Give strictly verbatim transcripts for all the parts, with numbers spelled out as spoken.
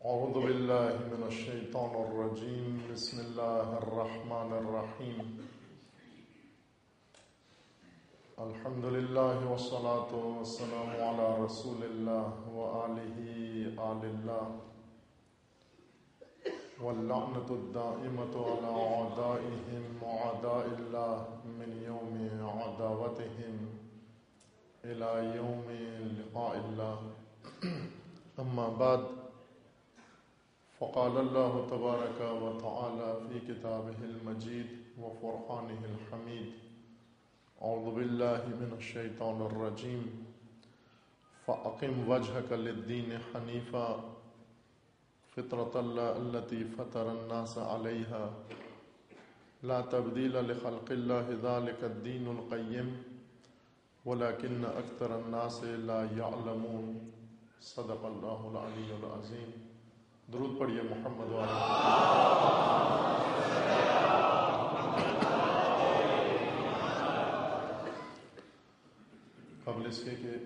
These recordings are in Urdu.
اعوذ باللہ من الشیطان الرجیم بسم اللہ الرحمن الرحیم الحمد للہ والصلاة والسلام علی رسول اللہ وآلہ آل اللہ واللعنۃ الدائمۃ علی اعدائہم وأعداء اللہ من یوم عداوتہم الی یوم لقاء اللہ اما بعد فقال اللہ تبارک و تعالی فی کتابہ المجید وفرقانہ الحمید اعوذ باللہ من الشیطان الرجیم فاقم وجہک للدین حنیفا فطرۃ اللہ التی فطر الناس علیہا لا تبدیل لخلق اللہ ذلک الدین القیم ولکن اکثر الناس لا یعلمون صدق اللہ العلی العظیم۔ درود پڑھیے محمد وعلیہ قبل اس کے کہ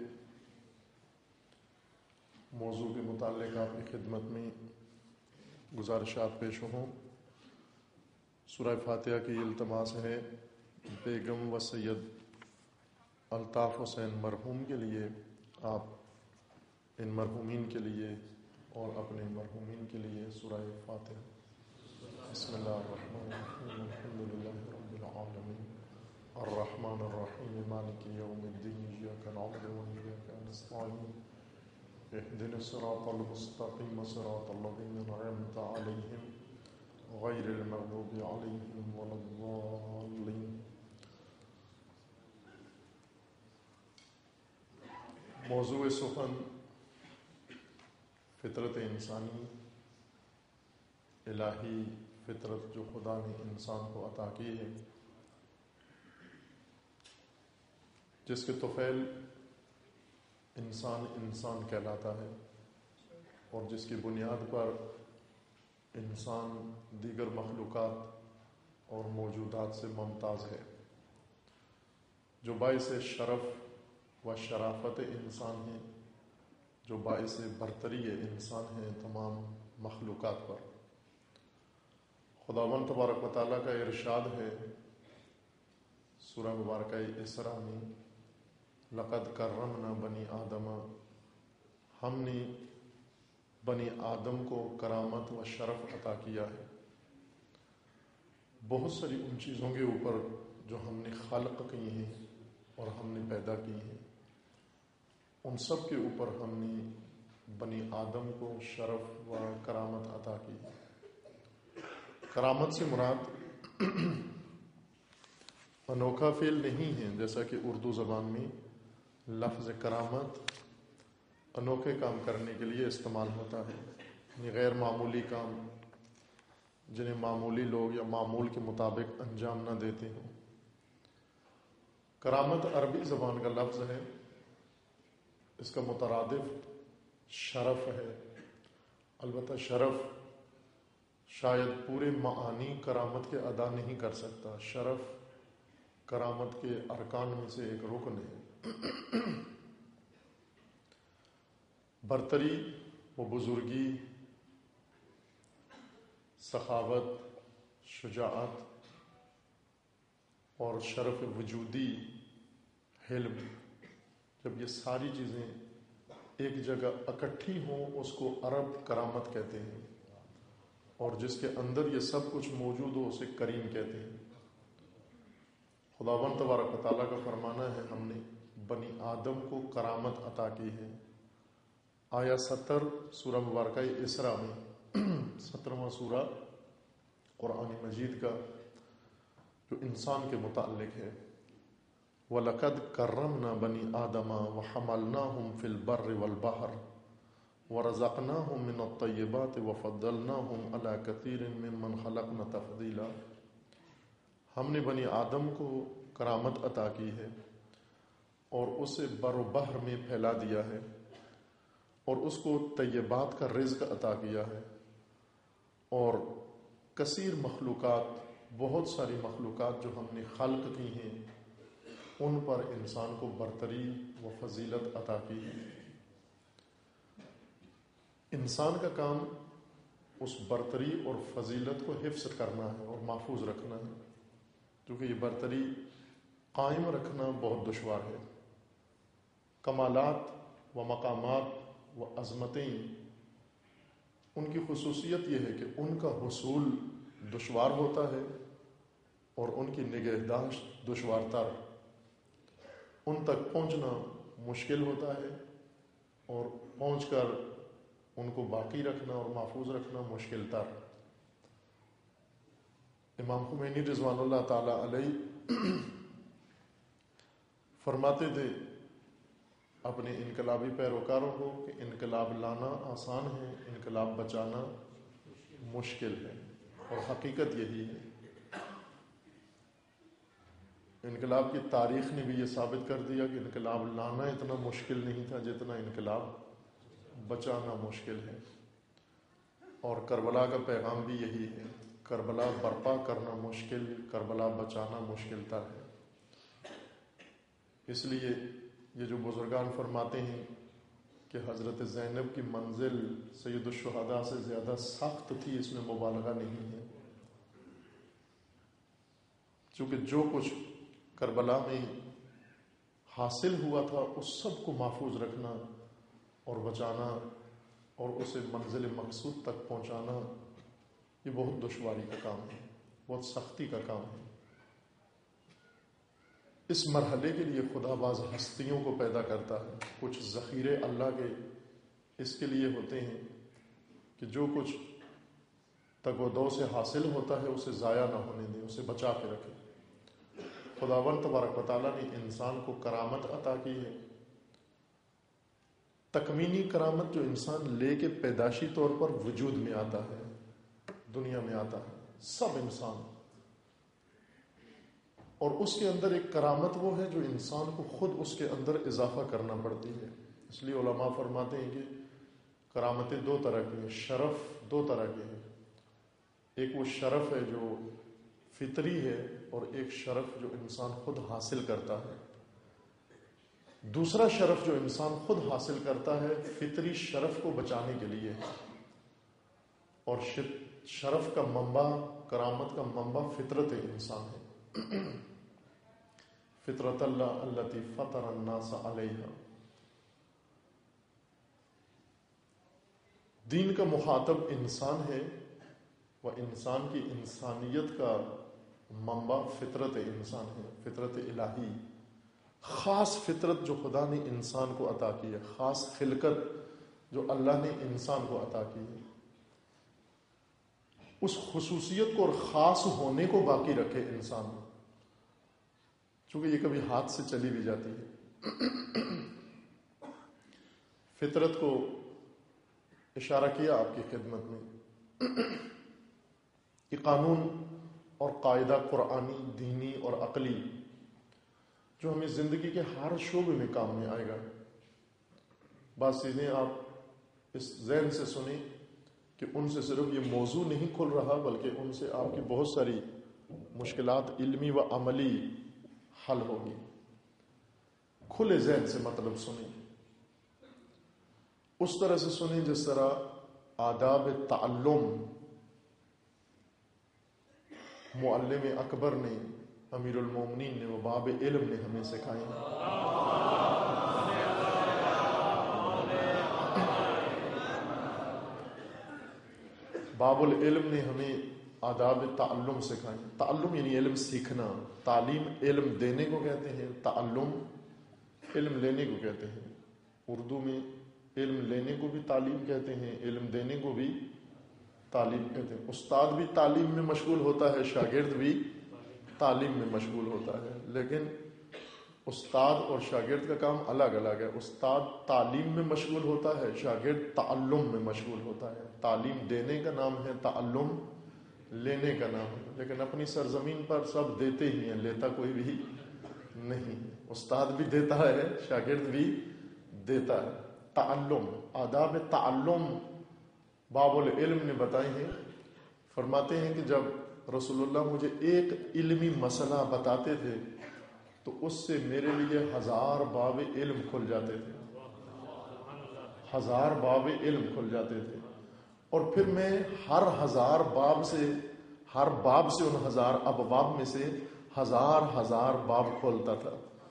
موضوع کے متعلق آپ کی خدمت میں گزارشات پیش ہوں، سورہ فاتحہ کی التماس ہے بیگم و سید الطاف حسین مرحوم کے لیے آپ ان مرحومین کے لیے اور اپنے مرحومین کے لیے سورہ فاتحہ۔ بسم اللہ الرحمن الرحیم الحمد للہ رب العالمین الرحمن الرحیم مالک یوم الدین ایاک نعبد و ایاک نستعین اهدنا الصراط المستقیم صراط الذین انعمت علیہم غیر المغضوب علیہم ولا الضالین۔ موضوع سخن فطرت انسانی، الہی فطرت جو خدا نے انسان کو عطا کی ہے، جس کے طفیل انسان انسان کہلاتا ہے اور جس کی بنیاد پر انسان دیگر مخلوقات اور موجودات سے ممتاز ہے، جو باعث شرف و شرافت انسان ہے، جو باعث برتری انسان ہیں تمام مخلوقات پر۔ خداوند تبارک و تعالیٰ کا ارشاد ہے سورہ مبارکہ اسراء میں، لقد کرمنا بنی آدم، ہم نے بنی آدم کو کرامت و شرف عطا کیا ہے۔ بہت ساری ان چیزوں کے اوپر جو ہم نے خلق کی ہیں اور ہم نے پیدا کی ہیں، ان سب کے اوپر ہم نے بنی آدم کو شرف و کرامت عطا کی ہے۔ کرامت سے مراد انوکھا فعل نہیں ہے، جیسا کہ اردو زبان میں لفظ کرامت انوکھے کام کرنے کے لیے استعمال ہوتا ہے، یعنی غیر معمولی کام جنہیں معمولی لوگ یا معمول کے مطابق انجام نہ دیتے ہوں۔ کرامت عربی زبان کا لفظ ہے، اس کا مترادف شرف ہے، البتہ شرف شاید پورے معانی کرامت کے ادا نہیں کر سکتا۔ شرف کرامت کے ارکان میں سے ایک رکن ہے۔ برتری و بزرگی، سخاوت، شجاعت اور شرف وجودی، حلم، جب یہ ساری چیزیں ایک جگہ اکٹھی ہوں اس کو عرب کرامت کہتے ہیں، اور جس کے اندر یہ سب کچھ موجود ہو اسے کریم کہتے ہیں۔ خداوند تبارک و تعالیٰ کا فرمانا ہے ہم نے بنی آدم کو کرامت عطا کی ہے۔ آیا ستر سورہ مبارکہ اسراء میں، سترواں سورہ قرآن مجید کا جو انسان کے متعلق ہے، وَلَقَدْ كَرَّمْنَا بَنِي آدَمَ وَحَمَلْنَاهُمْ فِي الْبَرِّ وَالْبَحْرِ وَرَزَقْنَاهُمْ مِنَ الطَّيِّبَاتِ وَفَضَّلْنَاهُمْ عَلَى كَثِيرٍ مِّمَّنْ خَلَقْنَا تَفْضِيلًا۔ ہم نے بنی آدم کو کرامت عطا کی ہے اور اسے بر و بحر میں پھیلا دیا ہے، اور اس کو طیبات کا رزق عطا کیا ہے، اور کثیر مخلوقات، بہت ساری مخلوقات جو ہم نے خلق کی ہیں، ان پر انسان کو برتری و فضیلت عطا کی ہے۔ انسان کا کام اس برتری اور فضیلت کو حفظ کرنا ہے اور محفوظ رکھنا ہے، کیونکہ یہ برتری قائم رکھنا بہت دشوار ہے۔ کمالات و مقامات و عظمتیں، ان کی خصوصیت یہ ہے کہ ان کا حصول دشوار ہوتا ہے اور ان کی نگہداشت دشوار تر، ان تک پہنچنا مشکل ہوتا ہے اور پہنچ کر ان کو باقی رکھنا اور محفوظ رکھنا مشکل تر۔ امام خمینی رضوان اللہ تعالی علیہ فرماتے تھے اپنے انقلابی پیروکاروں کو کہ انقلاب لانا آسان ہے، انقلاب بچانا مشکل ہے، اور حقیقت یہی ہے۔ انقلاب کی تاریخ نے بھی یہ ثابت کر دیا کہ انقلاب لانا اتنا مشکل نہیں تھا جتنا انقلاب بچانا مشکل ہے، اور کربلا کا پیغام بھی یہی ہے، کربلا برپا کرنا مشکل، کربلا بچانا مشکل تر ہے۔ اس لیے یہ جو بزرگان فرماتے ہیں کہ حضرت زینب کی منزل سید الشہداء سے زیادہ سخت تھی، اس میں مبالغہ نہیں ہے، چونکہ جو کچھ کربلا میں حاصل ہوا تھا اس سب کو محفوظ رکھنا اور بچانا اور اسے منزل مقصود تک پہنچانا یہ بہت دشواری کا کام ہے، بہت سختی کا کام ہے۔ اس مرحلے کے لیے خدا بعض ہستیوں کو پیدا کرتا ہے، کچھ ذخیرے اللہ کے اس کے لیے ہوتے ہیں کہ جو کچھ تگ و دو سے حاصل ہوتا ہے اسے ضائع نہ ہونے دیں، اسے بچا کے رکھیں۔ خداوند تبارک و تعالیٰ نے انسان کو کرامت عطا کی ہے، تکوینی کرامت جو انسان لے کے پیدائشی طور پر وجود میں آتا ہے، دنیا میں آتا ہے، سب انسان، اور اس کے اندر ایک کرامت وہ ہے جو انسان کو خود اس کے اندر اضافہ کرنا پڑتی ہے۔ اس لیے علماء فرماتے ہیں کہ کرامتیں دو طرح کی ہیں، شرف دو طرح کے ہیں، ایک وہ شرف ہے جو فطری ہے اور ایک شرف جو انسان خود حاصل کرتا ہے۔ دوسرا شرف جو انسان خود حاصل کرتا ہے فطری شرف کو بچانے کے لیے ہے، اور شرف کا منبع، کرامت کا منبع فطرت انسان ہے، فطرت اللہ التی فطر الناس علیہا۔ دین کا مخاطب انسان ہے، و انسان کی انسانیت کا منبع فطرت انسان ہے، فطرت الہی، خاص فطرت جو خدا نے انسان کو عطا کی ہے، خاص خلقت جو اللہ نے انسان کو عطا کی ہے، اس خصوصیت کو اور خاص ہونے کو باقی رکھے انسان، چونکہ یہ کبھی ہاتھ سے چلی بھی جاتی ہے۔ فطرت کو اشارہ کیا آپ کی خدمت میں کہ قانون اور قاعدہ قرآنی، دینی اور عقلی جو ہمیں زندگی کے ہر شعبے میں کام میں آئے گا۔ بعض چیزیں آپ اس ذہن سے سنیں کہ ان سے صرف یہ موضوع نہیں کھل رہا بلکہ ان سے آپ کی بہت ساری مشکلات علمی و عملی حل ہوگی۔ کھلے ذہن سے مطلب سنیں، اس طرح سے سنیں جس طرح آداب تعلم معلم اکبر نے، امیر المومنین نے، وہ باب علم نے ہمیں سکھائے ہیں۔ باب العلم نے ہمیں آداب تعلم سکھائے۔ تعلم یعنی علم سیکھنا، تعلیم علم دینے کو کہتے ہیں، تعلم علم لینے کو کہتے ہیں۔ اردو میں علم لینے کو بھی تعلیم کہتے ہیں، علم دینے کو بھی تعلیم کہتے ہیں۔ استاد بھی تعلیم میں مشغول ہوتا ہے، شاگرد بھی تعلیم میں مشغول ہوتا ہے، لیکن استاد اور شاگرد کا کام الگ الگ ہے۔ استاد تعلیم میں مشغول ہوتا ہے، شاگرد تعلم میں مشغول ہوتا ہے۔ تعلیم دینے کا نام ہے، تعلم لینے کا نام ہے، لیکن اپنی سرزمین پر سب دیتے ہی ہیں، لیتا کوئی بھی نہیں۔ استاد بھی دیتا ہے، شاگرد بھی دیتا ہے۔ تعلم، آداب تعلم باب العلم نے بتائے ہیں۔ فرماتے ہیں کہ جب رسول اللہ مجھے ایک علمی مسئلہ بتاتے تھے تو اس سے میرے لیے ہزار باب علم کھل جاتے تھے، ہزار باب علم کھل جاتے تھے۔ اور پھر میں ہر ہزار باب سے ہر باب سے ان ہزار ابواب میں سے ہزار ہزار باب کھولتا تھا.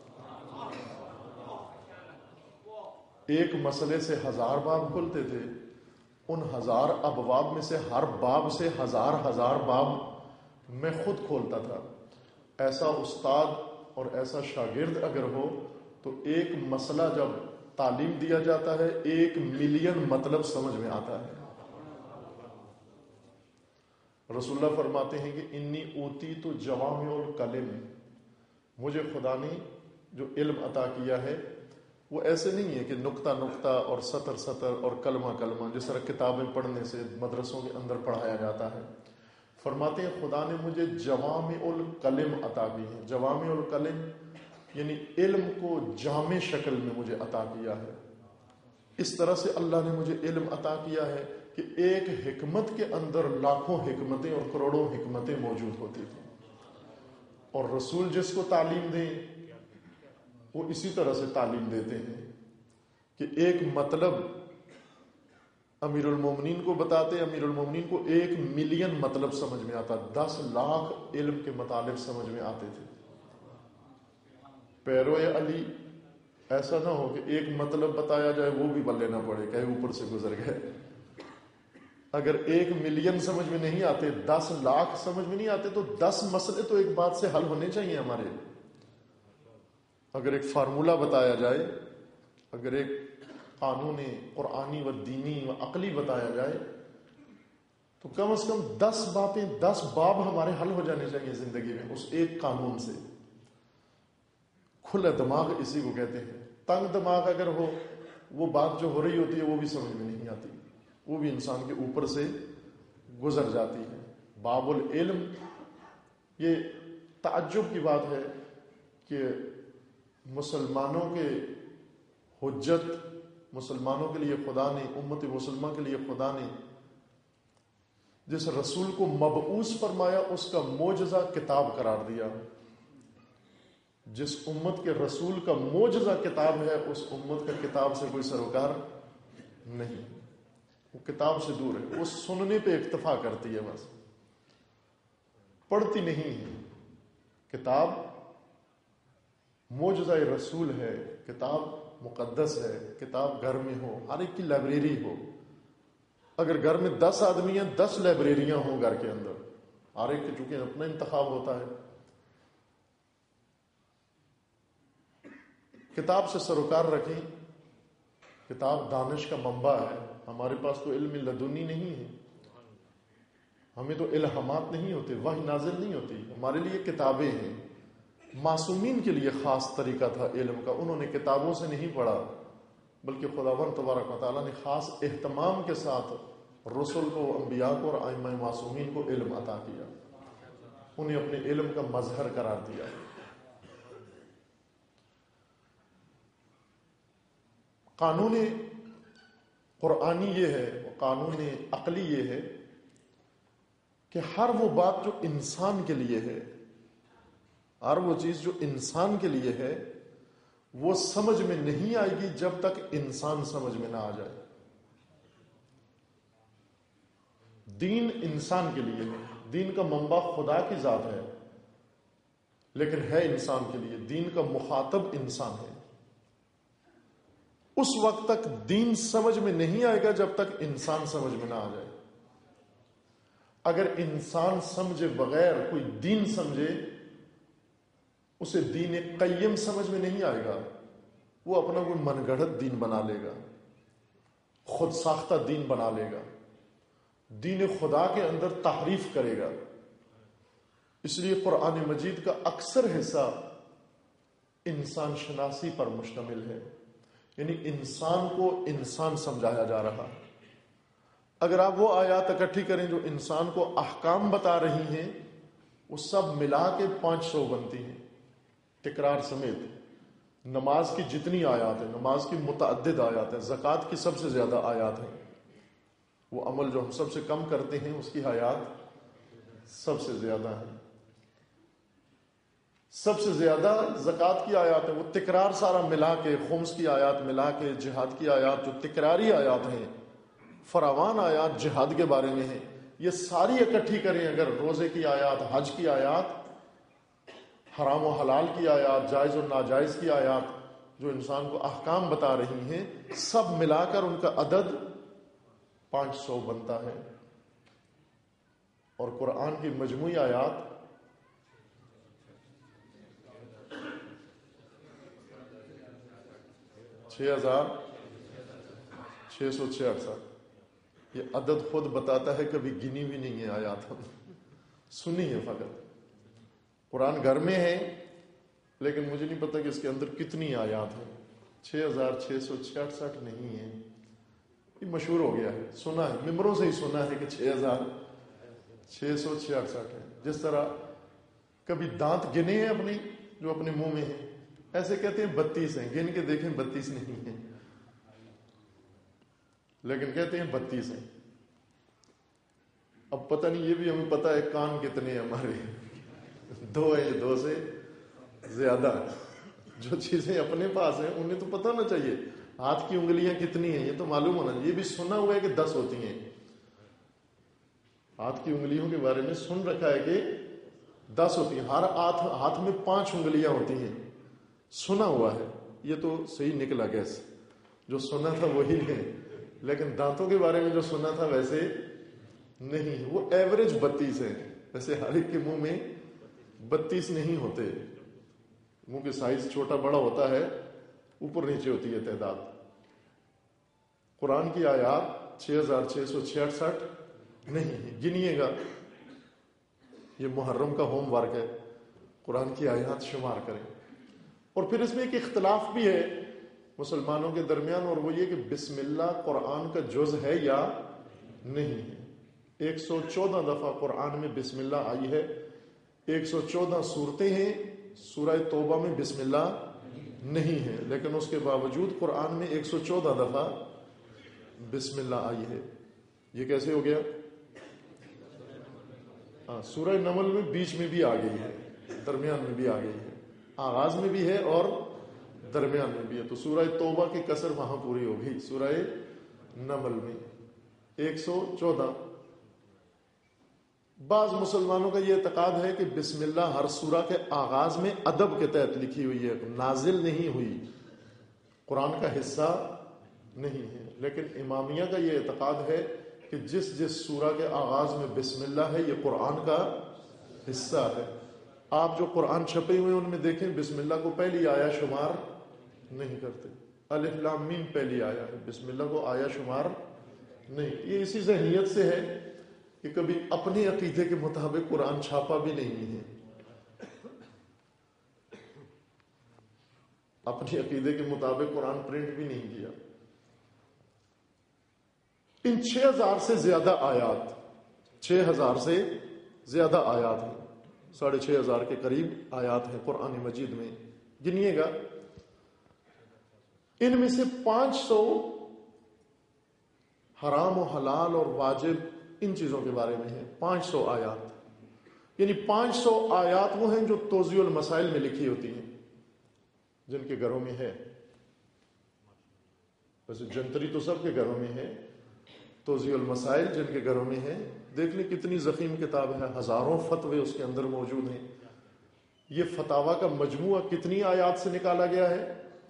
ایک مسئلے سے ہزار باب کھولتے تھے، ان ہزار ابواب میں سے ہر باب سے ہزار ہزار باب میں خود کھولتا تھا. ایسا استاد اور ایسا شاگرد اگر ہو تو ایک مسئلہ جب تعلیم دیا جاتا ہے ایک ملین مطلب سمجھ میں آتا ہے. رسول اللہ فرماتے ہیں کہ انی اوتی تو جوامع الکلم، مجھے خدا نے جو علم عطا کیا ہے وہ ایسے نہیں ہے کہ نقطہ نقطہ اور سطر سطر اور کلمہ کلمہ جس طرح کتابیں پڑھنے سے مدرسوں کے اندر پڑھایا جاتا ہے. فرماتے ہیں خدا نے مجھے جوامع الکلم عطا کی ہے. جوامع الکلم یعنی علم کو جامع شکل میں مجھے عطا کیا ہے. اس طرح سے اللہ نے مجھے علم عطا کیا ہے کہ ایک حکمت کے اندر لاکھوں حکمتیں اور کروڑوں حکمتیں موجود ہوتی تھیں. اور رسول جس کو تعلیم دیں وہ اسی طرح سے تعلیم دیتے ہیں کہ ایک مطلب امیر المومنین کو بتاتے، امیر المومنین کو ایک ملین مطلب سمجھ میں آتا، دس لاکھ علم کے مطالب سمجھ میں آتے تھے. پیروئے علی ایسا نہ ہو کہ ایک مطلب بتایا جائے وہ بھی بلے نہ پڑے کہ اوپر سے گزر گئے. اگر ایک ملین سمجھ میں نہیں آتے، دس لاکھ سمجھ میں نہیں آتے تو دس مسئلے تو ایک بات سے حل ہونے چاہیے ہمارے. اگر ایک فارمولہ بتایا جائے، اگر ایک قانون قرآنی و دینی و عقلی بتایا جائے تو کم از کم دس باتیں دس باب ہمارے حل ہو جانے چاہیے زندگی میں اس ایک قانون سے. کھلا دماغ اسی کو کہتے ہیں. تنگ دماغ اگر ہو وہ بات جو ہو رہی ہوتی ہے وہ بھی سمجھ میں نہیں آتی، وہ بھی انسان کے اوپر سے گزر جاتی ہے. باب العلم، یہ تعجب کی بات ہے کہ مسلمانوں کے حجت، مسلمانوں کے لیے خدا نے، امت مسلمہ کے لیے خدا نے جس رسول کو مبعوث فرمایا اس کا معجزہ کتاب قرار دیا. جس امت کے رسول کا معجزہ کتاب ہے اس امت کا کتاب سے کوئی سروکار نہیں، وہ کتاب سے دور ہے، وہ سننے پہ اکتفا کرتی ہے، بس پڑھتی نہیں ہے. کتاب معجزہ رسول ہے، کتاب مقدس ہے. کتاب گھر میں ہو، ہر ایک کی لائبریری ہو. اگر گھر میں دس آدمی ہیں، دس لائبریریاں ہوں گھر کے اندر، ہر ایک کے چونکہ اپنا انتخاب ہوتا ہے. کتاب سے سروکار رکھیں. کتاب دانش کا منبع ہے. ہمارے پاس تو علم لدنی نہیں ہے، ہمیں تو الہامات نہیں ہوتے، وحی نازل نہیں ہوتی. ہمارے لیے کتابیں ہیں. معصومین کے لیے خاص طریقہ تھا علم کا، انہوں نے کتابوں سے نہیں پڑھا بلکہ خداوند تبارک و تعالیٰ نے خاص اہتمام کے ساتھ رسل کو، انبیاء کو اور ائمہ معصومین کو علم عطا کیا، انہیں اپنے علم کا مظہر قرار دیا. قانون قرآنی یہ ہے، قانون عقلی یہ ہے کہ ہر وہ بات جو انسان کے لیے ہے، ہر وہ چیز جو انسان کے لیے ہے وہ سمجھ میں نہیں آئے گی جب تک انسان سمجھ میں نہ آ جائے. دین انسان کے لیے ہے، دین کا منبع خدا کی ذات ہے لیکن ہے انسان کے لیے. دین کا مخاطب انسان ہے. اس وقت تک دین سمجھ میں نہیں آئے گا جب تک انسان سمجھ میں نہ آ جائے. اگر انسان سمجھے بغیر کوئی دین سمجھے، اسے دین قیم سمجھ میں نہیں آئے گا، وہ اپنا کوئی من گڑھت دین بنا لے گا، خود ساختہ دین بنا لے گا، دین خدا کے اندر تحریف کرے گا. اس لیے قرآن مجید کا اکثر حصہ انسان شناسی پر مشتمل ہے، یعنی انسان کو انسان سمجھایا جا رہا. اگر آپ وہ آیات اکٹھی کریں جو انسان کو احکام بتا رہی ہیں، وہ سب ملا کے پانچ سو بنتی ہیں تکرار سمیت. نماز کی جتنی آیات ہیں، نماز کی متعدد آیات ہیں، زکوٰۃ کی سب سے زیادہ آیات ہیں، وہ عمل جو ہم سب سے کم کرتے ہیں اس کی آیات سب سے زیادہ ہیں. سب سے زیادہ زکوٰۃ کی آیات ہیں، وہ تکرار سارا ملا کے، خمس کی آیات ملا کے، جہاد کی آیات جو تکراری آیات ہیں، فراوان آیات جہاد کے بارے میں ہیں. یہ ساری اکٹھی کریں اگر، روزے کی آیات، حج کی آیات، حرام و حلال کی آیات، جائز و ناجائز کی آیات جو انسان کو احکام بتا رہی ہیں، سب ملا کر ان کا عدد پانچ سو بنتا ہے. اور قرآن کی مجموعی آیات چھ ہزار چھ سو چھیاسٹھ. یہ عدد خود بتاتا ہے، کبھی گنی بھی نہیں ہے آیات، ہم سنی ہے فقط. قرآن گھر میں ہے لیکن مجھے نہیں پتا کہ اس کے اندر کتنی آیات ہیں. چھ ہزار چھ سو چھیاسٹھ نہیں ہے. یہ مشہور ہو گیا ہے، سنا ہے، ممبروں سے ہی سنا ہے کہ چھ ہزار چھ سو چھیاسٹھ ہے. جس طرح کبھی دانت گنے ہیں اپنے جو اپنے منہ میں ہیں، ایسے کہتے ہیں بتیس ہیں، گن کے دیکھیں بتیس نہیں ہیں، لیکن کہتے ہیں بتیس ہیں. اب پتہ نہیں، یہ بھی ہمیں پتہ ہے کان کتنے ہیں ہمارے، دو ہیں، دو سے زیادہ. جو چیزیں اپنے پاس ہیں انہیں تو پتہ نہ چاہیے. ہاتھ کی انگلیاں کتنی ہیں یہ تو معلوم ہونا. یہ بھی سنا ہوا ہے کہ دس ہوتی ہیں. ہاتھ کی انگلیوں کے بارے میں سن رکھا ہے کہ دس ہوتی ہیں. ہر ہاتھ ہاتھ میں پانچ انگلیاں ہوتی ہیں، سنا ہوا ہے. یہ تو صحیح نکلا گیس، جو سنا تھا وہی ہے. لیکن دانتوں کے بارے میں جو سنا تھا ویسے نہیں. وہ ایوریج بتیس ہے. ویسے ہر ایک کے منہ میں بتیس نہیں ہوتے. منہ کے سائز چھوٹا بڑا ہوتا ہے، اوپر نیچے ہوتی ہے تعداد. قرآن کی آیات چھ ہزار چھ سو چھیاسٹھ نہیں ہے. گنیے گا، یہ محرم کا ہوم ورک ہے، قرآن کی آیات شمار کریں. اور پھر اس میں ایک اختلاف بھی ہے مسلمانوں کے درمیان، اور وہ یہ کہ بسم اللہ قرآن کا جز ہے یا نہیں ہے. ایک سو چودہ دفعہ قرآن میں بسم اللہ آئی ہے. ایک سو چودہ صورتیں ہیں. سورہ توبہ میں بسم اللہ نہیں ہے، لیکن اس کے باوجود قرآن میں ایک سو چودہ دفعہ بسم اللہ آئی ہے. یہ کیسے ہو گیا؟ ہاں، سورہ نمل میں بیچ میں بھی آ گئی ہے، درمیان میں بھی آ گئی ہے، آغاز میں بھی ہے اور درمیان میں بھی ہے. تو سورہ توبہ کی کسر وہاں پوری ہو گئی. سورہ نمل میں ایک سو چودہ. بعض مسلمانوں کا یہ اعتقاد ہے کہ بسم اللہ ہر سورہ کے آغاز میں ادب کے تحت لکھی ہوئی ہے، نازل نہیں ہوئی، قرآن کا حصہ نہیں ہے. لیکن امامیہ کا یہ اعتقاد ہے کہ جس جس سورہ کے آغاز میں بسم اللہ ہے یہ قرآن کا حصہ ہے. آپ جو قرآن چھپے ہوئے ان میں دیکھیں بسم اللہ کو پہلی آیا شمار نہیں کرتے. الف لام میم پہلی آیا ہے، بسم اللہ کو آیا شمار نہیں. یہ اسی ذہنیت سے ہے کہ کبھی اپنے عقیدے کے مطابق قرآن چھاپا بھی نہیں ہے، اپنے عقیدے کے مطابق قرآن پرنٹ بھی نہیں کیا. ان چھ ہزار سے زیادہ آیات، چھ ہزار سے زیادہ آیات ہیں، ساڑھے چھ ہزار کے قریب آیات ہیں قرآن مجید میں. گنیے گا، ان میں سے پانچ سو حرام و حلال اور واجب ان چیزوں کے بارے میں ہے. پانچ سو آیات، یعنی پانچ سو آیات وہ ہیں جو توضیح المسائل میں لکھی ہوتی ہیں، جن کے گھروں میں ہے. ویسے جنتری تو سب کے گھروں میں ہے، توضیح المسائل جن کے گھروں میں ہے. دیکھ لیں کتنی ضخیم کتاب ہے، ہزاروں فتوے اس کے اندر موجود ہیں. یہ فتاوا کا مجموعہ کتنی آیات سے نکالا گیا ہے؟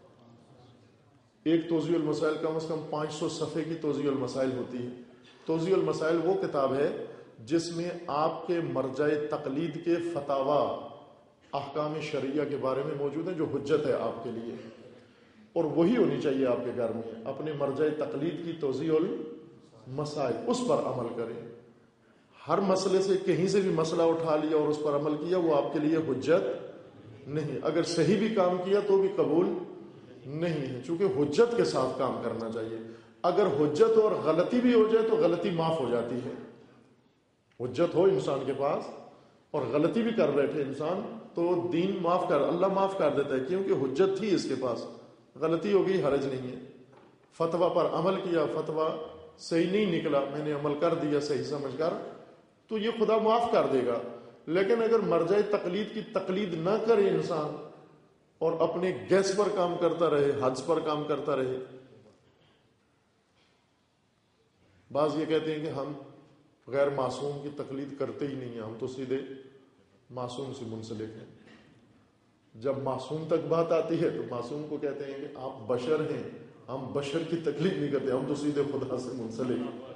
ایک توضیح المسائل کم از کم پانچ سو صفحے کی توضیح المسائل ہوتی ہے. توضیح المسائل وہ کتاب ہے جس میں آپ کے مرجع تقلید کے فتاوا احکام شرعیہ کے بارے میں موجود ہیں جو حجت ہے آپ کے لیے، اور وہی ہونی چاہیے آپ کے گھر میں. اپنے مرجع تقلید کی توضیح المسائل، اس پر عمل کریں. ہر مسئلے سے کہیں سے بھی مسئلہ اٹھا لیا اور اس پر عمل کیا، وہ آپ کے لیے حجت نہیں. اگر صحیح بھی کام کیا تو بھی قبول نہیں ہے، چونکہ حجت کے ساتھ کام کرنا چاہیے. اگر حجت اور غلطی بھی ہو جائے تو غلطی معاف ہو جاتی ہے. حجت ہو انسان کے پاس اور غلطی بھی کر بیٹھے انسان تو دین معاف کر اللہ معاف کر دیتا ہے، کیونکہ حجت تھی اس کے پاس. غلطی ہو گئی، حرج نہیں ہے. فتویٰ پر عمل کیا، فتویٰ صحیح نہیں نکلا، میں نے عمل کر دیا صحیح سمجھ کر، تو یہ خدا معاف کر دے گا. لیکن اگر مرجع تقلید کی تقلید نہ کرے انسان اور اپنے گیس پر کام کرتا رہے، حدس پر کام کرتا رہے، بعض یہ کہتے ہیں کہ ہم غیر معصوم کی تقلید کرتے ہی نہیں ہیں، ہم تو سیدھے معصوم سے منسلک ہیں۔ جب معصوم تک بات آتی ہے تو معصوم کو کہتے ہیں کہ آپ بشر ہیں، ہم بشر کی تقلید نہیں کرتے، ہم تو سیدھے خدا سے منسلک ہیں۔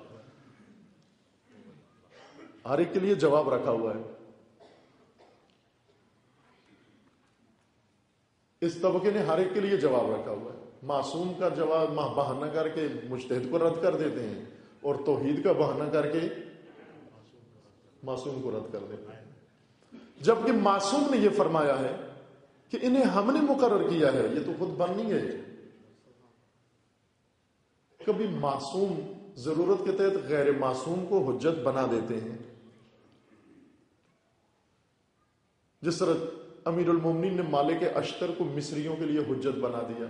ہر ایک کے لیے جواب رکھا ہوا ہے۔ اس طبقے نے ہر ایک کے لیے جواب رکھا ہوا ہے۔ معصوم کا جواب بہانہ کر کے مجتہد کو رد کر دیتے ہیں، اور توحید کا بہانہ کر کے معصوم کو رد کر دیتے ہیں، جبکہ معصوم نے یہ فرمایا ہے کہ انہیں ہم نے مقرر کیا ہے، یہ تو خود بن نہیں گئے۔ کبھی معصوم ضرورت کے تحت غیر معصوم کو حجت بنا دیتے ہیں، جس طرح امیر المومنین نے مالک اشتر کو مصریوں کے لیے حجت بنا دیا۔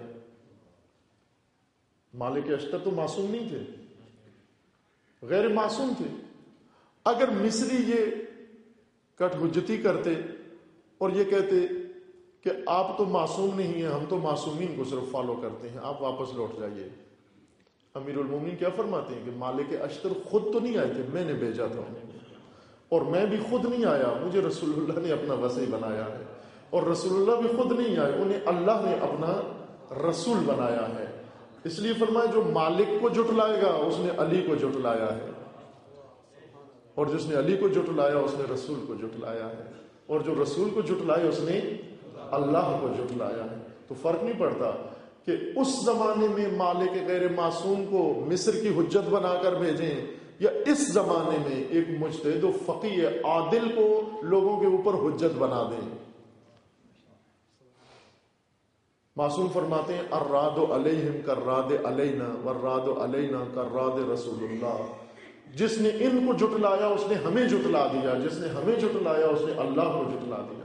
مالک اشتر تو معصوم نہیں تھے، غیر معصوم تھے۔ اگر مصری یہ کٹ حجتی کرتے اور یہ کہتے کہ آپ تو معصوم نہیں ہیں، ہم تو معصومین کو صرف فالو کرتے ہیں، آپ واپس لوٹ جائیے، امیر المومنین کیا فرماتے ہیں کہ مالک اشتر خود تو نہیں آئے تھے، میں نے بھیجا تھا انہیں، اور میں بھی خود نہیں آیا، مجھے رسول اللہ نے اپنا وصی بنایا ہے، اور رسول اللہ بھی خود نہیں آئے، انہیں اللہ نے اپنا رسول بنایا ہے۔ اس لیے فرمایا جو مالک کو جھٹلائے گا اس نے علی کو جھٹلایا ہے، اور جس نے علی کو جھٹلایا اس نے رسول کو جھٹلایا ہے، اور جو رسول کو جھٹلایا اس نے اللہ کو جھٹلایا ہے۔ تو فرق نہیں پڑتا کہ اس زمانے میں مالک غیر معصوم کو مصر کی حجت بنا کر بھیجیں، یا اس زمانے میں ایک مجتہد و فقیہ عادل کو لوگوں کے اوپر حجت بنا دیں۔ معصوم فرماتے ہیں الراد علیہم کالراد علینا والراد علینا کالراد رسول اللہ، جس نے ان کو جھٹلایا اس نے ہمیں جھٹلا دیا، جس نے ہمیں جھٹلایا اس نے اللہ کو جھٹلا دیا۔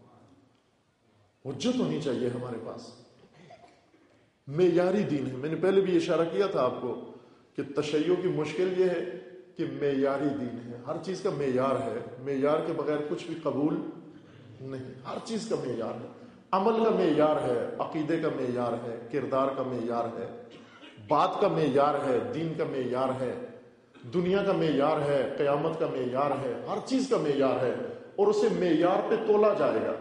حجت ہونی چاہیے ہمارے پاس، معیاری دین ہے۔ میں نے پہلے بھی اشارہ کیا تھا آپ کو کہ تشیع کی مشکل یہ ہے کہ معیاری دین ہے، ہر چیز کا معیار ہے، معیار کے بغیر کچھ بھی قبول نہیں، ہر چیز کا معیار ہے، عمل کا معیار ہے، عقیدے کا معیار ہے، کردار کا معیار ہے، بات کا معیار ہے، دین کا معیار ہے، دنیا کا معیار ہے، قیامت کا معیار ہے، ہر چیز کا معیار ہے، اور اسے معیار پہ تولا جائے گا۔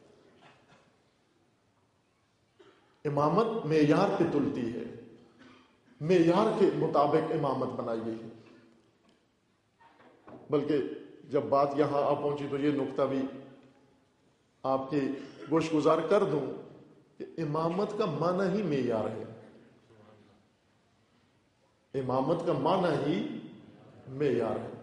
امامت معیار پہ تلتی ہے، معیار کے مطابق امامت بنائی گئی ہے۔ بلکہ جب بات یہاں آ پہنچی تو یہ نقطہ بھی آپ کے گوش گزار کر دوں کہ امامت کا معنی ہی معیار ہے، امامت کا معنی ہی معیار ہے۔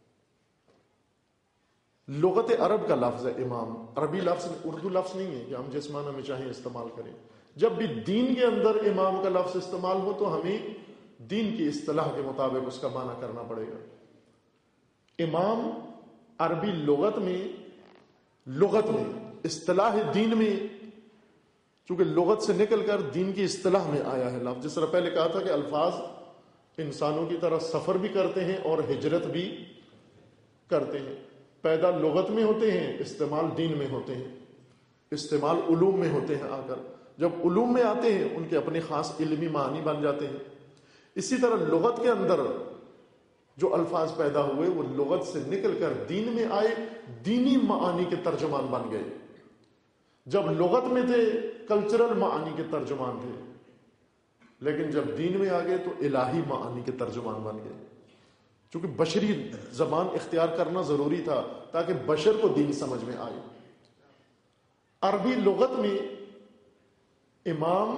لغت عرب کا لفظ ہے امام، عربی لفظ، اردو لفظ نہیں ہے کہ ہم جس معنی میں چاہیں استعمال کریں۔ جب بھی دین کے اندر امام کا لفظ استعمال ہو تو ہمیں دین کی اصطلاح کے مطابق اس کا معنی کرنا پڑے گا۔ امام عربی لغت میں لغت میں اصطلاح دین میں، چونکہ لغت سے نکل کر دین کی اصطلاح میں آیا ہے لفظ، جس طرح پہلے کہا تھا کہ الفاظ انسانوں کی طرح سفر بھی کرتے ہیں اور ہجرت بھی کرتے ہیں، پیدا لغت میں ہوتے ہیں، استعمال دین میں ہوتے ہیں، استعمال علوم میں ہوتے ہیں۔ آ کر جب علوم میں آتے ہیں ان کے اپنے خاص علمی معنی بن جاتے ہیں۔ اسی طرح لغت کے اندر جو الفاظ پیدا ہوئے وہ لغت سے نکل کر دین میں آئے، دینی معانی کے ترجمان بن گئے۔ جب لغت میں تھے کلچرل معانی کے ترجمان تھے، لیکن جب دین میں آ گئے تو الہی معانی کے ترجمان بن گئے، چونکہ بشری زبان اختیار کرنا ضروری تھا تاکہ بشر کو دین سمجھ میں آئے۔ عربی لغت میں امام،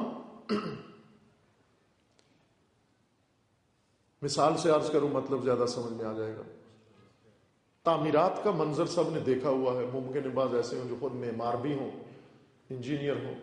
مثال سے عرض کروں مطلب زیادہ سمجھ میں آ جائے گا، تعمیرات کا منظر سب نے دیکھا ہوا ہے، ممکن ہے بعض ایسے ہوں جو خود معمار بھی ہوں، انجینئر ہوں۔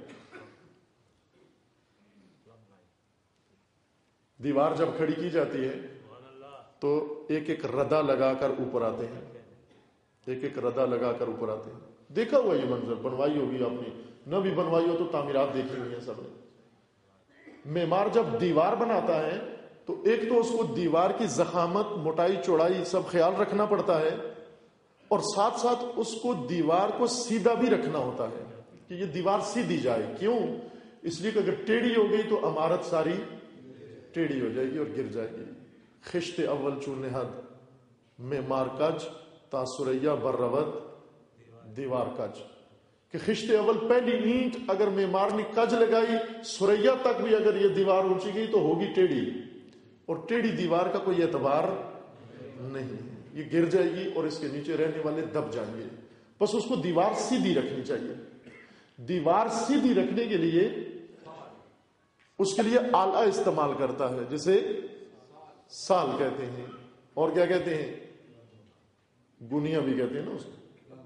دیوار جب کھڑی کی جاتی ہے تو ایک ایک ردا لگا کر اوپر آتے ہیں، ایک ایک ردا لگا کر اوپر آتے ہیں۔ دیکھا ہوا یہ منظر، بنوائی ہوگی آپ نے، نہ بھی بنوائی ہو تو تعمیرات دیکھی ہوئی ہیں سب نے۔ معمار جب دیوار بناتا ہے تو ایک تو اس کو دیوار کی ضخامت، موٹائی، چوڑائی سب خیال رکھنا پڑتا ہے، اور ساتھ ساتھ اس کو دیوار کو سیدھا بھی رکھنا ہوتا ہے کہ یہ دیوار سیدھی جائے۔ کیوں؟ اس لیے کہ اگر ٹیڑھی ہو گئی تو عمارت ساری ٹیڑھی ہو جائے گی اور گر جائے گی۔ خشت اول چون نہد معمار کج تا سریا بر رود دیوار کج، کہ خشت اول پہلی اینٹ اگر معمار نے کج لگائی سریا تک بھی اگر یہ دیوار اونچی گئی تو ہوگی ٹیڑھی، اور ٹیڑھی دیوار کا کوئی اعتبار نہیں، یہ گر جائے گی اور اس کے نیچے رہنے والے دب جائیں گے. بس اس کو دیوار سیدھی رکھنی چاہیے. دیوار سیدھی رکھنے کے لیے اس کے لیے آلہ استعمال کرتا ہے جسے سال کہتے ہیں، اور کیا کہتے ہیں، گنیا بھی کہتے ہیں نا اس کو،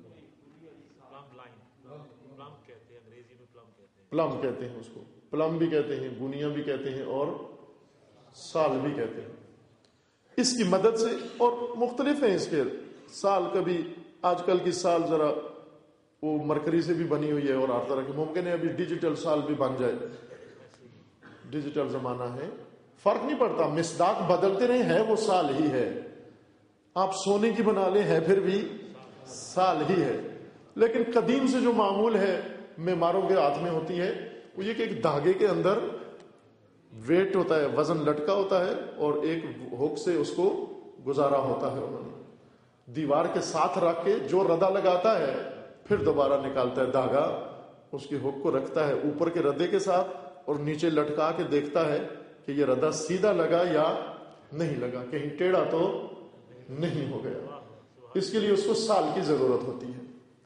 پلم کہتے ہیں اس کو، پلم بھی کہتے ہیں، گنیا بھی کہتے ہیں اور سال بھی کہتے ہیں. اس کی مدد سے، اور مختلف ہیں اس کے سال، کبھی آج کل کی سال ذرا وہ مرکری سے بھی بنی ہوئی ہے اور ہر طرح کی، ممکن ہے ابھی ڈیجیٹل سال بھی بن جائے، ڈیجیٹل زمانہ ہے، فرق نہیں پڑتا، مصداق بدلتے رہے ہیں وہ سال ہی ہے. آپ سونے کی بنا لیں ہے پھر بھی سال ہی ہے. لیکن قدیم سے جو معمول ہے معماروں کے ہاتھ میں ہوتی ہے وہ یہ کہ ایک دھاگے کے اندر ویٹ ہوتا ہے، وزن لٹکا ہوتا ہے، اور ایک ہک سے اس کو گزارا ہوتا ہے. انہوں نے دیوار کے ساتھ رکھ کے جو ردا لگاتا ہے پھر دوبارہ نکالتا ہے دھاگا، اس کی ہک کو رکھتا ہے اوپر کے ردے کے ساتھ اور نیچے لٹکا کے دیکھتا ہے کہ یہ ردا سیدھا لگا یا نہیں لگا، کہیں ٹیڑھا تو نہیں ہو گیا. اس کے لیے اس کو سال کی ضرورت ہوتی ہے.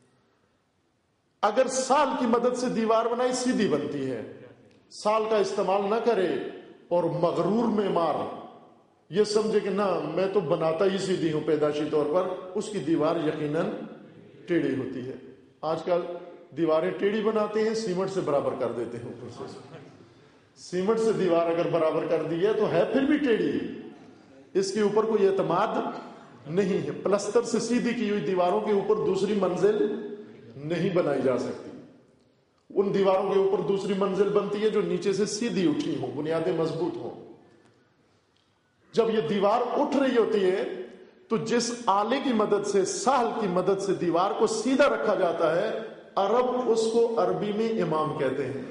اگر سال کی مدد سے دیوار بنائی سیدھی بنتی ہے. سال کا استعمال نہ کرے اور مغرور معمار یہ سمجھے کہ نہ میں تو بناتا ہی سیدھی ہوں پیدائشی طور پر، اس کی دیوار یقیناً ٹیڑھی ہوتی ہے. آج کل دیواریں ٹیڑھی بناتے ہیں، سیمنٹ سے برابر کر دیتے ہیں اوپر سے. سیمنٹ سے دیوار اگر برابر کر دی ہے تو ہے پھر بھی ٹیڑھی، اس کے اوپر کوئی اعتماد نہیں ہے. پلستر سے سیدھی کی ہوئی دیواروں کے اوپر دوسری منزل نہیں بنائی جا سکتی. ان دیواروں کے اوپر دوسری منزل بنتی ہے جو نیچے سے سیدھی اٹھی ہوں، بنیادیں مضبوط ہوں. جب یہ دیوار اٹھ رہی ہوتی ہے تو جس آلے کی مدد سے، سال کی مدد سے دیوار کو سیدھا رکھا جاتا ہے، عرب اس کو عربی میں امام کہتے ہیں.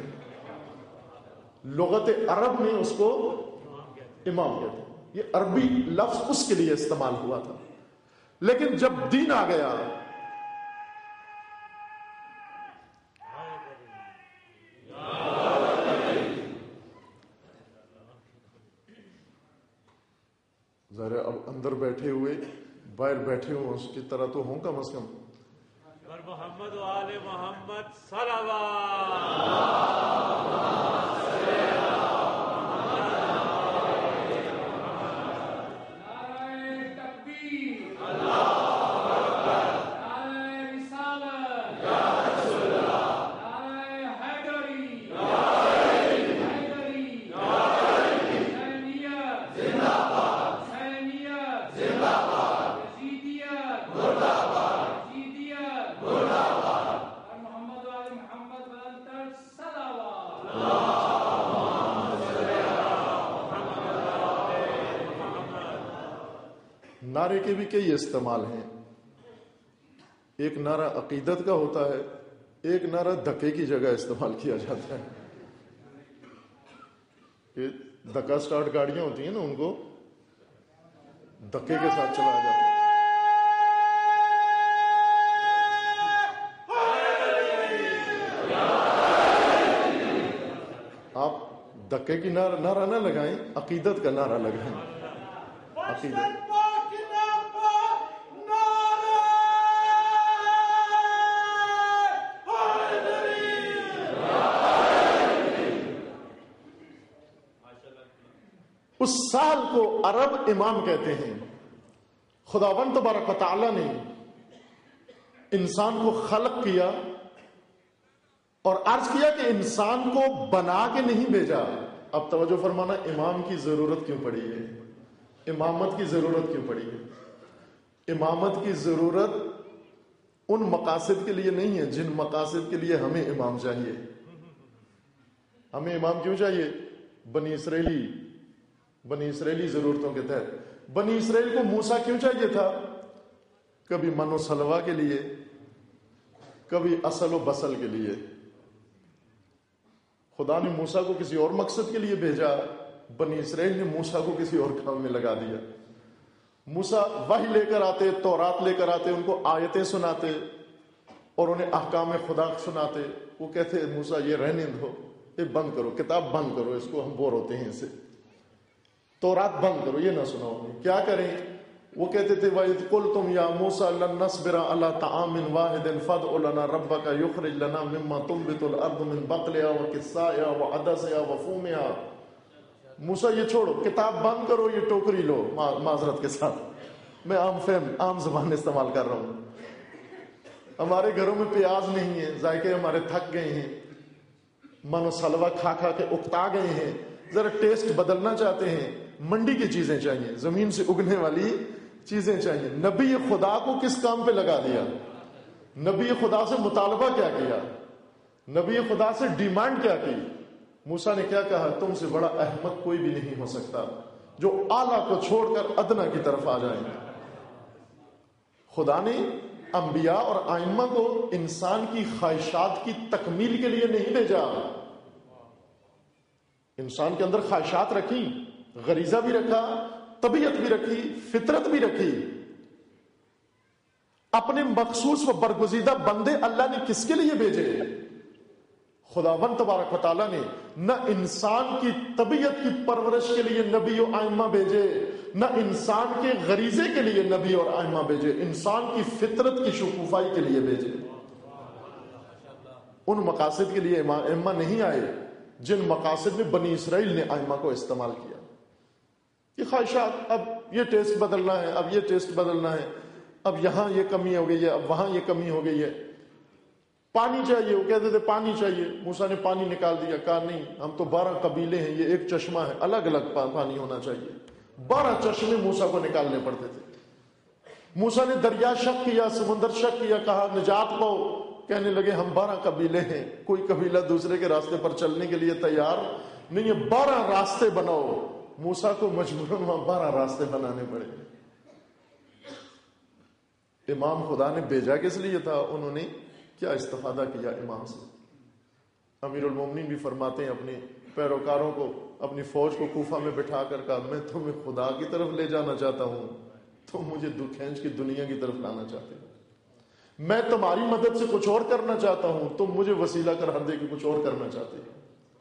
لغت عرب میں اس کو امام کہتے ہیں. یہ عربی لفظ اس کے لیے استعمال ہوا تھا. لیکن جب دین آ گیا، ذرا اب اندر بیٹھے ہوئے باہر بیٹھے ہوئے اس کی طرح تو ہوں کم از کم. اور محمد و آل محمد صلوات. نعرے کے بھی کئی استعمال ہیں. ایک نعرہ عقیدت کا ہوتا ہے، ایک نعرہ دھکے کی جگہ استعمال کیا جاتا ہے. کہ دھکا سٹارٹ گاڑیاں ہوتی ہیں نا، ان کو دھکے کے ساتھ چلایا جاتا ہے. آپ دھکے کی نعرہ نہ لگائیں، عقیدت کا نعرہ لگائیں. عقیدت اس سال کو عرب امام کہتے ہیں. خداوند تبارک و تعالی نے انسان کو خلق کیا اور عرض کیا کہ انسان کو بنا کے نہیں بھیجا. اب توجہ فرمانا، امام کی ضرورت کیوں پڑی ہے، امامت کی ضرورت کیوں پڑی ہے. امامت کی ضرورت ان مقاصد کے لیے نہیں ہے جن مقاصد کے لیے ہمیں امام چاہیے. ہمیں امام کیوں چاہیے؟ بنی اسرائیلی بنی اسرائیلی ضرورتوں کے تحت. بنی اسرائیل کو موسیٰ کیوں چاہیے تھا؟ کبھی من و سلوہ کے لیے، کبھی اصل و بصل کے لیے. خدا نے موسیٰ کو کسی اور مقصد کے لیے بھیجا. بنی اسرائیل نے موسیٰ کو کسی اور کام میں لگا دیا. موسیٰ وحی لے کر آتے, تورات لے کر آتے, ان کو آیتیں سناتے اور انہیں احکام خدا سناتے. وہ کہتے موسیٰ یہ رہنے دو, یہ بند کرو, کتاب بند کرو, اس کو ہم بور ہوتے ہیں, اسے تورات بند کرو, یہ نہ سناؤ. کیا کریں؟ وہ کہتے تھے وَإِذْ قُلْتُمْ يَا مُوسَىٰ لَن نَّصْبِرَ عَلَىٰ طَعَامٍ وَاحِدٍ فَادْعُ لَنَا رَبَّكَ يُخْرِجْ لَنَا مِمَّا تُنبِتُ الْأَرْضُ مِن بَقْلِهَا وَقِثَّائِهَا وَعَدَسِهَا وَفُومِهَا. موسیٰ یہ چھوڑو, کتاب بند کرو, یہ ٹوکری لو. معذرت کے ساتھ میں عام فہم عام زبان استعمال کر رہا ہوں. ہمارے گھروں میں پیاز نہیں ہے, ذائقے ہمارے تھک گئے ہیں, مانو سلوا کھا کھا کے اکتا گئے ہیں, ذرا ٹیسٹ بدلنا چاہتے ہیں. منڈی کی چیزیں چاہیے, زمین سے اگنے والی چیزیں چاہیے. نبی خدا کو کس کام پہ لگا دیا؟ نبی خدا سے مطالبہ کیا کیا؟ نبی خدا سے ڈیمانڈ کیا کی؟ موسیٰ نے کیا کہا؟ تم سے بڑا احمق کوئی بھی نہیں ہو سکتا جو اعلیٰ کو چھوڑ کر ادنا کی طرف آ جائے. خدا نے انبیاء اور ائمہ کو انسان کی خواہشات کی تکمیل کے لیے نہیں بھیجا. انسان کے اندر خواہشات رکھی, غریزہ بھی رکھا, طبیعت بھی رکھی, فطرت بھی رکھی. اپنے مخصوص و برگزیدہ بندے اللہ نے کس کے لیے بھیجے؟ خداوند تبارک و تعالیٰ نے نہ انسان کی طبیعت کی پرورش کے لیے نبی و ائمہ بھیجے, نہ انسان کے غریزے کے لیے نبی اور ائمہ بھیجے, انسان کی فطرت کی شکوفائی کے لیے بھیجے. ان مقاصد کے لیے ائمہ نہیں آئے جن مقاصد میں بنی اسرائیل نے ائمہ کو استعمال کیا. یہ خواہشات, اب یہ ٹیسٹ بدلنا ہے, اب یہ ٹیسٹ بدلنا ہے, اب یہاں یہ کمی ہو گئی ہے, اب وہاں یہ کمی ہو گئی ہے. پانی چاہیے, وہ کہتے تھے پانی چاہیے. موسیٰ نے پانی نکال دیا, کہا نہیں, ہم تو بارہ قبیلے ہیں, یہ ایک چشمہ ہے, الگ الگ پانی ہونا چاہیے. بارہ چشمے موسیٰ کو نکالنے پڑتے تھے. موسیٰ نے دریا شق کیا, سمندر شق کیا, کہا نجات پاؤ. کہنے لگے ہم بارہ قبیلے ہیں, کوئی قبیلہ دوسرے کے راستے پر چلنے کے لیے تیار نہیں ہے, بارہ راستے بناؤ. موسیٰ کو مجبوراً وہاں بارہ راستے بنانے پڑے. امام خدا نے بھیجا کس لیے تھا؟ انہوں نے کیا استفادہ کیا امام سے؟ امیر المومنین بھی فرماتے ہیں اپنے پیروکاروں کو, اپنی فوج کو کوفہ میں بٹھا کر کہا میں تمہیں خدا کی طرف لے جانا چاہتا ہوں, تم مجھے دکھینچ کی دنیا کی طرف لانا چاہتے ہو. میں تمہاری مدد سے کچھ اور کرنا چاہتا ہوں, تم مجھے وسیلہ کر ہر دے کے کچھ اور کرنا چاہتے ہو.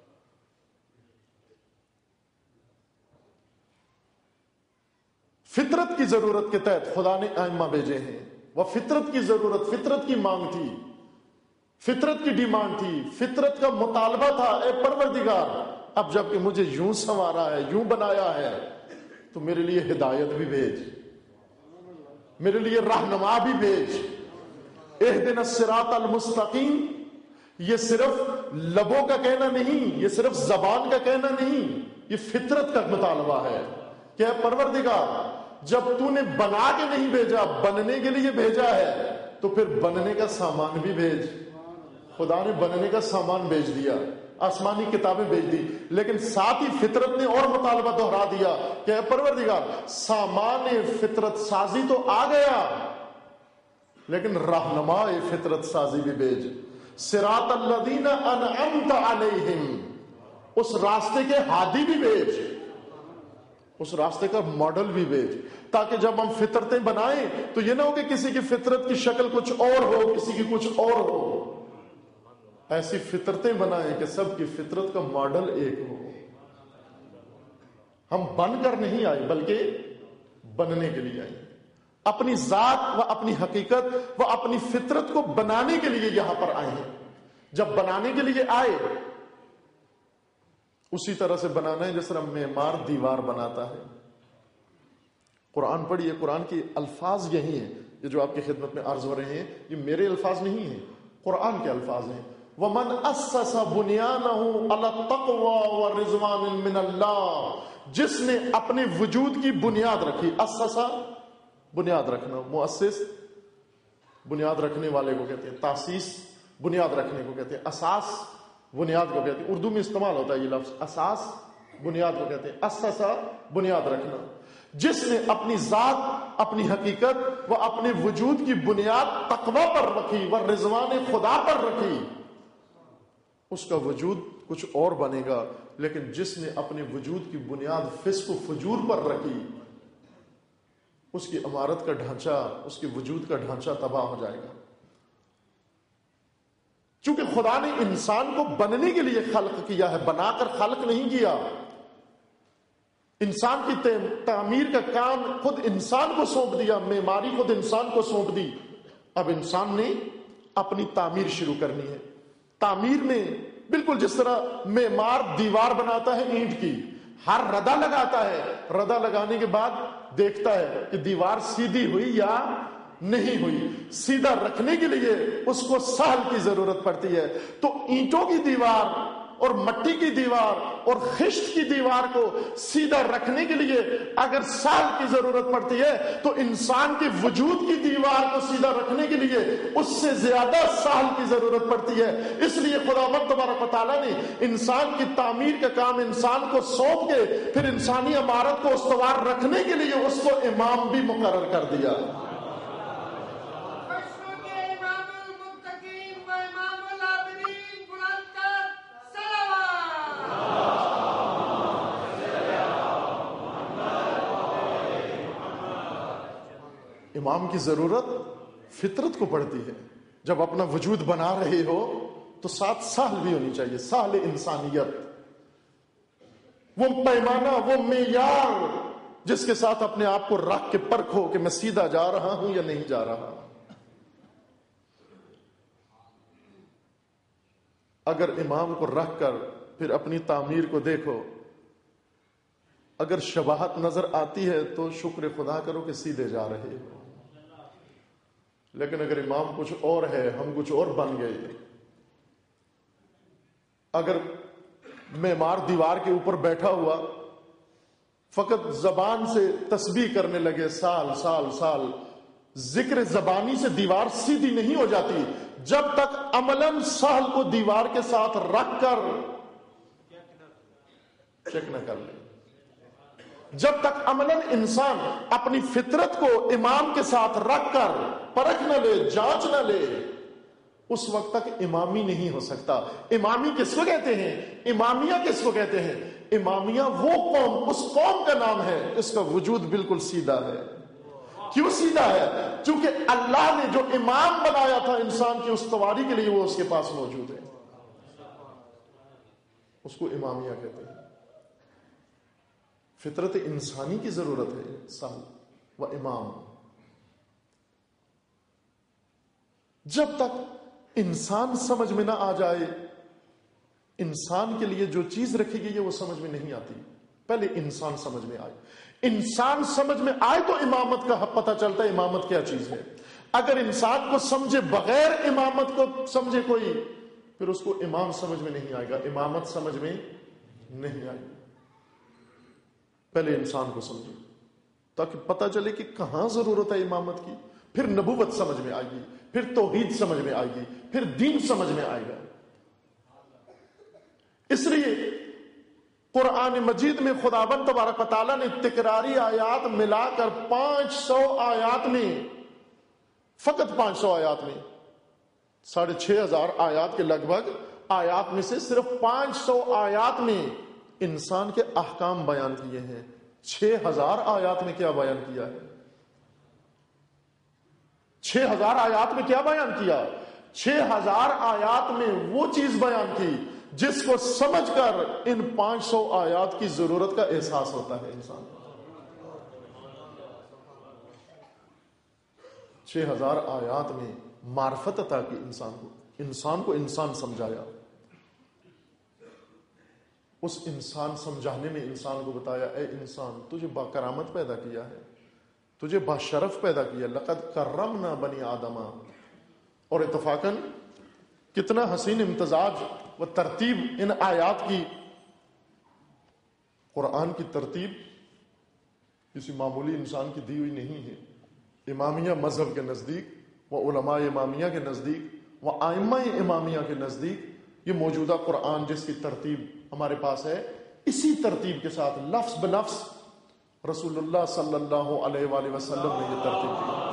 فطرت کی ضرورت کے تحت خدا نے ائمہ بھیجے ہیں. وہ فطرت کی ضرورت, فطرت کی مانگ تھی, فطرت کی ڈیمانڈ تھی, فطرت کا مطالبہ تھا, اے پروردگار اب جب کہ مجھے یوں سنوارا ہے, یوں بنایا ہے, تو میرے لیے ہدایت بھی بھیج, میرے لیے رہنما بھی بھیج. اہدنا الصراط المستقیم, یہ صرف لبوں کا کہنا نہیں, یہ صرف زبان کا کہنا نہیں, یہ فطرت کا مطالبہ ہے کہ اے پروردگار جب تو نے بنا کے نہیں بھیجا, بننے کے لیے بھیجا ہے, تو پھر بننے کا سامان بھی بھیج. خدا نے بننے کا سامان بھیج دیا, آسمانی کتابیں بھیج دی, لیکن ساتھ ہی فطرت نے اور مطالبہ دہرا دیا کہ اے پروردگار سامان فطرت سازی تو آ گیا, لیکن رہنما فطرت سازی بھی بھیج. صراط الذین انعمت علیہم, اس راستے کے ہادی بھی بھیج, اس راستے کا ماڈل بھی بھیج, تاکہ جب ہم فطرتیں بنائیں تو یہ نہ ہو کہ کسی کی فطرت کی شکل کچھ اور ہو, کسی کی کچھ اور ہو. ایسی فطرتیں بنائیں کہ سب کی فطرت کا ماڈل ایک ہو. ہم بن کر نہیں آئے بلکہ بننے کے لیے آئے. اپنی ذات و اپنی حقیقت و اپنی فطرت کو بنانے کے لیے یہاں پر آئے ہیں. جب بنانے کے لیے آئے اسی طرح سے بنانا ہے جس طرح معمار دیوار بناتا ہے. قرآن پڑھیے, قرآن کے الفاظ یہی ہیں, یہ جو آپ کی خدمت میں عرض ہو رہے ہیں یہ میرے الفاظ نہیں ہیں, قرآن کے الفاظ ہیں. وَمَنْ أَسَّسَ بُنْيَانَهُ عَلَى التَّقْوَى وَالرِّضْوَانِ مِنَ اللَّهِ, جس نے اپنے وجود کی بنیاد رکھی. اسسا بنیاد رکھنا, مؤسس بنیاد رکھنے والے کو کہتے ہیں, تاسیس بنیاد رکھنے کو کہتے ہیں, اساس بنیاد کو کہتے ہیں. اردو میں استعمال ہوتا ہے یہ لفظ, اساس بنیاد کو کہتے ہیں. اسسا بنیاد رکھنا. جس نے اپنی ذات, اپنی حقیقت و اپنے وجود کی بنیاد تقوی پر رکھی, و رضوان خدا پر رکھی, اس کا وجود کچھ اور بنے گا، لیکن جس نے اپنے وجود کی بنیاد فسق و فجور پر رکھی، اس کی عمارت کا ڈھانچہ، اس کے وجود کا ڈھانچہ تباہ ہو جائے گا۔ چونکہ خدا نے انسان کو بننے کے لیے خلق کیا ہے، بنا کر خلق نہیں کیا۔ انسان کی تعمیر کا کام خود انسان کو سونپ دیا، معماری خود انسان کو سونپ دی۔ اب انسان نے اپنی تعمیر شروع کرنی ہے۔ تعمیر میں بالکل جس طرح معمار دیوار بناتا ہے اینٹ کی، ہر ردا لگاتا ہے، ردا لگانے کے بعد دیکھتا ہے کہ دیوار سیدھی ہوئی یا نہیں ہوئی۔ سیدھا رکھنے کے لیے اس کو سہل کی ضرورت پڑتی ہے۔ تو اینٹوں کی دیوار اور مٹی کی دیوار اور خشت کی دیوار کو سیدھا رکھنے کے لیے اگر سہل کی ضرورت پڑتی ہے تو انسان کے وجود کی دیوار کو سیدھا رکھنے کے لیے اس سے زیادہ سہل کی ضرورت پڑتی ہے۔ اس لیے خداوند تبارک و تعالیٰ نے انسان کی تعمیر کا کام انسان کو سونپ کے پھر انسانی عمارت کو استوار رکھنے کے لیے اس کو امام بھی مقرر کر دیا۔ امام کی ضرورت فطرت کو پڑتی ہے۔ جب اپنا وجود بنا رہے ہو تو ساتھ سہل بھی ہونی چاہیے، سہل انسانیت، وہ پیمانہ، وہ معیار جس کے ساتھ اپنے آپ کو رکھ کے پرکھو کہ میں سیدھا جا رہا ہوں یا نہیں جا رہا۔ اگر امام کو رکھ کر پھر اپنی تعمیر کو دیکھو، اگر شباہت نظر آتی ہے تو شکر خدا کرو کہ سیدھے جا رہے ہو۔ لیکن اگر امام کچھ اور ہے، ہم کچھ اور بن گئے، اگر معمار دیوار کے اوپر بیٹھا ہوا فقط زبان سے تسبیح کرنے لگے سال سال سال، ذکر زبانی سے دیوار سیدھی نہیں ہو جاتی جب تک عملاً سہل کو دیوار کے ساتھ رکھ کر چیک نہ کر لے، جب تک عملاً انسان اپنی فطرت کو امام کے ساتھ رکھ کر پرکھ نہ لے، جانچ نہ لے، اس وقت تک امامی نہیں ہو سکتا۔ امامی کس کو کہتے ہیں؟ امامیہ کس کو کہتے ہیں؟ امامیہ وہ قوم، اس قوم کا نام ہے اس کا وجود بالکل سیدھا ہے۔ کیوں سیدھا ہے؟ چونکہ اللہ نے جو امام بنایا تھا انسان کی استواری کے لیے وہ اس کے پاس موجود ہے، اس کو امامیہ کہتے ہیں۔ فطرت انسانی کی ضرورت ہے انسان و امام۔ جب تک انسان سمجھ میں نہ آ جائے، انسان کے لیے جو چیز رکھی گئی ہے وہ سمجھ میں نہیں آتی، پہلے انسان سمجھ میں آئے۔ انسان سمجھ میں آئے تو امامت کا حق پتہ چلتا ہے امامت کیا چیز ہے۔ اگر انسان کو سمجھے بغیر امامت کو سمجھے کوئی، پھر اس کو امام سمجھ میں نہیں آئے گا، امامت سمجھ میں نہیں آئے گی۔ پہلے انسان کو سمجھے تاکہ پتہ چلے کہ کہاں ضرورت ہے امامت کی، پھر نبوت سمجھ میں آئے گی، پھر توحید سمجھ میں آئے گی، پھر دین سمجھ میں آئے گا۔ اس لیے قرآن مجید میں خداوند تبارک و تعالیٰ نے تکراری آیات ملا کر پانچ سو آیات میں، فقط پانچ سو آیات میں، ساڑھے چھ ہزار آیات کے لگ بھگ آیات میں سے صرف پانچ سو آیات میں انسان کے احکام بیان کیے ہیں۔ چھ ہزار آیات میں کیا بیان کیا ہے؟ چھ ہزار آیات میں کیا بیان کیا؟ چھ ہزار آیات میں وہ چیز بیان کی جس کو سمجھ کر ان پانچ سو آیات کی ضرورت کا احساس ہوتا ہے انسان۔ چھ ہزار آیات میں معرفت عطا کی انسان کو، انسان کو انسان سمجھایا، اس انسان سمجھانے میں انسان کو بتایا اے انسان تجھے با کرامت پیدا کیا ہے، تجھے با شرف پیدا کیا، لقد کرمنا بنی آدم۔ اور اتفاقاً کتنا حسین امتزاج و ترتیب ان آیات کی۔ قرآن کی ترتیب کسی معمولی انسان کی دی ہوئی نہیں ہے۔ امامیہ مذہب کے نزدیک و علماء امامیہ کے نزدیک و ائمہ امامیہ کے نزدیک یہ موجودہ قرآن جس کی ترتیب ہمارے پاس ہے، اسی ترتیب کے ساتھ لفظ بلفظ رسول اللہ صلی اللہ علیہ وآلہ وسلم نے یہ ترتیب دی۔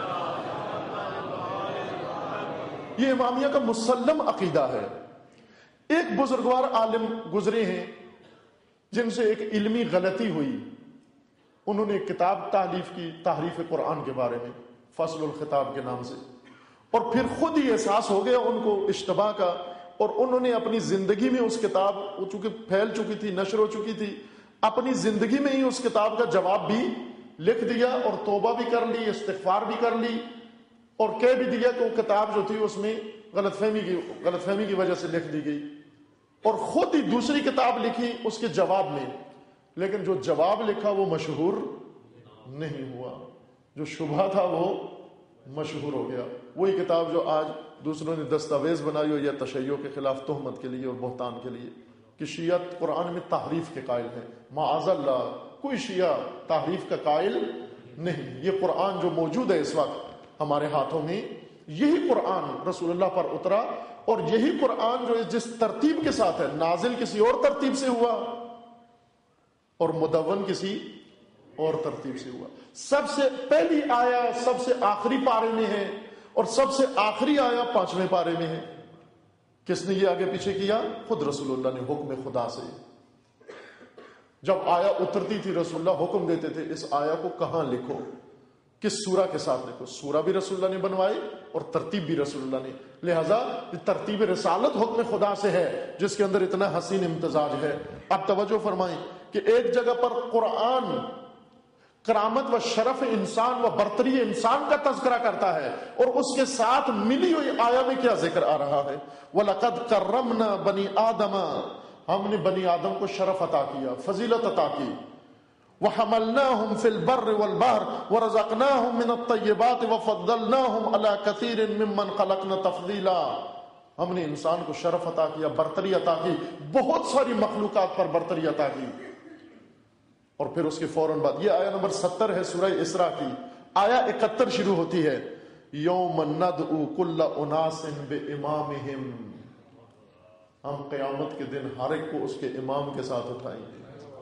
یہ امامیہ کا مسلم عقیدہ ہے ایک بزرگوار عالم گزرے ہیں جن سے ایک علمی غلطی ہوئی. انہوں نے ایک کتاب تالیف کی تحریف قرآن کے بارے میں، فصل الخطاب کے نام سے، اور پھر خود ہی احساس ہو گیا ان کو اشتباہ کا، اور انہوں نے اپنی زندگی میں اس کتاب، وہ چونکہ پھیل چکی تھی، نشر ہو چکی تھی، اپنی زندگی میں ہی اس کتاب کا جواب بھی لکھ دیا، اور توبہ بھی کر لی، استغفار بھی کر لی، اور کہہ بھی دیا کہ وہ کتاب جو تھی اس میں غلط فہمی کی غلط فہمی کی وجہ سے لکھ دی گئی، اور خود ہی دوسری کتاب لکھی اس کے جواب میں. لیکن جو جواب لکھا وہ مشہور نہیں ہوا، جو شبہ تھا وہ مشہور ہو گیا. وہی کتاب جو آج دوسروں نے دستاویز بنائی ہو یا تشیع کے خلاف تہمت کے لیے اور بہتان کے لیے کہ شیعہ قرآن میں تحریف کے قائل ہیں. معاذ اللہ، کوئی شیعہ تحریف کا قائل نہیں. یہ قرآن جو موجود ہے اس وقت ہمارے ہاتھوں میں، یہی قرآن رسول اللہ پر اترا، اور یہی قرآن جو جس ترتیب کے ساتھ ہے، نازل کسی اور ترتیب سے ہوا اور مدون کسی اور ترتیب سے ہوا. سب سے پہلی آیا سب سے آخری پارے میں ہے، اور سب سے آخری آیا پانچویں پارے میں ہے. کس نے یہ آگے پیچھے کیا؟ خود رسول اللہ نے حکم خدا سے. جب آیا اترتی تھی رسول اللہ حکم دیتے تھے اس آیا کو کہاں لکھو، کس سورہ کے ساتھ لکھو. سورہ بھی رسول اللہ نے بنوائی اور ترتیب بھی رسول اللہ نے. لہذا ترتیب رسالت حکم خدا سے ہے جس کے اندر اتنا حسین امتزاج ہے. اب توجہ فرمائیں کہ ایک جگہ پر قرآن کرامت و شرف انسان و برتری انسان کا تذکرہ کرتا ہے، اور اس کے ساتھ ملی ہوئی آیا میں کیا ذکر آ رہا ہے؟ وَلَقَدْ كَرَّمْنَا بَنِي آدَمَ، ہم نے بنی آدم کو شرف عطا کیا، فضیلت عطا کی. وَحَمَلْنَاهُمْ فِي الْبَرِّ وَالْبَحْرِ وَرَزَقْنَاهُمْ مِنَ الطَّيِّبَاتِ وَفَضَّلْنَاهُمْ عَلَى كَثِيرٍ مِّمَّنْ خَلَقْنَا تَفْضِيلًا. ہم نے انسان کو شرف عطا کیا، برتری عطا کی، بہت ساری مخلوقات پر برتری عطا کی. اور پھر اس کے فوراً بعد یہ آیا نمبر ستر ہے سورہ اسراء کی. آیا اکہتر شروع ہوتی ہے یوم ندعو کل اناس بامامہم. ہم قیامت کے دن ہر ایک کو اس کے امام کے ساتھ اٹھائیں گے،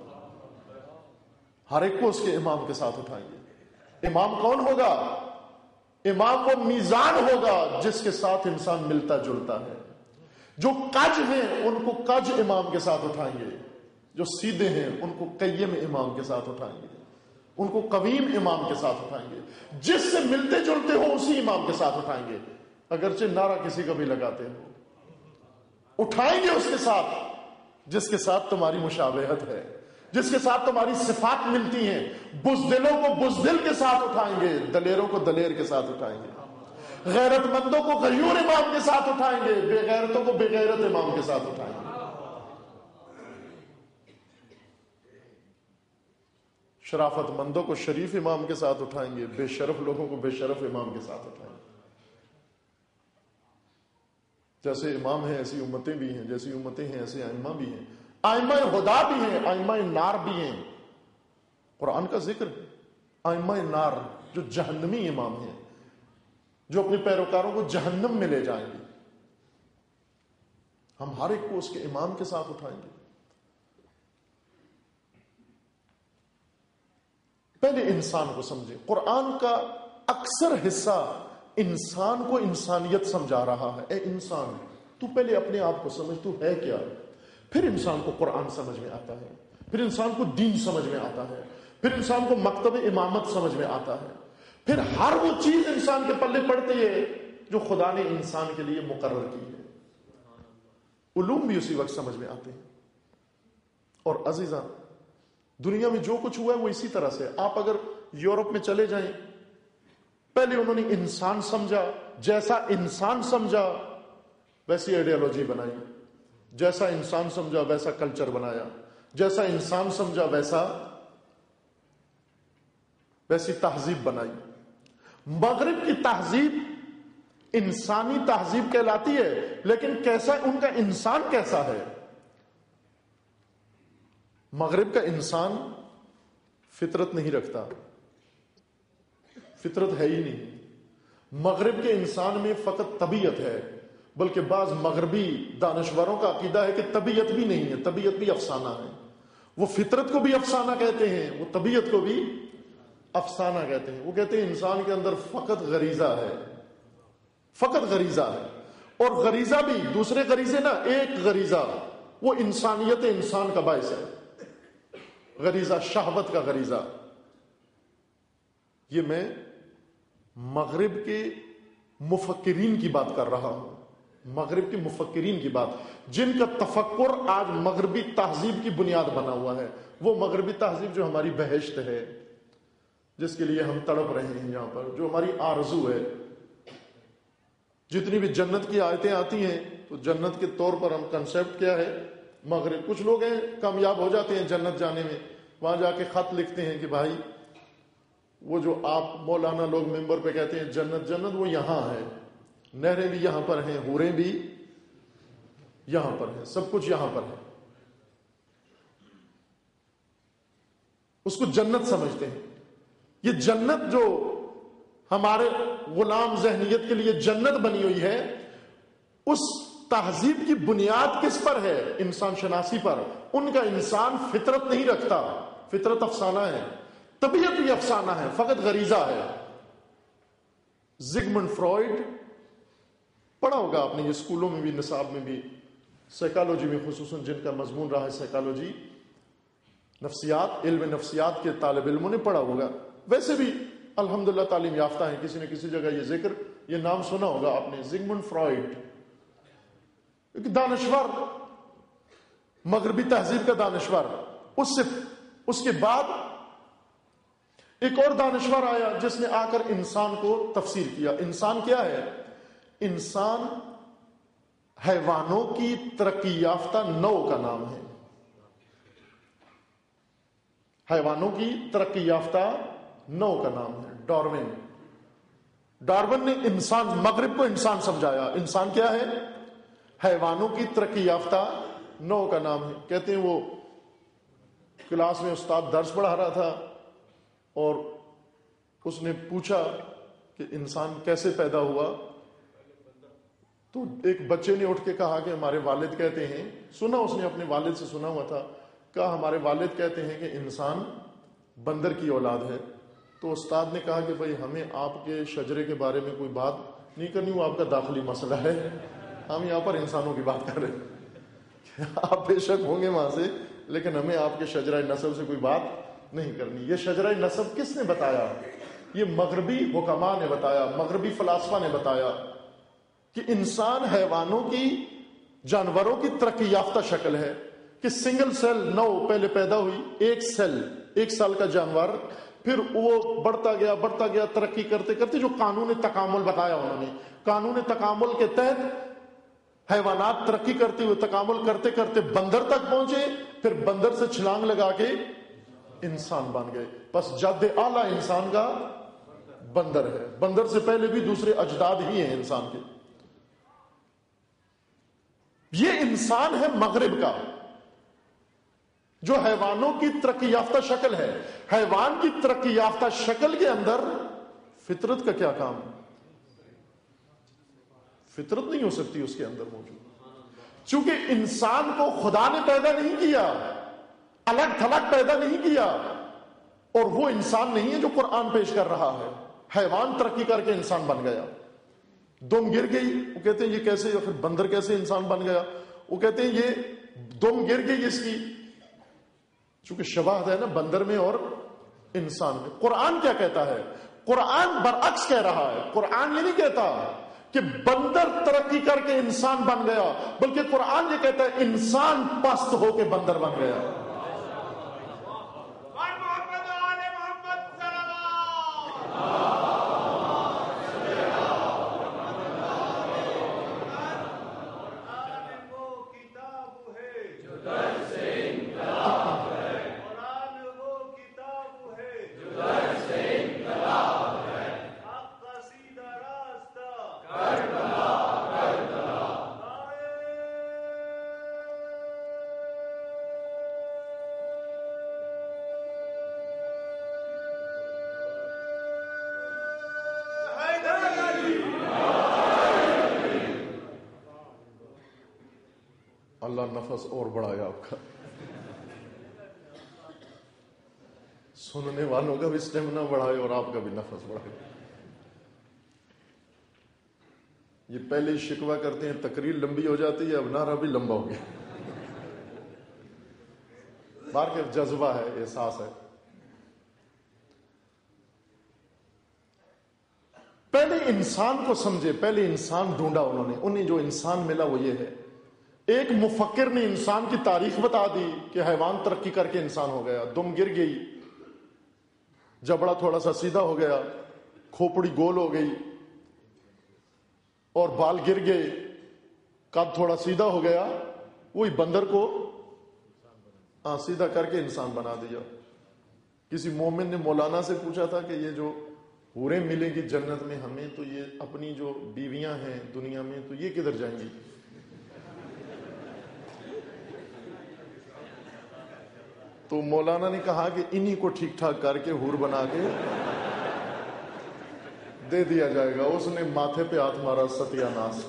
ہر ایک کو اس کے امام کے ساتھ اٹھائیں گے. امام کون ہوگا؟ امام وہ میزان ہوگا جس کے ساتھ انسان ملتا جلتا ہے. جو کج ہیں ان کو کج امام کے ساتھ اٹھائیں گے، جو سیدھے ہیں ان کو قیم امام کے ساتھ اٹھائیں گے، ان کو قویم امام کے ساتھ اٹھائیں گے. جس سے ملتے جلتے ہو اسی امام کے ساتھ اٹھائیں گے، اگرچہ نعرہ کسی کا بھی لگاتے ہو. اٹھائیں گے اس کے ساتھ جس کے ساتھ تمہاری مشابہت ہے، جس کے ساتھ تمہاری صفات ملتی ہیں. بزدلوں کو بزدل کے ساتھ اٹھائیں گے، دلیروں کو دلیر کے ساتھ اٹھائیں گے، غیرت مندوں کو غیور امام کے ساتھ اٹھائیں گے، بے غیرتوں کو بے غیرت امام کے ساتھ اٹھائیں گے. شرافت مندوں کو شریف امام کے ساتھ اٹھائیں گے، بے شرف لوگوں کو بے شرف امام کے ساتھ اٹھائیں گے. جیسے امام ہیں ایسی امتیں بھی ہیں، جیسی امتیں ہیں ایسے ائمہ بھی ہیں. ائمہ ہدا بھی ہیں، ائمہ نار بھی ہیں. قرآن کا ذکر ہے ائمہ نار جو جہنمی امام ہیں، جو اپنے پیروکاروں کو جہنم میں لے جائیں گے. ہم ہر ایک کو اس کے امام کے ساتھ اٹھائیں گے. پہلے انسان کو سمجھیں. قرآن کا اکثر حصہ انسان کو انسانیت سمجھا رہا ہے. اے انسان تو پہلے اپنے آپ کو سمجھ، تو ہے کیا. پھر انسان کو قرآن سمجھ میں آتا ہے، پھر انسان کو دین سمجھ میں آتا ہے، پھر انسان کو مکتب امامت سمجھ میں آتا ہے، پھر ہر وہ چیز انسان کے پلے پڑتی ہے جو خدا نے انسان کے لیے مقرر کی ہے. علوم بھی اسی وقت سمجھ میں آتے ہیں. اور عزیزاں دنیا میں جو کچھ ہوا ہے وہ اسی طرح سے. آپ اگر یورپ میں چلے جائیں، پہلے انہوں نے انسان سمجھا، جیسا انسان سمجھا ویسی آئیڈیالوجی بنائی، جیسا انسان سمجھا ویسا کلچر بنایا، جیسا انسان سمجھا ویسا ویسی تہذیب بنائی. مغرب کی تہذیب انسانی تہذیب کہلاتی ہے، لیکن کیسا ان کا انسان کیسا ہے؟ مغرب کا انسان فطرت نہیں رکھتا، فطرت ہے ہی نہیں. مغرب کے انسان میں فقط طبیعت ہے، بلکہ بعض مغربی دانشوروں کا عقیدہ ہے کہ طبیعت بھی نہیں ہے، طبیعت بھی افسانہ ہے. وہ فطرت کو بھی افسانہ کہتے ہیں، وہ طبیعت کو بھی افسانہ کہتے ہیں. وہ کہتے ہیں انسان کے اندر فقط غریزہ ہے، فقط غریزہ ہے، اور غریزہ بھی دوسرے غریزے نا، ایک غریزہ وہ انسانیت انسان کا باعث ہے، غریزہ شہوت کا غریزہ. یہ میں مغرب کے مفکرین کی بات کر رہا ہوں، مغرب کے مفکرین کی بات، جن کا تفکر آج مغربی تہذیب کی بنیاد بنا ہوا ہے. وہ مغربی تہذیب جو ہماری بہشت ہے، جس کے لیے ہم تڑپ رہے ہیں یہاں پر، جو ہماری آرزو ہے. جتنی بھی جنت کی آیتیں آتی ہیں تو جنت کے طور پر ہم کنسیپٹ کیا ہے مغرب. کچھ لوگ ہیں کامیاب ہو جاتے ہیں جنت جانے میں، وہاں جا کے خط لکھتے ہیں کہ بھائی وہ جو آپ مولانا لوگ ممبر پہ کہتے ہیں جنت جنت، وہ یہاں ہے، نہریں بھی یہاں پر ہیں، حوریں بھی یہاں پر ہیں، سب کچھ یہاں پر ہے. اس کو جنت سمجھتے ہیں. یہ جنت جو ہمارے غلام ذہنیت کے لیے جنت بنی ہوئی ہے، اس تہذیب کی بنیاد کس پر ہے؟ انسان شناسی پر. ان کا انسان فطرت نہیں رکھتا، فطرت افسانہ ہے، طبیعت بھی افسانہ ہے، فقط غریزہ ہے. زگمنڈ فرائڈ پڑھا ہوگا آپ نے، یہ اسکولوں میں بھی نصاب میں بھی، سائیکالوجی میں خصوصاً جن کا مضمون رہا ہے سائیکالوجی، نفسیات، علم نفسیات کے طالب علموں نے پڑھا ہوگا. ویسے بھی الحمدللہ تعلیم یافتہ ہیں، کسی نے کسی جگہ یہ ذکر، یہ نام سنا ہوگا آپ نے، زگمنڈ فرائڈ. ایک دانشور، مغربی تہذیب کا دانشور. اس سے اس کے بعد ایک اور دانشور آیا جس نے آ کر انسان کو تفسیر کیا. انسان کیا ہے؟ انسان حیوانوں کی ترقی یافتہ نوع کا نام ہے. حیوانوں کی ترقی یافتہ نوع کا نام ہے ڈارون. ڈارون نے انسان، مغرب کو انسان سمجھایا. انسان کیا ہے؟ حیوانوں کی ترقی یافتہ نوع کا نام ہے. کہتے ہیں وہ کلاس میں استاد درس پڑھا رہا تھا اور اس نے پوچھا کہ انسان کیسے پیدا ہوا، تو ایک بچے نے اٹھ کے کہا کہ ہمارے والد کہتے ہیں، سنا اس نے اپنے والد سے سنا ہوا تھا، کہا ہمارے والد کہتے ہیں کہ انسان بندر کی اولاد ہے. تو استاد نے کہا کہ بھائی ہمیں آپ کے شجرے کے بارے میں کوئی بات نہیں کرنی، وہ آپ کا داخلی مسئلہ ہے، ہم یہاں پر انسانوں کی بات کر رہے ہیں. آپ بے شک ہوں گے وہاں سے، لیکن ہمیں آپ کے شجرہ نسب سے کوئی بات نہیں کرنی. یہ شجرہ نسب کس نے بتایا؟ یہ مغربی حکماء نے بتایا، مغربی فلاسفہ نے بتایا کہ انسان حیوانوں کی، جانوروں کی ترقی یافتہ شکل ہے، کہ سنگل سیل نو پہلے پیدا ہوئی، ایک سیل، ایک سال کا جانور، پھر وہ بڑھتا گیا بڑھتا گیا ترقی کرتے کرتے، جو قانون تکامل بتایا انہوں نے، قانون تکامل کے تحت حیوانات ترقی کرتے ہوئے تکامل کرتے کرتے بندر تک پہنچے، پھر بندر سے چھلانگ لگا کے انسان بن گئے. بس جد اعلیٰ انسان کا بندر ہے. بندر سے پہلے بھی دوسرے اجداد ہی ہیں انسان کے. یہ انسان ہے مغرب کا، جو حیوانوں کی ترقی یافتہ شکل ہے. حیوان کی ترقی یافتہ شکل کے اندر فطرت کا کیا کام؟ فطرت نہیں ہو سکتی اس کے اندر موجود، چونکہ انسان کو خدا نے پیدا نہیں کیا، الگ تھلگ پیدا نہیں کیا، اور وہ انسان نہیں ہے جو قرآن پیش کر رہا ہے. حیوان ترقی کر کے انسان بن گیا. دم گر گئی، وہ کہتے ہیں یہ کیسے، یا پھر بندر کیسے انسان بن گیا؟ وہ کہتے ہیں یہ دم گر گئی اس کی، چونکہ شباہت ہے نا بندر میں اور انسان میں. قرآن کیا کہتا ہے؟ قرآن برعکس کہہ رہا ہے. قرآن یہ نہیں کہتا کہ بندر ترقی کر کے انسان بن گیا، بلکہ قرآن یہ کہتا ہے انسان پست ہو کے بندر بن گیا. اللہ نفس اور بڑھایا آپ کا، سننے والوں کا بھی اسٹیمنا بڑھائے اور آپ کا بھی نفس بڑھائے. یہ پہلے ہی شکوہ کرتے ہیں تقریر لمبی ہو جاتی ہے، اب نعرہ بھی لمبا ہو گیا. بار کے جذبہ ہے، احساس ہے. پہلے انسان کو سمجھے، پہلے انسان ڈھونڈا انہوں نے. انہیں جو انسان ملا وہ یہ ہے. ایک مفکر نے انسان کی تاریخ بتا دی کہ حیوان ترقی کر کے انسان ہو گیا. دم گر گئی، جبڑا تھوڑا سا سیدھا ہو گیا، کھوپڑی گول ہو گئی اور بال گر گئے، قد تھوڑا سیدھا ہو گیا. وہی بندر کو ہاں سیدھا کر کے انسان بنا دیا. کسی مومن نے مولانا سے پوچھا تھا کہ یہ جو حوریں ملیں گی جنت میں ہمیں، تو یہ اپنی جو بیویاں ہیں دنیا میں تو یہ کدھر جائیں گی؟ تو مولانا نے کہا کہ انہی کو ٹھیک ٹھاک کر کے حور بنا کے دے دیا جائے گا. اس نے ماتھے پہ ہاتھ مارا، ستیہ ناس.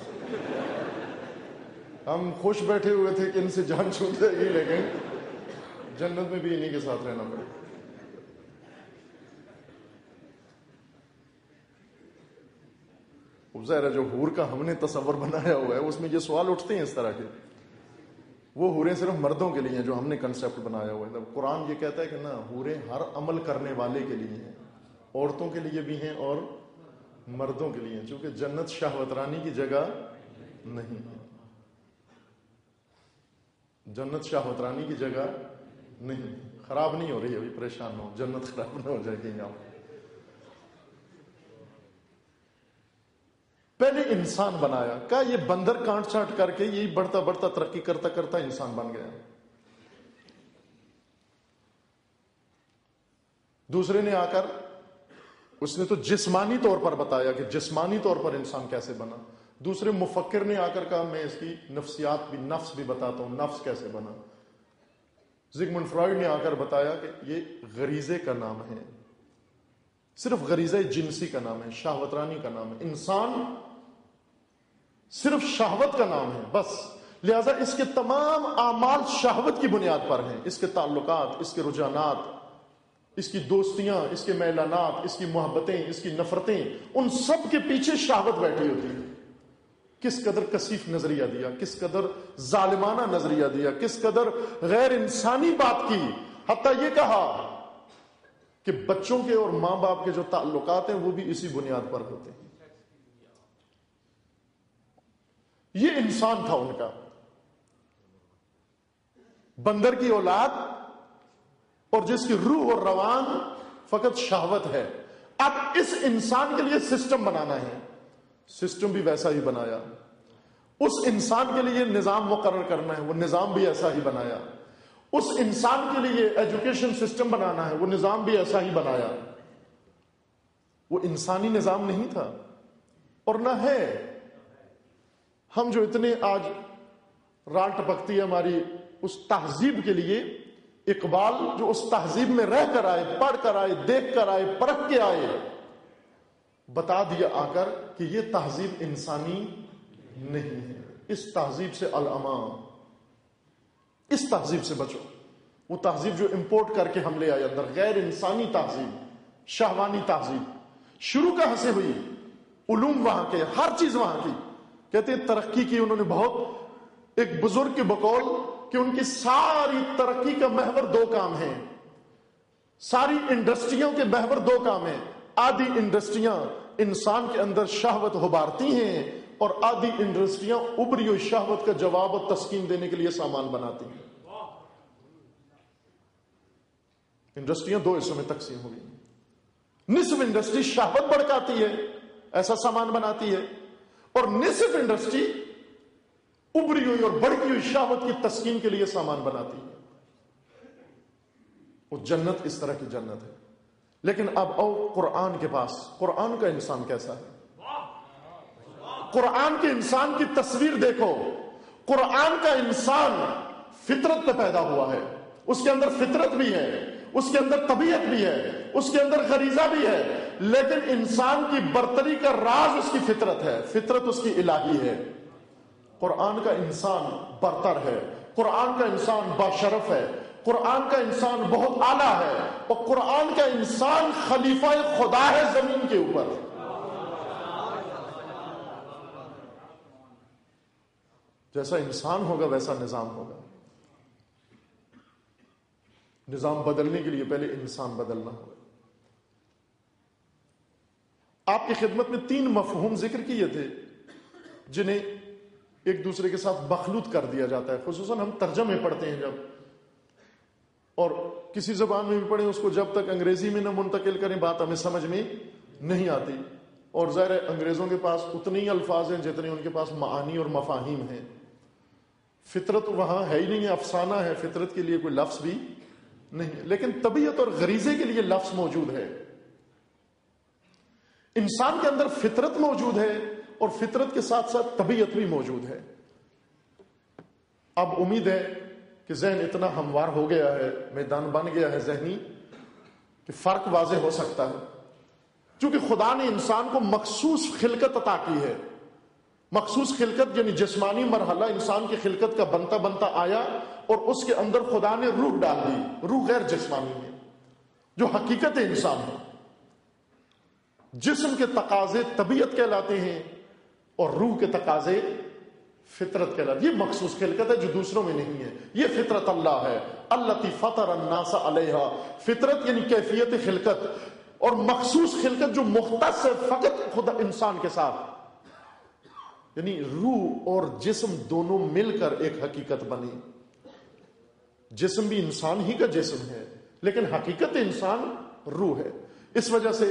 ہم خوش بیٹھے ہوئے تھے کہ ان سے جان چھوٹ جائے گی، لیکن جنت میں بھی انہی کے ساتھ رہنا پڑے. ظاہر ہے جو حور کا ہم نے تصور بنایا ہوا ہے اس میں یہ سوال اٹھتے ہیں اس طرح کے. وہ حوریں صرف مردوں کے لیے ہیں جو ہم نے کنسیپٹ بنایا ہوا ہے. قرآن یہ کہتا ہے کہ نہ، حوریں ہر عمل کرنے والے کے لیے ہیں، عورتوں کے لیے بھی ہیں اور مردوں کے لیے ہیں، چونکہ جنت شہوترانی کی جگہ نہیں ہے. جنت شہوترانی کی جگہ نہیں. خراب نہیں ہو رہی ابھی، پریشان ہو، جنت خراب نہ ہو جائے گی. یہاں پہلے انسان بنایا، کہا یہ بندر کانٹ چانٹ کر کے یہی بڑھتا بڑھتا ترقی کرتا کرتا انسان بن گیا. دوسرے نے آ کر اس نے تو جسمانی طور پر بتایا کہ جسمانی طور پر انسان کیسے بنا. دوسرے مفکر نے آ کر کہا میں اس کی نفسیات بھی، نفس بھی بتاتا ہوں، نفس کیسے بنا. زگمنڈ فرائیڈ نے آ کر بتایا کہ یہ غریزے کا نام ہے، صرف غریزہ جنسی کا نام ہے، شہوترانی کا نام ہے. انسان صرف شہوت کا نام ہے بس. لہذا اس کے تمام اعمال شہوت کی بنیاد پر ہیں. اس کے تعلقات، اس کے رجحانات، اس کی دوستیاں، اس کے میلانات، اس کی محبتیں، اس کی نفرتیں، ان سب کے پیچھے شہوت بیٹھی ہوتی ہے. کس قدر کثیف نظریہ دیا، کس قدر ظالمانہ نظریہ دیا، کس قدر غیر انسانی بات کی. حتیٰ یہ کہا کہ بچوں کے اور ماں باپ کے جو تعلقات ہیں وہ بھی اسی بنیاد پر ہوتے ہیں. یہ انسان تھا ان کا. بندر کی اولاد اور جس کی روح اور روان فقط شہوت ہے. اب اس انسان کے لیے سسٹم بنانا ہے. سسٹم بھی ویسا ہی بنایا. اس انسان کے لیے نظام مقرر کرنا ہے، وہ نظام بھی ایسا ہی بنایا. اس انسان کے لیے ایجوکیشن سسٹم بنانا ہے، وہ نظام بھی ایسا ہی بنایا. وہ انسانی نظام نہیں تھا اور نہ ہے. ہم جو اتنے آج ران ٹپکتی ہے ہماری اس تہذیب کے لیے، اقبال جو اس تہذیب میں رہ کر آئے، پڑھ کر آئے، دیکھ کر آئے، پرکھ کے آئے، بتا دیا آ کر کہ یہ تہذیب انسانی نہیں ہے. اس تہذیب سے الامان، اس تہذیب سے بچو. وہ تہذیب جو امپورٹ کر کے ہم لے آئے اندر، غیر انسانی تہذیب، شہوانی تہذیب. شروع کہاں سے ہوئی؟ علوم وہاں کے، ہر چیز وہاں کی. کہتے ہیں ترقی کی انہوں نے بہت. ایک بزرگ کے بقول کہ ان کی ساری ترقی کا محور دو کام ہیں، ساری انڈسٹریوں کے محور دو کام ہیں. آدھی انڈسٹریاں انسان کے اندر شہوت ابھارتی ہیں اور آدھی انڈسٹریاں ابری ہوئی شہوت کا جواب اور تسکین دینے کے لیے سامان بناتی ہیں. انڈسٹریاں دو حصوں میں تقسیم ہو گئی. نصف انڈسٹری شہوت بڑھکاتی ہے، ایسا سامان بناتی ہے، اور نصف انڈسٹری ابری ہوئی اور بڑھتی ہوئی شہوت کی تسکین کے لیے سامان بناتی ہے. وہ جنت اس طرح کی جنت ہے. لیکن اب آؤ قرآن کے پاس. قرآن کا انسان کیسا ہے؟ قرآن کے انسان کی تصویر دیکھو. قرآن کا انسان فطرت پہ پیدا ہوا ہے. اس کے اندر فطرت بھی ہے، اس کے اندر طبیعت بھی ہے، اس کے اندر غریزہ بھی ہے. لیکن انسان کی برتری کا راز اس کی فطرت ہے. فطرت اس کی الہی ہے. قرآن کا انسان برتر ہے. قرآن کا انسان باشرف ہے. قرآن کا انسان بہت اعلیٰ ہے. اور قرآن کا انسان خلیفہ خدا ہے زمین کے اوپر. جیسا انسان ہوگا ویسا نظام ہوگا. نظام بدلنے کے لیے پہلے انسان بدلنا ہوگا. آپ کی خدمت میں تین مفہوم ذکر کیے تھے جنہیں ایک دوسرے کے ساتھ مخلوط کر دیا جاتا ہے. خصوصاً ہم ترجمے پڑھتے ہیں جب, اور کسی زبان میں بھی پڑھیں اس کو جب تک انگریزی میں نہ منتقل کریں بات ہمیں سمجھ میں نہیں آتی. اور ظاہر ہے انگریزوں کے پاس اتنے ہی الفاظ ہیں جتنے ان کے پاس معانی اور مفاہیم ہیں. فطرت وہاں ہے ہی نہیں ہے, افسانہ ہے, فطرت کے لیے کوئی لفظ بھی نہیں ہے. لیکن طبیعت اور غریزے کے لیے لفظ موجود ہے. انسان کے اندر فطرت موجود ہے اور فطرت کے ساتھ ساتھ طبیعت بھی موجود ہے. اب امید ہے کہ ذہن اتنا ہموار ہو گیا ہے, میدان بن گیا ہے ذہنی, کہ فرق واضح ہو سکتا ہے. چونکہ خدا نے انسان کو مخصوص خلقت عطا کی ہے. مخصوص خلقت یعنی جسمانی مرحلہ انسان کی خلقت کا بنتا بنتا آیا اور اس کے اندر خدا نے روح ڈال دی. روح غیر جسمانی ہے جو حقیقت انسان ہے. جسم کے تقاضے طبیعت کہلاتے ہیں اور روح کے تقاضے فطرت کہلاتے. یہ مخصوص خلقت ہے جو دوسروں میں نہیں ہے. یہ فطرت اللہ ہے, التی فطر الناس علیہا. فطرت یعنی کیفیت خلقت, اور مخصوص خلقت جو مختص ہے فقط خدا انسان کے ساتھ. یعنی روح اور جسم دونوں مل کر ایک حقیقت بنی. جسم بھی انسان ہی کا جسم ہے لیکن حقیقت انسان روح ہے. اس وجہ سے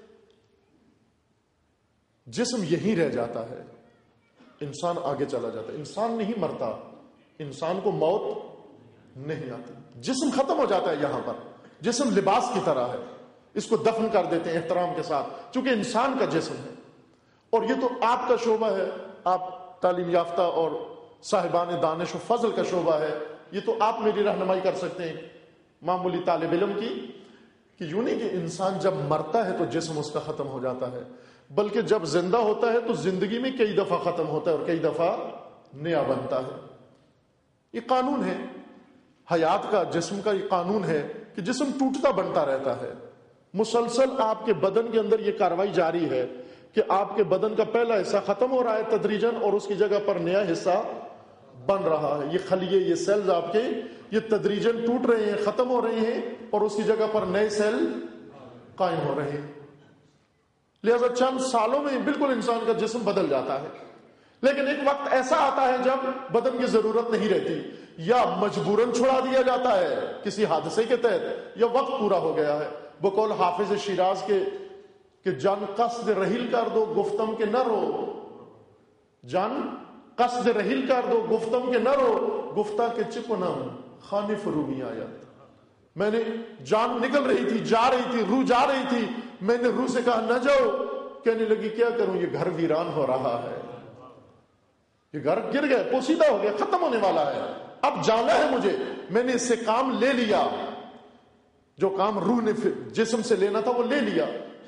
جسم یہی رہ جاتا ہے, انسان آگے چلا جاتا ہے. انسان نہیں مرتا, انسان کو موت نہیں آتی. جسم ختم ہو جاتا ہے یہاں پر. جسم لباس کی طرح ہے, اس کو دفن کر دیتے ہیں احترام کے ساتھ چونکہ انسان کا جسم ہے. اور یہ تو آپ کا شعبہ ہے, آپ تعلیم یافتہ اور صاحبان دانش و فضل کا شعبہ ہے. یہ تو آپ میری رہنمائی کر سکتے ہیں معمولی طالب علم کی, کہ یوں نہیں کہ انسان جب مرتا ہے تو جسم اس کا ختم ہو جاتا ہے, بلکہ جب زندہ ہوتا ہے تو زندگی میں کئی دفعہ ختم ہوتا ہے اور کئی دفعہ نیا بنتا ہے. یہ قانون ہے حیات کا, جسم کا یہ قانون ہے کہ جسم ٹوٹتا بنتا رہتا ہے. مسلسل آپ کے بدن کے اندر یہ کاروائی جاری ہے کہ آپ کے بدن کا پہلا حصہ ختم ہو رہا ہے تدریجاً اور اس کی جگہ پر نیا حصہ بن رہا ہے. یہ خلیے, یہ سیلز آپ کے یہ تدریجاً ٹوٹ رہے ہیں, ختم ہو رہے ہیں اور اس کی جگہ پر نئے سیل قائم ہو رہے ہیں. لہذا چند سالوں میں بالکل انسان کا جسم بدل جاتا ہے. لیکن ایک وقت ایسا آتا ہے جب بدن کی ضرورت نہیں رہتی, یا مجبوراً چھڑا دیا جاتا ہے کسی حادثے کے تحت, یا وقت پورا ہو گیا ہے. بقول حافظ شیراز کے کہ جان قصد رحیل کر دو گفتم کے نہ رو, جان قصد رحیل کر دو گفتم کے نہ رو, گفتہ کے چپنم خانے فرومی آیا. میں نے جان نکل رہی تھی, جا رہی تھی, روح جا رہی تھی, میں نے روح سے کہا نہ جاؤ. کہنے لگی کیا کروں, یہ گھر ویران ہو رہا ہے, یہ گھر گر گیا, پوسیدہ ہو گیا, ختم ہونے والا ہے, اب جانا ہے مجھے. میں نے اس سے کام لے لیا, جو کام روح نے جسم سے لینا تھا وہ لے لیا,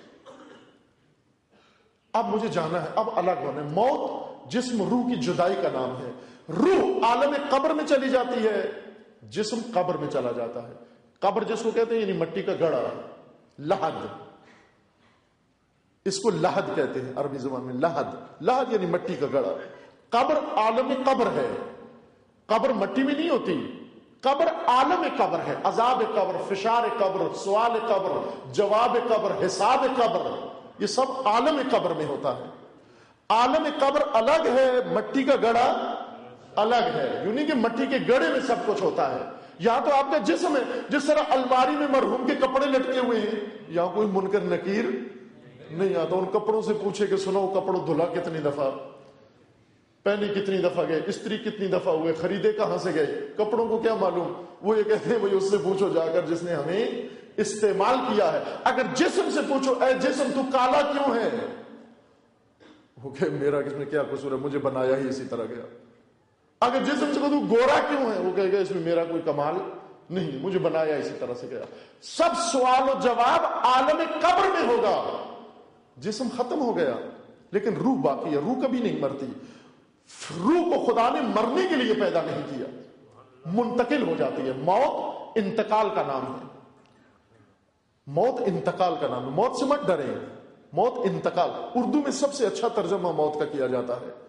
اب مجھے جانا ہے, اب الگ ہونا ہے. موت جسم روح کی جدائی کا نام ہے. روح عالم قبر میں چلی جاتی ہے, جسم قبر میں چلا جاتا ہے. قبر جس کو کہتے ہیں یعنی مٹی کا گڑھا, لحد, اس کو لحد کہتے ہیں عربی زبان میں. لحد, لحد یعنی مٹی کا گڑھا. قبر عالم قبر ہے, قبر مٹی میں نہیں ہوتی, قبر عالم قبر ہے. عذاب قبر, فشار قبر, سوال قبر, جواب قبر, حساب قبر, یہ سب عالم قبر میں ہوتا ہے. عالم قبر الگ ہے, مٹی کا گڑھا الگ ہے. یوں نہیں کہ مٹی کے گڑھے میں سب کچھ ہوتا ہے. یہاں تو آپ کا جسم ہے, جس طرح الماری میں مرحوم کے کپڑے لٹکے ہوئے ہیں, یہاں کوئی منکر نکیر نہیں آتا. ان کپڑوں سے پوچھے کہ سنو کپڑوں دھلا کتنی دفعہ, پہنے کتنی دفعہ گئے, استری کتنی دفعہ ہوئے, خریدے کہاں سے گئے, کپڑوں کو کیا معلوم. وہ یہ کہتے ہیں بھائی اس سے پوچھو جا کر جس نے ہمیں استعمال کیا ہے. اگر جسم سے پوچھو اے جسم تو کالا کیوں ہے, وہ کہ میرا کس میں کیا قصور ہے, مجھے بنایا ہی اسی طرح گیا. اگر جسم سے تو گورا کیوں ہے, وہ کہے گا اس میں میرا کوئی کمال نہیں, مجھے بنایا اسی طرح سے گیا. سب سوال و جواب عالم قبر میں ہوگا. جسم ختم ہو گیا لیکن روح باقی ہے, روح کبھی نہیں مرتی. روح کو خدا نے مرنے کے لیے پیدا نہیں کیا, منتقل ہو جاتی ہے. موت انتقال کا نام ہے, موت انتقال کا نام ہے. موت سے مت ڈریں, موت انتقال. اردو میں سب سے اچھا ترجمہ موت کا کیا جاتا ہے,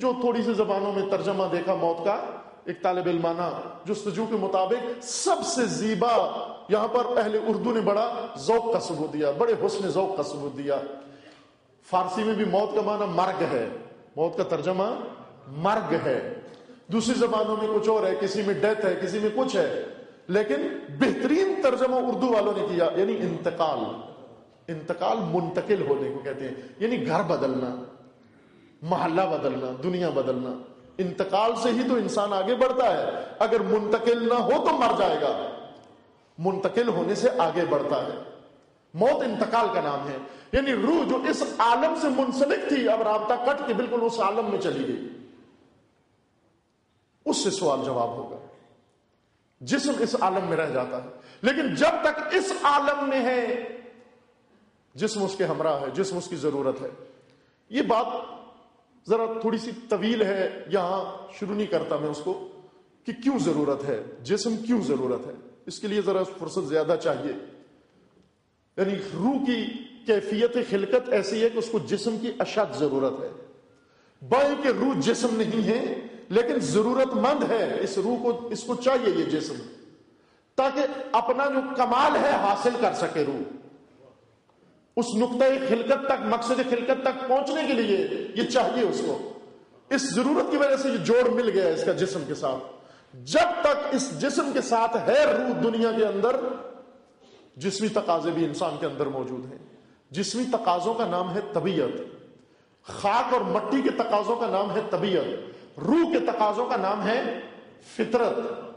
جو تھوڑی سی زبانوں میں ترجمہ دیکھا موت کا ایک طالب علمانہ جستجو کے مطابق سب سے زیبا یہاں پر اہل اردو نے بڑا ذوق کا ثبوت دیا، بڑے حسن ذوق کا ثبوت دیا۔ فارسی میں بھی موت کا معنی مرگ ہے، موت کا ترجمہ مرگ ہے، دوسری زبانوں میں کچھ اور ہے، کسی میں ڈیتھ ہے، کسی میں کچھ ہے، لیکن بہترین ترجمہ اردو والوں نے کیا یعنی انتقال۔ انتقال منتقل ہونے کو کہتے ہیں، یعنی گھر بدلنا، محلہ بدلنا، دنیا بدلنا۔ انتقال سے ہی تو انسان آگے بڑھتا ہے، اگر منتقل نہ ہو تو مر جائے گا، منتقل ہونے سے آگے بڑھتا ہے۔ موت انتقال کا نام ہے، یعنی روح جو اس عالم سے منسلک تھی اب رابطہ کٹ کے بالکل اس عالم میں چلی گئی، اس سے سوال جواب ہوگا۔ جسم اس عالم میں رہ جاتا ہے، لیکن جب تک اس عالم میں ہے جسم اس کے ہمراہ ہے، جسم اس کی ضرورت ہے۔ یہ بات ذرا تھوڑی سی طویل ہے، یہاں شروع نہیں کرتا میں اس کو کہ کیوں ضرورت ہے، جسم کیوں ضرورت ہے، اس کے لیے ذرا فرصت زیادہ چاہیے۔ یعنی روح کی کیفیت خلقت ایسی ہے کہ اس کو جسم کی اشد ضرورت ہے، بائیں کہ روح جسم نہیں ہے لیکن ضرورت مند ہے، اس روح کو، اس کو چاہیے یہ جسم تاکہ اپنا جو کمال ہے حاصل کر سکے۔ روح اس نقطۂ خلقت تک، مقصد خلقت تک پہنچنے کے لیے یہ چاہیے اس کو، اس ضرورت کی وجہ سے یہ جوڑ مل گیا اس کا جسم کے ساتھ۔ جب تک اس جسم کے ساتھ ہے روح دنیا کے اندر، جسمی تقاضے بھی انسان کے اندر موجود ہیں۔ جسمی تقاضوں کا نام ہے طبیعت، خاک اور مٹی کے تقاضوں کا نام ہے طبیعت، روح کے تقاضوں کا نام ہے فطرت۔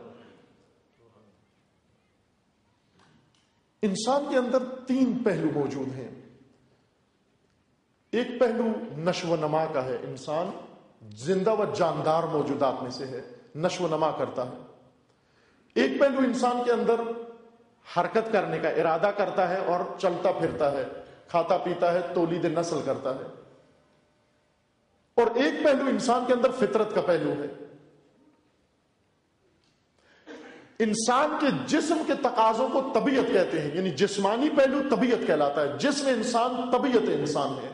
انسان کے اندر تین پہلو موجود ہیں۔ ایک پہلو نشو و نما کا ہے، انسان زندہ و جاندار موجودات میں سے ہے، نشو و نما کرتا ہے۔ ایک پہلو انسان کے اندر حرکت کرنے کا ارادہ کرتا ہے اور چلتا پھرتا ہے، کھاتا پیتا ہے، تولید نسل کرتا ہے۔ اور ایک پہلو انسان کے اندر فطرت کا پہلو ہے۔ انسان کے جسم کے تقاضوں کو طبیعت کہتے ہیں، یعنی جسمانی پہلو طبیعت کہلاتا ہے۔ جسم انسان طبیعت انسان ہے۔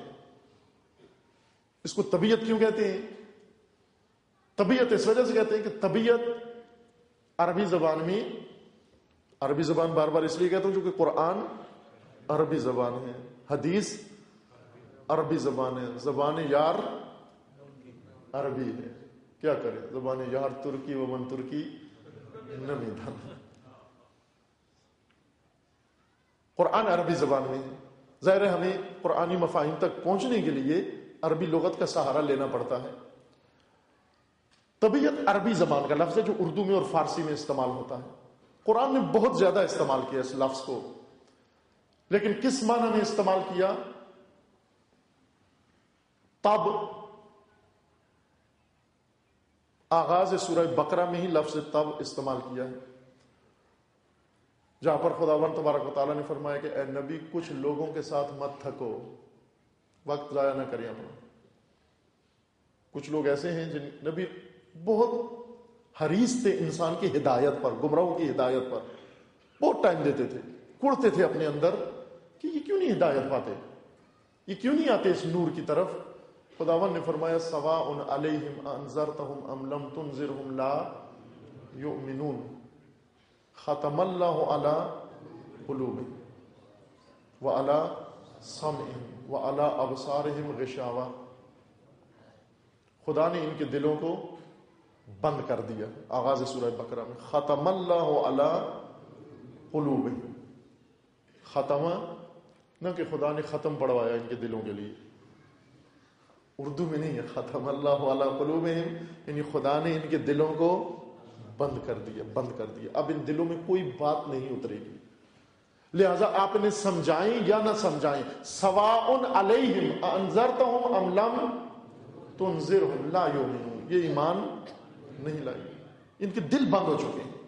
اس کو طبیعت کیوں کہتے ہیں؟ طبیعت اس وجہ سے کہتے ہیں کہ طبیعت عربی زبان میں، عربی زبان بار بار اس لیے کہتا ہوں کیونکہ قرآن عربی زبان ہے، حدیث عربی زبان ہے، زبان یار عربی ہے، کیا کرے، زبان یار ترکی و من ترکی نمی دھن۔ قرآن عربی زبان میں ہے، ظاہر ہے ہمیں قرآنی مفاہیم تک پہنچنے کے لیے عربی لغت کا سہارا لینا پڑتا ہے۔ طبیعت عربی زبان کا لفظ ہے جو اردو میں اور فارسی میں استعمال ہوتا ہے۔ قرآن نے بہت زیادہ استعمال کیا اس لفظ کو، لیکن کس معنی میں استعمال کیا؟ تب آغاز سورہ بقرہ میں ہی لفظ تب استعمال کیا ہے، جہاں پر خداوند تبارک و تعالیٰ نے فرمایا کہ اے نبی کچھ لوگوں کے ساتھ مت تھکو، وقت ضائع نہ کریں اپنا۔ کچھ لوگ ایسے ہیں جن نبی بہت حریص تھے انسان کی ہدایت پر، گمراہوں کی ہدایت پر، بہت ٹائم دیتے تھے، کڑتے تھے اپنے اندر کہ یہ کیوں نہیں ہدایت پاتے، یہ کیوں نہیں آتے اس نور کی طرف۔ خداوند نے فرمایا سواء علیہم انذرتہم ام لم تنذرہم لا یؤمنون ختم اللہ علی قلوبہم وعلی سمعہم وعلی ابصارہم غشاوہ۔ خدا نے ان کے دلوں کو بند کر دیا، آغاز سورہ بقرہ میں ختم اللہ علی قلوبہم۔ ختم نہ کہ خدا نے ختم پڑھوایا ان کے دلوں کے لیے، اردو میں نہیں ہے، ختم اللہ علی قلوبہم یعنی خدا نے ان کے دلوں کو بند کر دیا، بند کر دیا، اب ان دلوں میں کوئی بات نہیں اترے گی، لہذا آپ انہیں سمجھائیں یا نہ سمجھائیں، سواء علیہم انذرتہم ام لم تنذرہم لا یؤمنون، یہ ایمان نہیں لائے، ان کے دل بند ہو چکے ہیں۔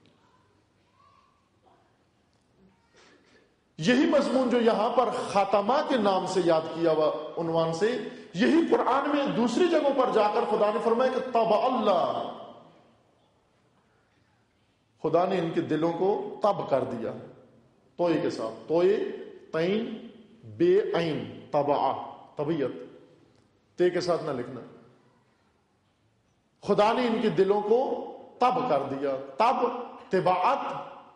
یہی مضمون جو یہاں پر خاتمہ کے نام سے یاد کیا ہوا عنوان سے، یہی قرآن میں دوسری جگہوں پر جا کر خدا نے فرمایا کہ طبع اللہ، خدا نے ان کے دلوں کو تب کر دیا، توئے کے ساتھ، توئے تین بے عین، طبع طبیعت، تے کے ساتھ نہ لکھنا، خدا نے ان کے دلوں کو تب کر دیا. تب طباعت.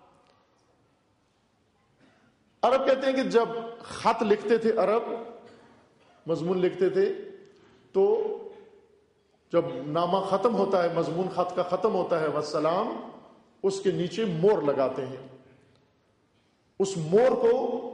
عرب کہتے ہیں کہ جب خط لکھتے تھے، عرب مضمون لکھتے تھے، تو جب نامہ ختم ہوتا ہے، مضمون خط کا ختم ہوتا ہے والسلام، اس کے نیچے مور لگاتے ہیں. اس مور کو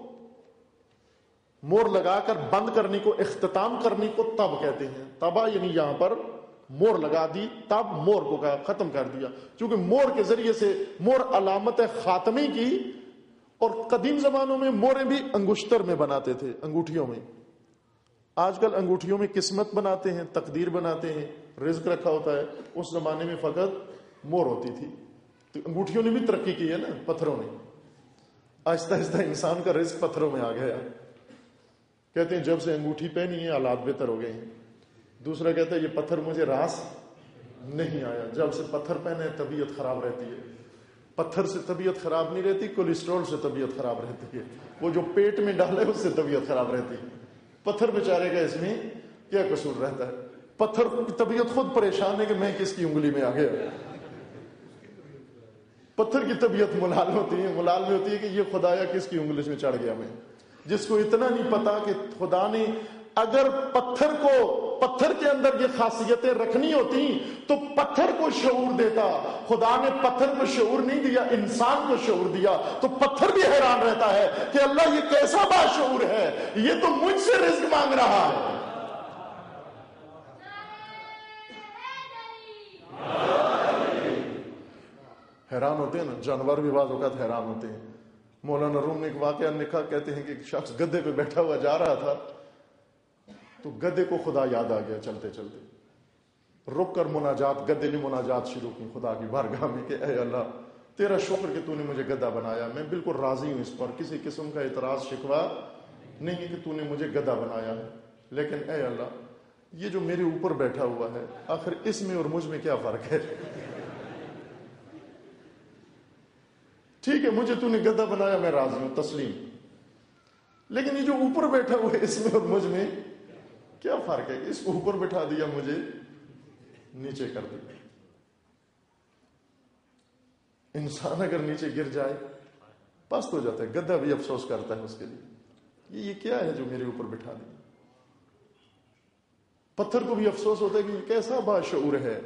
مور لگا کر بند کرنے کو، اختتام کرنے کو تب کہتے ہیں. تبا یعنی یہاں پر مور لگا دی، تب مور کو ختم کر دیا. چونکہ مور کے ذریعے سے، مور علامت ہے خاتمے کی، اور قدیم زمانوں میں موریں بھی انگشتر میں بناتے تھے، انگوٹھیوں میں. آج کل انگوٹھیوں میں قسمت بناتے ہیں، تقدیر بناتے ہیں، رزق رکھا ہوتا ہے. اس زمانے میں فقط مور ہوتی تھی. تو انگوٹھیوں نے بھی ترقی کی ہے نا، پتھروں نے. آہستہ آہستہ انسان کا رزق پتھروں میں آ گیا. کہتے ہیں جب سے انگوٹھی پہنی ہے حالات بہتر ہو گئے ہیں. دوسرا کہتا ہے یہ پتھر مجھے راس نہیں آیا. جب سے پتھر پہنے طبیعت خراب رہتی ہے. پتھر سے طبیعت خراب نہیں رہتی، کولیسٹرول سے طبیعت خراب رہتی ہے. وہ جو پیٹ میں ڈالے اس سے طبیعت خراب رہتی ہے. پتھر بیچارے کا اس میں کیا قصور رہتا ہے؟ پتھر کی طبیعت خود پریشان ہے کہ میں کس کی انگلی میں آ گیا. پتھر کی طبیعت ملال ہوتی ہے، ملال میں ہوتی ہے کہ یہ خدایا کس کی انگلی میں چڑھ گیا میں. جس کو اتنا نہیں پتا کہ خدا نے اگر پتھر کو، پتھر کے اندر یہ خاصیتیں رکھنی ہوتی تو پتھر کو شعور دیتا. خدا نے پتھر کو شعور نہیں دیا، انسان کو شعور دیا. تو پتھر بھی حیران رہتا ہے کہ اللہ یہ کیسا باشعور ہے، یہ تو مجھ سے رزق مانگ رہا ہے. حیران ہوتے ہیں نا، جانور بھی بعض اوقات حیران ہوتے ہیں. مولانا روم نے ایک واقعہ لکھا، کہتے ہیں کہ ایک شخص گدھے پہ بیٹھا ہوا جا رہا تھا، تو گدھے کو خدا یاد آ گیا. چلتے چلتے رک کر مناجات، گدھے نے مناجات شروع کی خدا کی بارگاہ میں کہ اے اللہ تیرا شکر کہ تو نے مجھے گدھا بنایا. میں بالکل راضی ہوں اس پر، کسی قسم کا اعتراض شکوہ نہیں کہ تو نے مجھے گدھا بنایا ہے. لیکن اے اللہ یہ جو میرے اوپر بیٹھا ہوا ہے، آخر اس میں اور مجھ میں کیا فرق ہے؟ ٹھیک ہے مجھے تو نے گدھا بنایا، میں راضی ہوں، تسلیم. لیکن یہ جو اوپر بیٹھا ہوا ہے اس میں اور مجھ میں کیا فرق ہے؟ اس کو اوپر بٹھا دیا، مجھے نیچے کر دیا. انسان اگر نیچے گر جائے پست ہو جاتا ہے. گدھا بھی افسوس کرتا ہے اس کے لیے، یہ کیا ہے جو میرے اوپر بٹھا دیا. پتھر کو بھی افسوس ہوتا ہے کہ یہ کیسا باشعور ہے.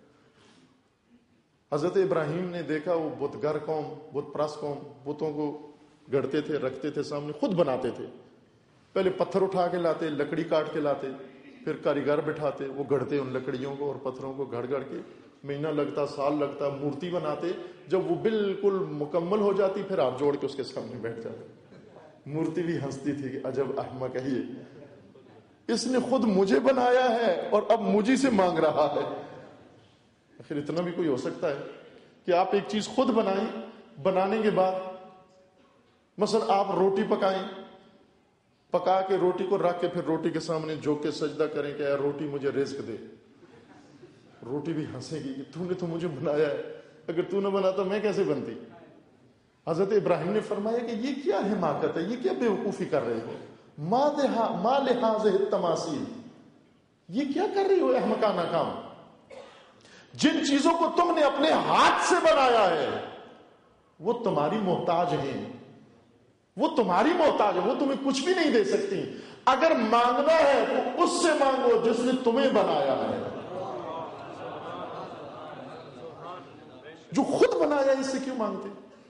حضرت ابراہیم نے دیکھا وہ بت گر قوم، بت پرست قوم بتوں کو گڑتے تھے، رکھتے تھے سامنے، خود بناتے تھے. پہلے پتھر اٹھا کے لاتے، لکڑی کاٹ کے لاتے، پھر کاریگر بٹھاتے، وہ گڑتے ان لکڑیوں کو اور پتھروں کو گھڑ گھڑ کے. مہینہ لگتا، سال لگتا، مورتی بناتے. جب وہ بالکل مکمل ہو جاتی پھر آپ جوڑ کے اس کے سامنے بیٹھ جاتے. مورتی بھی ہنستی تھی کہ عجب احمق ہے یہ، اس نے خود مجھے بنایا ہے اور اب مجھے سے مانگ رہا ہے. پھر اتنا بھی کوئی ہو سکتا ہے کہ آپ ایک چیز خود بنائیں، بنانے کے بعد مثلا آپ روٹی پکائیں، پکا کے روٹی کو رکھ کے پھر روٹی کے سامنے جھک کے سجدہ کریں کہ اے روٹی مجھے رزق دے. روٹی بھی ہنسے گی کہ تو نے تو مجھے بنایا ہے، اگر تو نہ بناتا میں کیسے بنتی. حضرت ابراہیم نے فرمایا کہ یہ کیا حماقت ہے، یہ کیا بیوقوفی کر رہے ہو، ما لہذہ التماثیل، یہ کیا کر رہی ہو احمقانہ کام. جن چیزوں کو تم نے اپنے ہاتھ سے بنایا ہے وہ تمہاری محتاج ہیں، وہ تمہاری محتاج ہے، وہ تمہیں کچھ بھی نہیں دے سکتی. اگر مانگنا ہے تو اس سے مانگو جس نے تمہیں بنایا ہے. جو خود بنایا اس سے کیوں مانگتے؟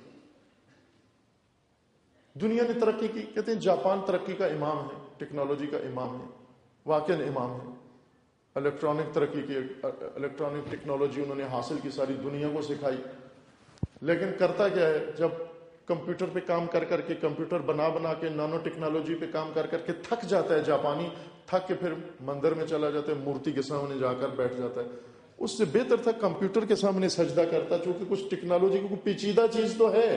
دنیا نے ترقی کی، کہتے ہیں جاپان ترقی کا امام ہے، ٹیکنالوجی کا امام ہے، واقعی امام ہے. الیکٹرانک ترقی کی، الیکٹرانک ٹیکنالوجی انہوں نے حاصل کی، ساری دنیا کو سکھائی. لیکن کرتا کیا ہے، جب کمپیوٹر پہ کام کر کر کے، کمپیوٹر بنا بنا کے، نانو ٹیکنالوجی پہ کام کر کر کے تھک جاتا ہے جاپانی. تھک کے پھر مندر میں چلا جاتا ہے، مورتی کے سامنے جا کر بیٹھ جاتا ہے. اس سے بہتر تھا کمپیوٹر کے سامنے سجدہ کرتا، چونکہ کچھ ٹیکنالوجی کی کوئی پیچیدہ چیز تو ہے.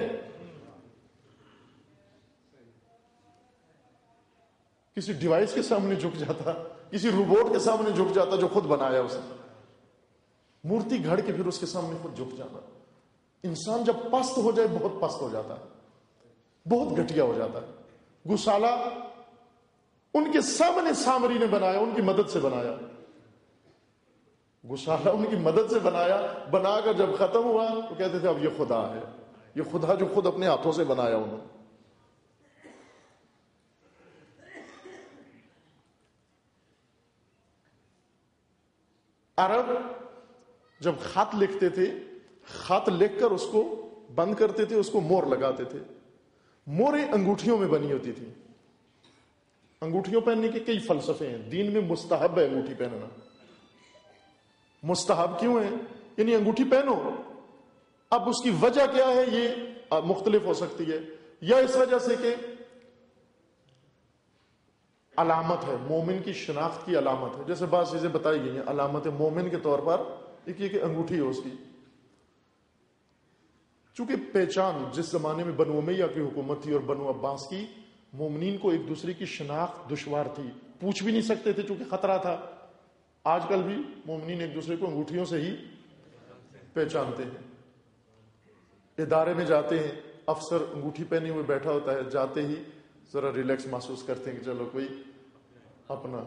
کسی ڈیوائس کے سامنے جھک جاتا، کسی روبوٹ کے سامنے جھک جاتا جو خود بنایا اسے. مورتی گھڑ کے پھر اس کے سامنے خود جھک جاتا. انسان جب پست ہو جائے بہت پست ہو جاتا ہے، بہت گھٹیا ہو جاتا ہے. گوشالہ ان کے سامنے سامری نے بنایا، ان کی مدد سے بنایا. گسارا ان کی مدد سے بنایا، بنا کر جب ختم ہوا تو کہتے تھے اب یہ خدا ہے، یہ خدا جو خود اپنے ہاتھوں سے بنایا انہوں نے۔ عرب جب خط لکھتے تھے، خط لکھ کر اس کو بند کرتے تھے، اس کو مور لگاتے تھے۔ موریں انگوٹھیوں میں بنی ہوتی تھی۔ انگوٹھیوں پہننے کے کئی فلسفے ہیں، دین میں مستحب ہے انگوٹھی پہننا۔ مستحب کیوں ہے؟ یعنی انگوٹھی پہنو۔ اب اس کی وجہ کیا ہے یہ مختلف ہو سکتی ہے، یا اس وجہ سے کہ علامت ہے، مومن کی شناخت کی علامت ہے، جیسے بعض چیزیں بتائی گئی ہیں علامت مومن کے طور پر، ایک یہ کہ انگوٹھی ہو اس کی۔ چونکہ پہچان جس زمانے میں بنو امیہ کی حکومت تھی اور بنو عباس کی، مومنین کو ایک دوسرے کی شناخت دشوار تھی، پوچھ بھی نہیں سکتے تھے چونکہ خطرہ تھا۔ آج کل بھی مومنین ایک دوسرے کو انگوٹھیوں سے ہی پہچانتے ہیں۔ ادارے میں جاتے ہیں، افسر انگوٹھی پہنے ہوئے بیٹھا ہوتا ہے، جاتے ہی ذرا ریلیکس محسوس کرتے ہیں کہ چلو کوئی اپنا۔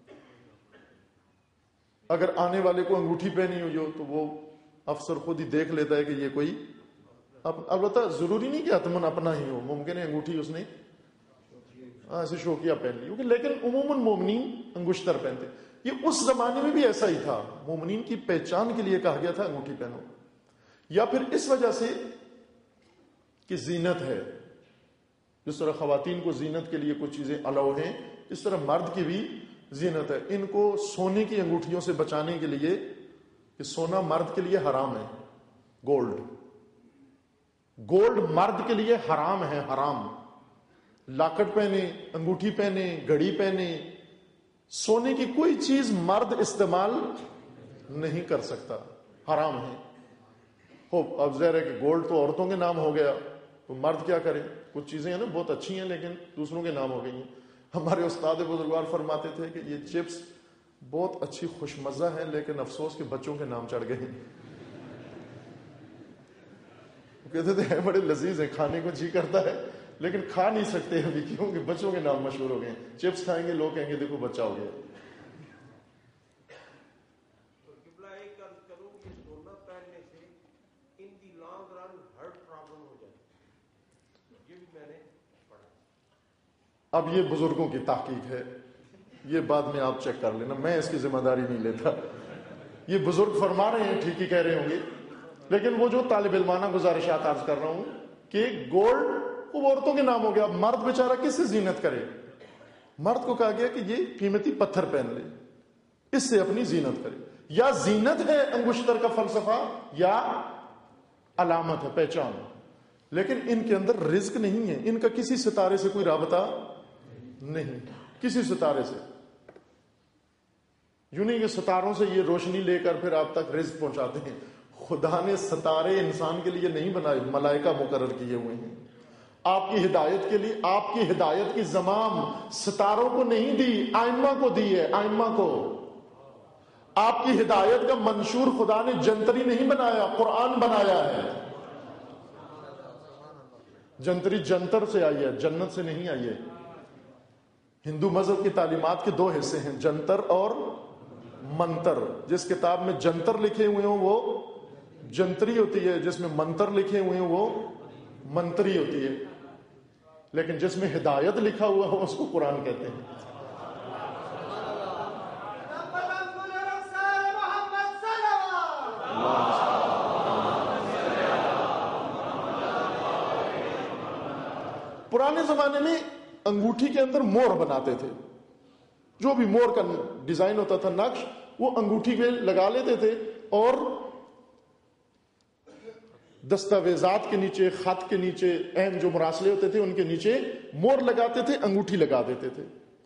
اگر آنے والے کو انگوٹھی پہنی ہوئی ہو تو وہ افسر خود ہی دیکھ لیتا ہے کہ یہ کوئی، البتہ ضروری نہیں کہ حتماً اپنا ہی ہو، ممکن ہے انگوٹھی اس نے ایسے شوقیہ پہن لی، لیکن عموماً مومنین انگشتر پہنتے۔ یہ اس زمانے میں بھی ایسا ہی تھا، مومنین کی پہچان کے لیے کہا گیا تھا انگوٹھی پہنو، یا پھر اس وجہ سے کہ زینت ہے۔ جس طرح خواتین کو زینت کے لیے کچھ چیزیں الاؤ ہیں، اس طرح مرد کی بھی زینت ہے۔ ان کو سونے کی انگوٹھیوں سے بچانے کے لیے، کہ سونا مرد کے لیے حرام ہے، گولڈ گولڈ مرد کے لیے حرام ہے، حرام۔ لاکٹ پہنے، انگوٹھی پہنے، گھڑی پہنے، سونے کی کوئی چیز مرد استعمال نہیں کر سکتا، حرام ہے۔ ہو اب ظاہر ہے کہ گولڈ تو عورتوں کے نام ہو گیا، تو مرد کیا کریں؟ کچھ چیزیں ہیں نا بہت اچھی ہیں لیکن دوسروں کے نام ہو گئی ہیں۔ ہمارے استاد بزرگوار فرماتے تھے کہ یہ چپس بہت اچھی خوش مزہ ہے لیکن افسوس کہ بچوں کے نام چڑھ گئے ہیں۔ کہتے تھے بڑے لذیذ ہیں، کھانے کو جی کرتا ہے لیکن کھا نہیں سکتے ابھی، کیونکہ بچوں کے نام مشہور ہو گئے ہیں۔ چپس کھائیں گے لوگ کہیں گے دیکھو بچہ ہو گیا۔ اب یہ بزرگوں کی تحقیق ہے، یہ بعد میں آپ چیک کر لینا، میں اس کی ذمہ داری نہیں لیتا۔ یہ بزرگ فرما رہے ہیں، ٹھیک ہی کہہ رہے ہوں گے، لیکن وہ جو طالب علمانہ گزارشات عرض کر رہا ہوں کہ گولڈ وہ عورتوں کے نام ہو گیا، مرد بیچارہ کس سے زینت کرے؟ مرد کو کہا گیا کہ یہ قیمتی پتھر پہن لے، اس سے اپنی زینت کرے۔ یا زینت ہے انگشتر کا فلسفہ، یا علامت ہے، پہچان، لیکن ان کے اندر رزق نہیں ہے، ان کا کسی ستارے سے کوئی رابطہ نہیں، کسی ستارے سے۔ یوں نہیں کہ ستاروں سے یہ روشنی لے کر پھر آپ تک رزق پہنچاتے ہیں۔ خدا نے ستارے انسان کے لیے نہیں بنائے، ملائکہ مقرر کیے ہوئے ہیں آپ کی ہدایت کے لیے۔ آپ کی ہدایت کی زمام ستاروں کو نہیں دی، آئمہ کو دی ہے، آئمہ کو۔ آپ کی ہدایت کا منشور خدا نے جنتری نہیں بنایا، قرآن بنایا ہے۔ جنتری جنتر سے آئی ہے، جنت سے نہیں آئی ہے۔ ہندو مذہب کی تعلیمات کے دو حصے ہیں، جنتر اور منتر۔ جس کتاب میں جنتر لکھے ہوئے ہوں وہ جنتری ہوتی ہے، جس میں منتر لکھے ہوئے ہیں وہ منتری ہوتی ہے، لیکن جس میں ہدایت لکھا ہوا ہو اس کو قرآن کہتے ہیں۔ پرانے زمانے میں انگوٹھی کے اندر مور بناتے تھے، جو بھی مور کا ڈیزائن ہوتا تھا، نقش، وہ انگوٹھی پہ لگا لیتے تھے، اور دستاویزات کے نیچے، خط کے نیچے، اہم جو مراسلے ہوتے تھے ان کے نیچے مور لگاتے تھے، انگوٹھی لگا دیتے تھے۔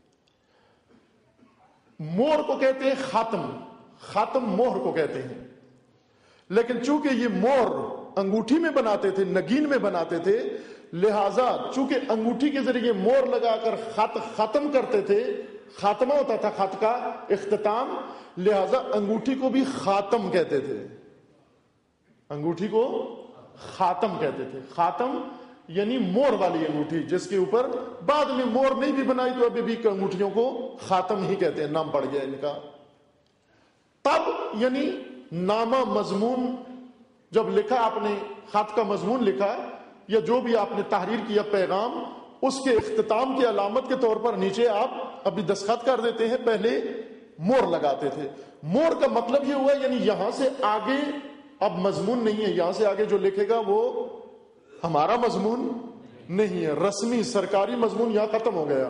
مور کو کہتے ہیں خاتم، خاتم مہر کو کہتے ہیں، لیکن چونکہ یہ مور انگوٹھی میں بناتے تھے، نگین میں بناتے تھے، لہذا چونکہ انگوٹھی کے ذریعے مور لگا کر خط ختم کرتے تھے، خاتمہ ہوتا تھا خط کا، اختتام، لہذا انگوٹھی کو بھی خاتم کہتے تھے، انگوٹھی کو خاتم کہتے تھے۔ خاتم یعنی مور والی انگوٹھی، جس کے اوپر بعد میں مور نہیں بھی بنائی تو ابھی بھی انگوٹھیوں کو خاتم ہی کہتے ہیں، نام پڑ گیا ان کا۔ تب یعنی نامہ مضمون، جب لکھا آپ نے خط کا مضمون لکھا یا جو بھی آپ نے تحریر کیا پیغام، اس کے اختتام کی علامت کے طور پر نیچے آپ ابھی دستخط کر دیتے ہیں، پہلے مور لگاتے تھے. مور کا مطلب یہ ہوا یعنی یہاں سے آگے اب مضمون نہیں ہے، یہاں سے آگے جو لکھے گا وہ ہمارا مضمون نہیں ہے، رسمی سرکاری مضمون یہاں ختم ہو گیا.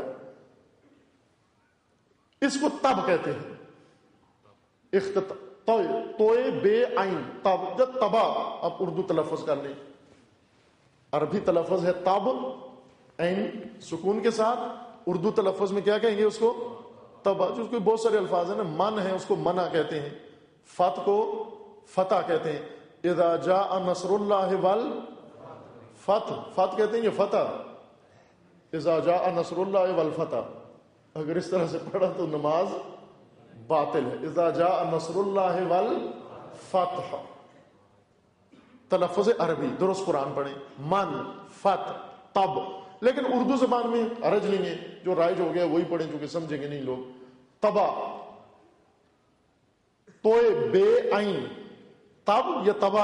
اس کو تب کہتے ہیں اختتام. توئے بے عین تب، جب تبا اب اردو تلفظ کر لیں، عربی تلفظ ہے تب عین سکون کے ساتھ، اردو تلفظ میں کیا کہیں گے اس کو؟ تبا. جو کوئی بہت سارے الفاظ ہیں نا، من ہے اس کو منع کہتے ہیں، فت کو فتح کہتے ہیں. اذا جاء نصر اللہ والفتح، فت کہتے ہیں یہ فتح. اذا جاء نصر اللہ والفتح، اگر اس طرح سے پڑھا تو نماز باطل ہے. اذا جاء نصر اللہ والفتح تلفظ عربی، درست قرآن پڑھیں، من فت تب. لیکن اردو زبان میں حرج نہیں ہے، جو رائج ہو گیا وہی پڑھیں چونکہ سمجھیں گے نہیں لوگ. تبا توئے بے عین تب یا تبا،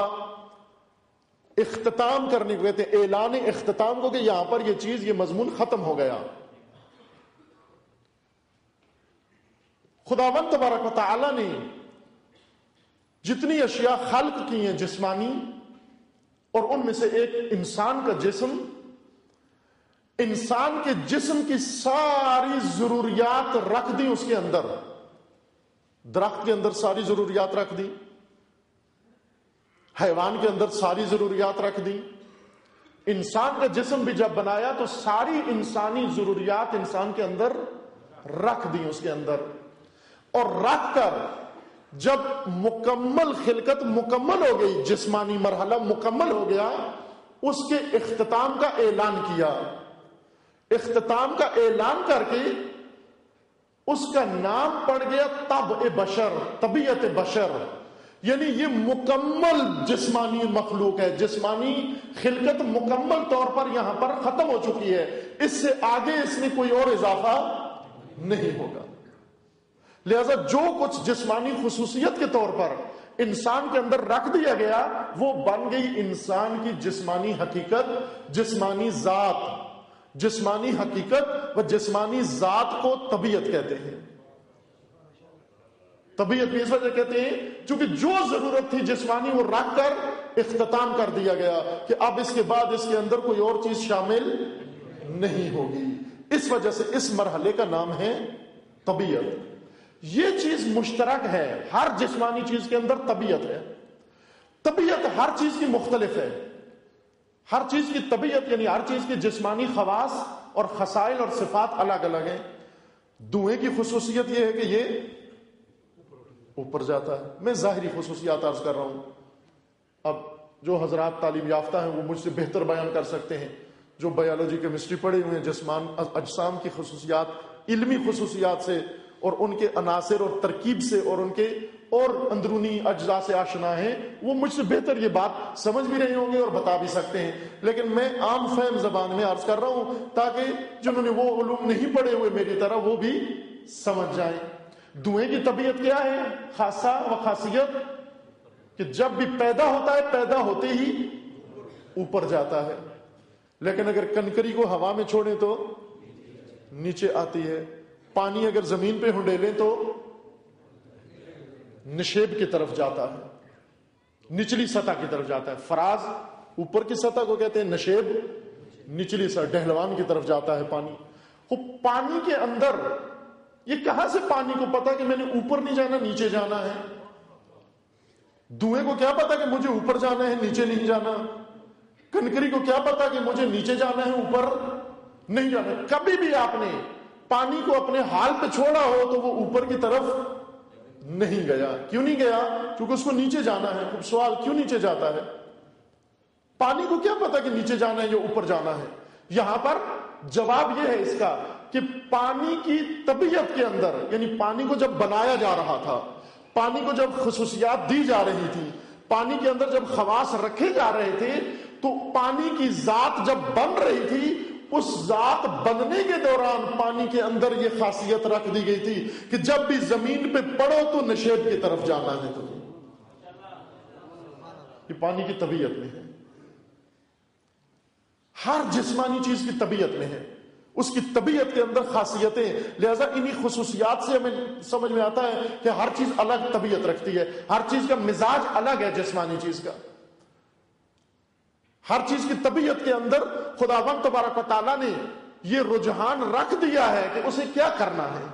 اختتام کرنے کو کہتے ہیں، اعلان اختتام کو کہ یہاں پر یہ چیز، یہ مضمون ختم ہو گیا. خداوند تبارک و تعالی نے جتنی اشیاء خلق کی ہیں جسمانی، اور ان میں سے ایک انسان کا جسم، انسان کے جسم کی ساری ضروریات رکھ دی اس کے اندر. درخت کے اندر ساری ضروریات رکھ دی، حیوان کے اندر ساری ضروریات رکھ دی. انسان کا جسم بھی جب بنایا تو ساری انسانی ضروریات انسان کے اندر رکھ دی اس کے اندر. اور رکھ کر جب مکمل خلقت مکمل ہو گئی، جسمانی مرحلہ مکمل ہو گیا، اس کے اختتام کا اعلان کیا. اختتام کا اعلان کر کے اس کا نام پڑ گیا طبع بشر، طبیعت بشر. یعنی یہ مکمل جسمانی مخلوق ہے، جسمانی خلقت مکمل طور پر یہاں پر ختم ہو چکی ہے، اس سے آگے اس میں کوئی اور اضافہ نہیں ہوگا. لہذا جو کچھ جسمانی خصوصیت کے طور پر انسان کے اندر رکھ دیا گیا، وہ بن گئی انسان کی جسمانی حقیقت، جسمانی ذات. جسمانی حقیقت و جسمانی ذات کو طبیعت کہتے ہیں. طبیعت بھی اس وجہ کہتے ہیں چونکہ جو ضرورت تھی جسمانی وہ رکھ کر اختتام کر دیا گیا کہ اب اس کے بعد اس کے اندر کوئی اور چیز شامل نہیں ہوگی. اس وجہ سے اس مرحلے کا نام ہے طبیعت. یہ چیز مشترک ہے، ہر جسمانی چیز کے اندر طبیعت ہے. طبیعت ہر چیز کی مختلف ہے. ہر چیز کی طبیعت یعنی ہر چیز کی جسمانی خواص اور خصائل اور صفات الگ الگ ہیں. دھوئیں کی خصوصیت یہ ہے کہ یہ اوپر جاتا ہے. میں ظاہری خصوصیات عرض کر رہا ہوں، اب جو حضرات تعلیم یافتہ ہیں وہ مجھ سے بہتر بیان کر سکتے ہیں. جو بایولوجی کیمسٹری پڑھے ہوئے ہیں، جسمان اجسام کی خصوصیات، علمی خصوصیات سے اور ان کے عناصر اور ترکیب سے اور ان کے اور اندرونی اجزاء سے آشنا ہیں، وہ مجھ سے بہتر یہ بات سمجھ بھی رہے ہوں گے اور بتا بھی سکتے ہیں. لیکن میں عام فہم زبان میں عرض کر رہا ہوں تاکہ جنہوں نے وہ علوم نہیں پڑھے ہوئے میری طرح وہ بھی سمجھ جائیں. دھوئیں کی طبیعت کیا ہے؟ خاصہ و خاصیت کہ جب بھی پیدا ہوتا ہے پیدا ہوتے ہی اوپر جاتا ہے، لیکن اگر کنکری کو ہوا میں چھوڑیں تو نیچے آتی ہے. پانی اگر زمین پہ ہنڈیلیں تو نشیب کی طرف جاتا ہے، نچلی سطح کی طرف جاتا ہے. فراز اوپر کی سطح کو کہتے ہیں، نشیب نچلی سطح ڈہلوان کی طرف جاتا ہے پانی. وہ پانی کے اندر یہ کہاں سے پانی کو پتا کہ میں نے اوپر نہیں جانا نیچے جانا ہے؟ دھوئیں کو کیا پتا کہ مجھے اوپر جانا ہے نیچے نہیں جانا؟ کنکری کو کیا پتا کہ مجھے نیچے جانا ہے اوپر نہیں جانا؟ کبھی بھی آپ نے پانی کو اپنے حال پہ چھوڑا ہو تو وہ اوپر کی طرف نہیں گیا. کیوں نہیں گیا؟ کیونکہ اس کو نیچے جانا ہے. خوب سوال، کیوں نیچے جاتا ہے؟ پانی کو کیا پتا کہ نیچے جانا ہے یا اوپر جانا ہے؟ یہاں پر جواب یہ ہے اس کا کہ پانی کی طبیعت کے اندر، یعنی پانی کو جب بنایا جا رہا تھا، پانی کو جب خصوصیات دی جا رہی تھی، پانی کے اندر جب خواص رکھے جا رہے تھے، تو پانی کی ذات جب بن رہی تھی، اس ذات بننے کے دوران پانی کے اندر یہ خاصیت رکھ دی گئی تھی کہ جب بھی زمین پہ پڑو تو نشیب کی طرف جانا ہے. تو یہ پانی کی طبیعت میں ہے، ہر جسمانی چیز کی طبیعت میں ہے، اس کی طبیعت کے اندر خاصیتیں، لہذا انہی خصوصیات سے ہمیں سمجھ میں آتا ہے کہ ہر چیز الگ طبیعت رکھتی ہے، ہر چیز کا مزاج الگ ہے جسمانی چیز کا، ہر چیز کی طبیعت کے اندر خداوند تبارک و تعالیٰ نے یہ رجحان رکھ دیا ہے کہ اسے کیا کرنا ہے۔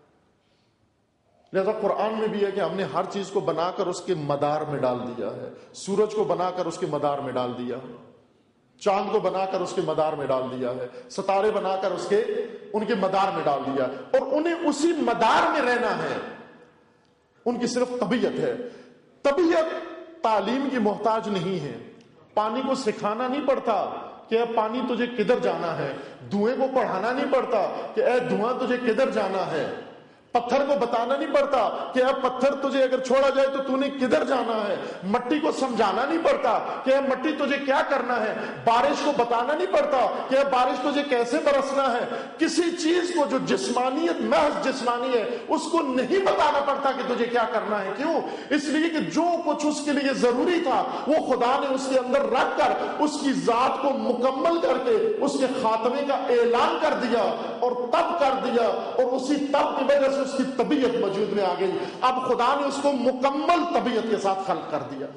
لہذا قرآن میں بھی ہے کہ ہم نے ہر چیز کو بنا کر اس کے مدار میں ڈال دیا ہے، سورج کو بنا کر اس کے مدار میں ڈال دیا، چاند کو بنا کر اس کے مدار میں ڈال دیا ہے، ستارے بنا کر اس کے ان کے مدار میں ڈال دیا ہے، اور انہیں اسی مدار میں رہنا ہے، ان کی صرف طبیعت ہے۔ طبیعت تعلیم کی محتاج نہیں ہے، پانی کو سکھانا نہیں پڑتا کہ اے پانی تجھے کدھر جانا ہے، دھوئیں کو پڑھانا نہیں پڑتا کہ اے دھواں تجھے کدھر جانا ہے، پتھر کو بتانا نہیں پڑتا کہ اے پتھر تجھے اگر چھوڑا جائے تو تو نے کدھر جانا ہے، مٹی کو سمجھانا نہیں پڑتا کہ اے مٹی تجھے کیا کرنا ہے، بارش کو بتانا نہیں پڑتا کہ اے بارش تجھے کیسے برسنا ہے، کسی چیز کو جو جسمانیت محض جسمانی ہے اس کو نہیں بتانا پڑتا کہ تجھے کیا کرنا ہے۔ کیوں؟ اس لیے کہ جو کچھ اس کے لیے ضروری تھا وہ خدا نے اس کے اندر رکھ کر اس کی ذات کو مکمل کر کے اس کے خاتمے کا اعلان کر دیا، اور تب کر دیا، اور اسی تب کی وجہ سے اس کی طبیعت وجود میں آ گئی۔ اب خدا نے اس کو مکمل طبیعت کے ساتھ خلق کر دیا۔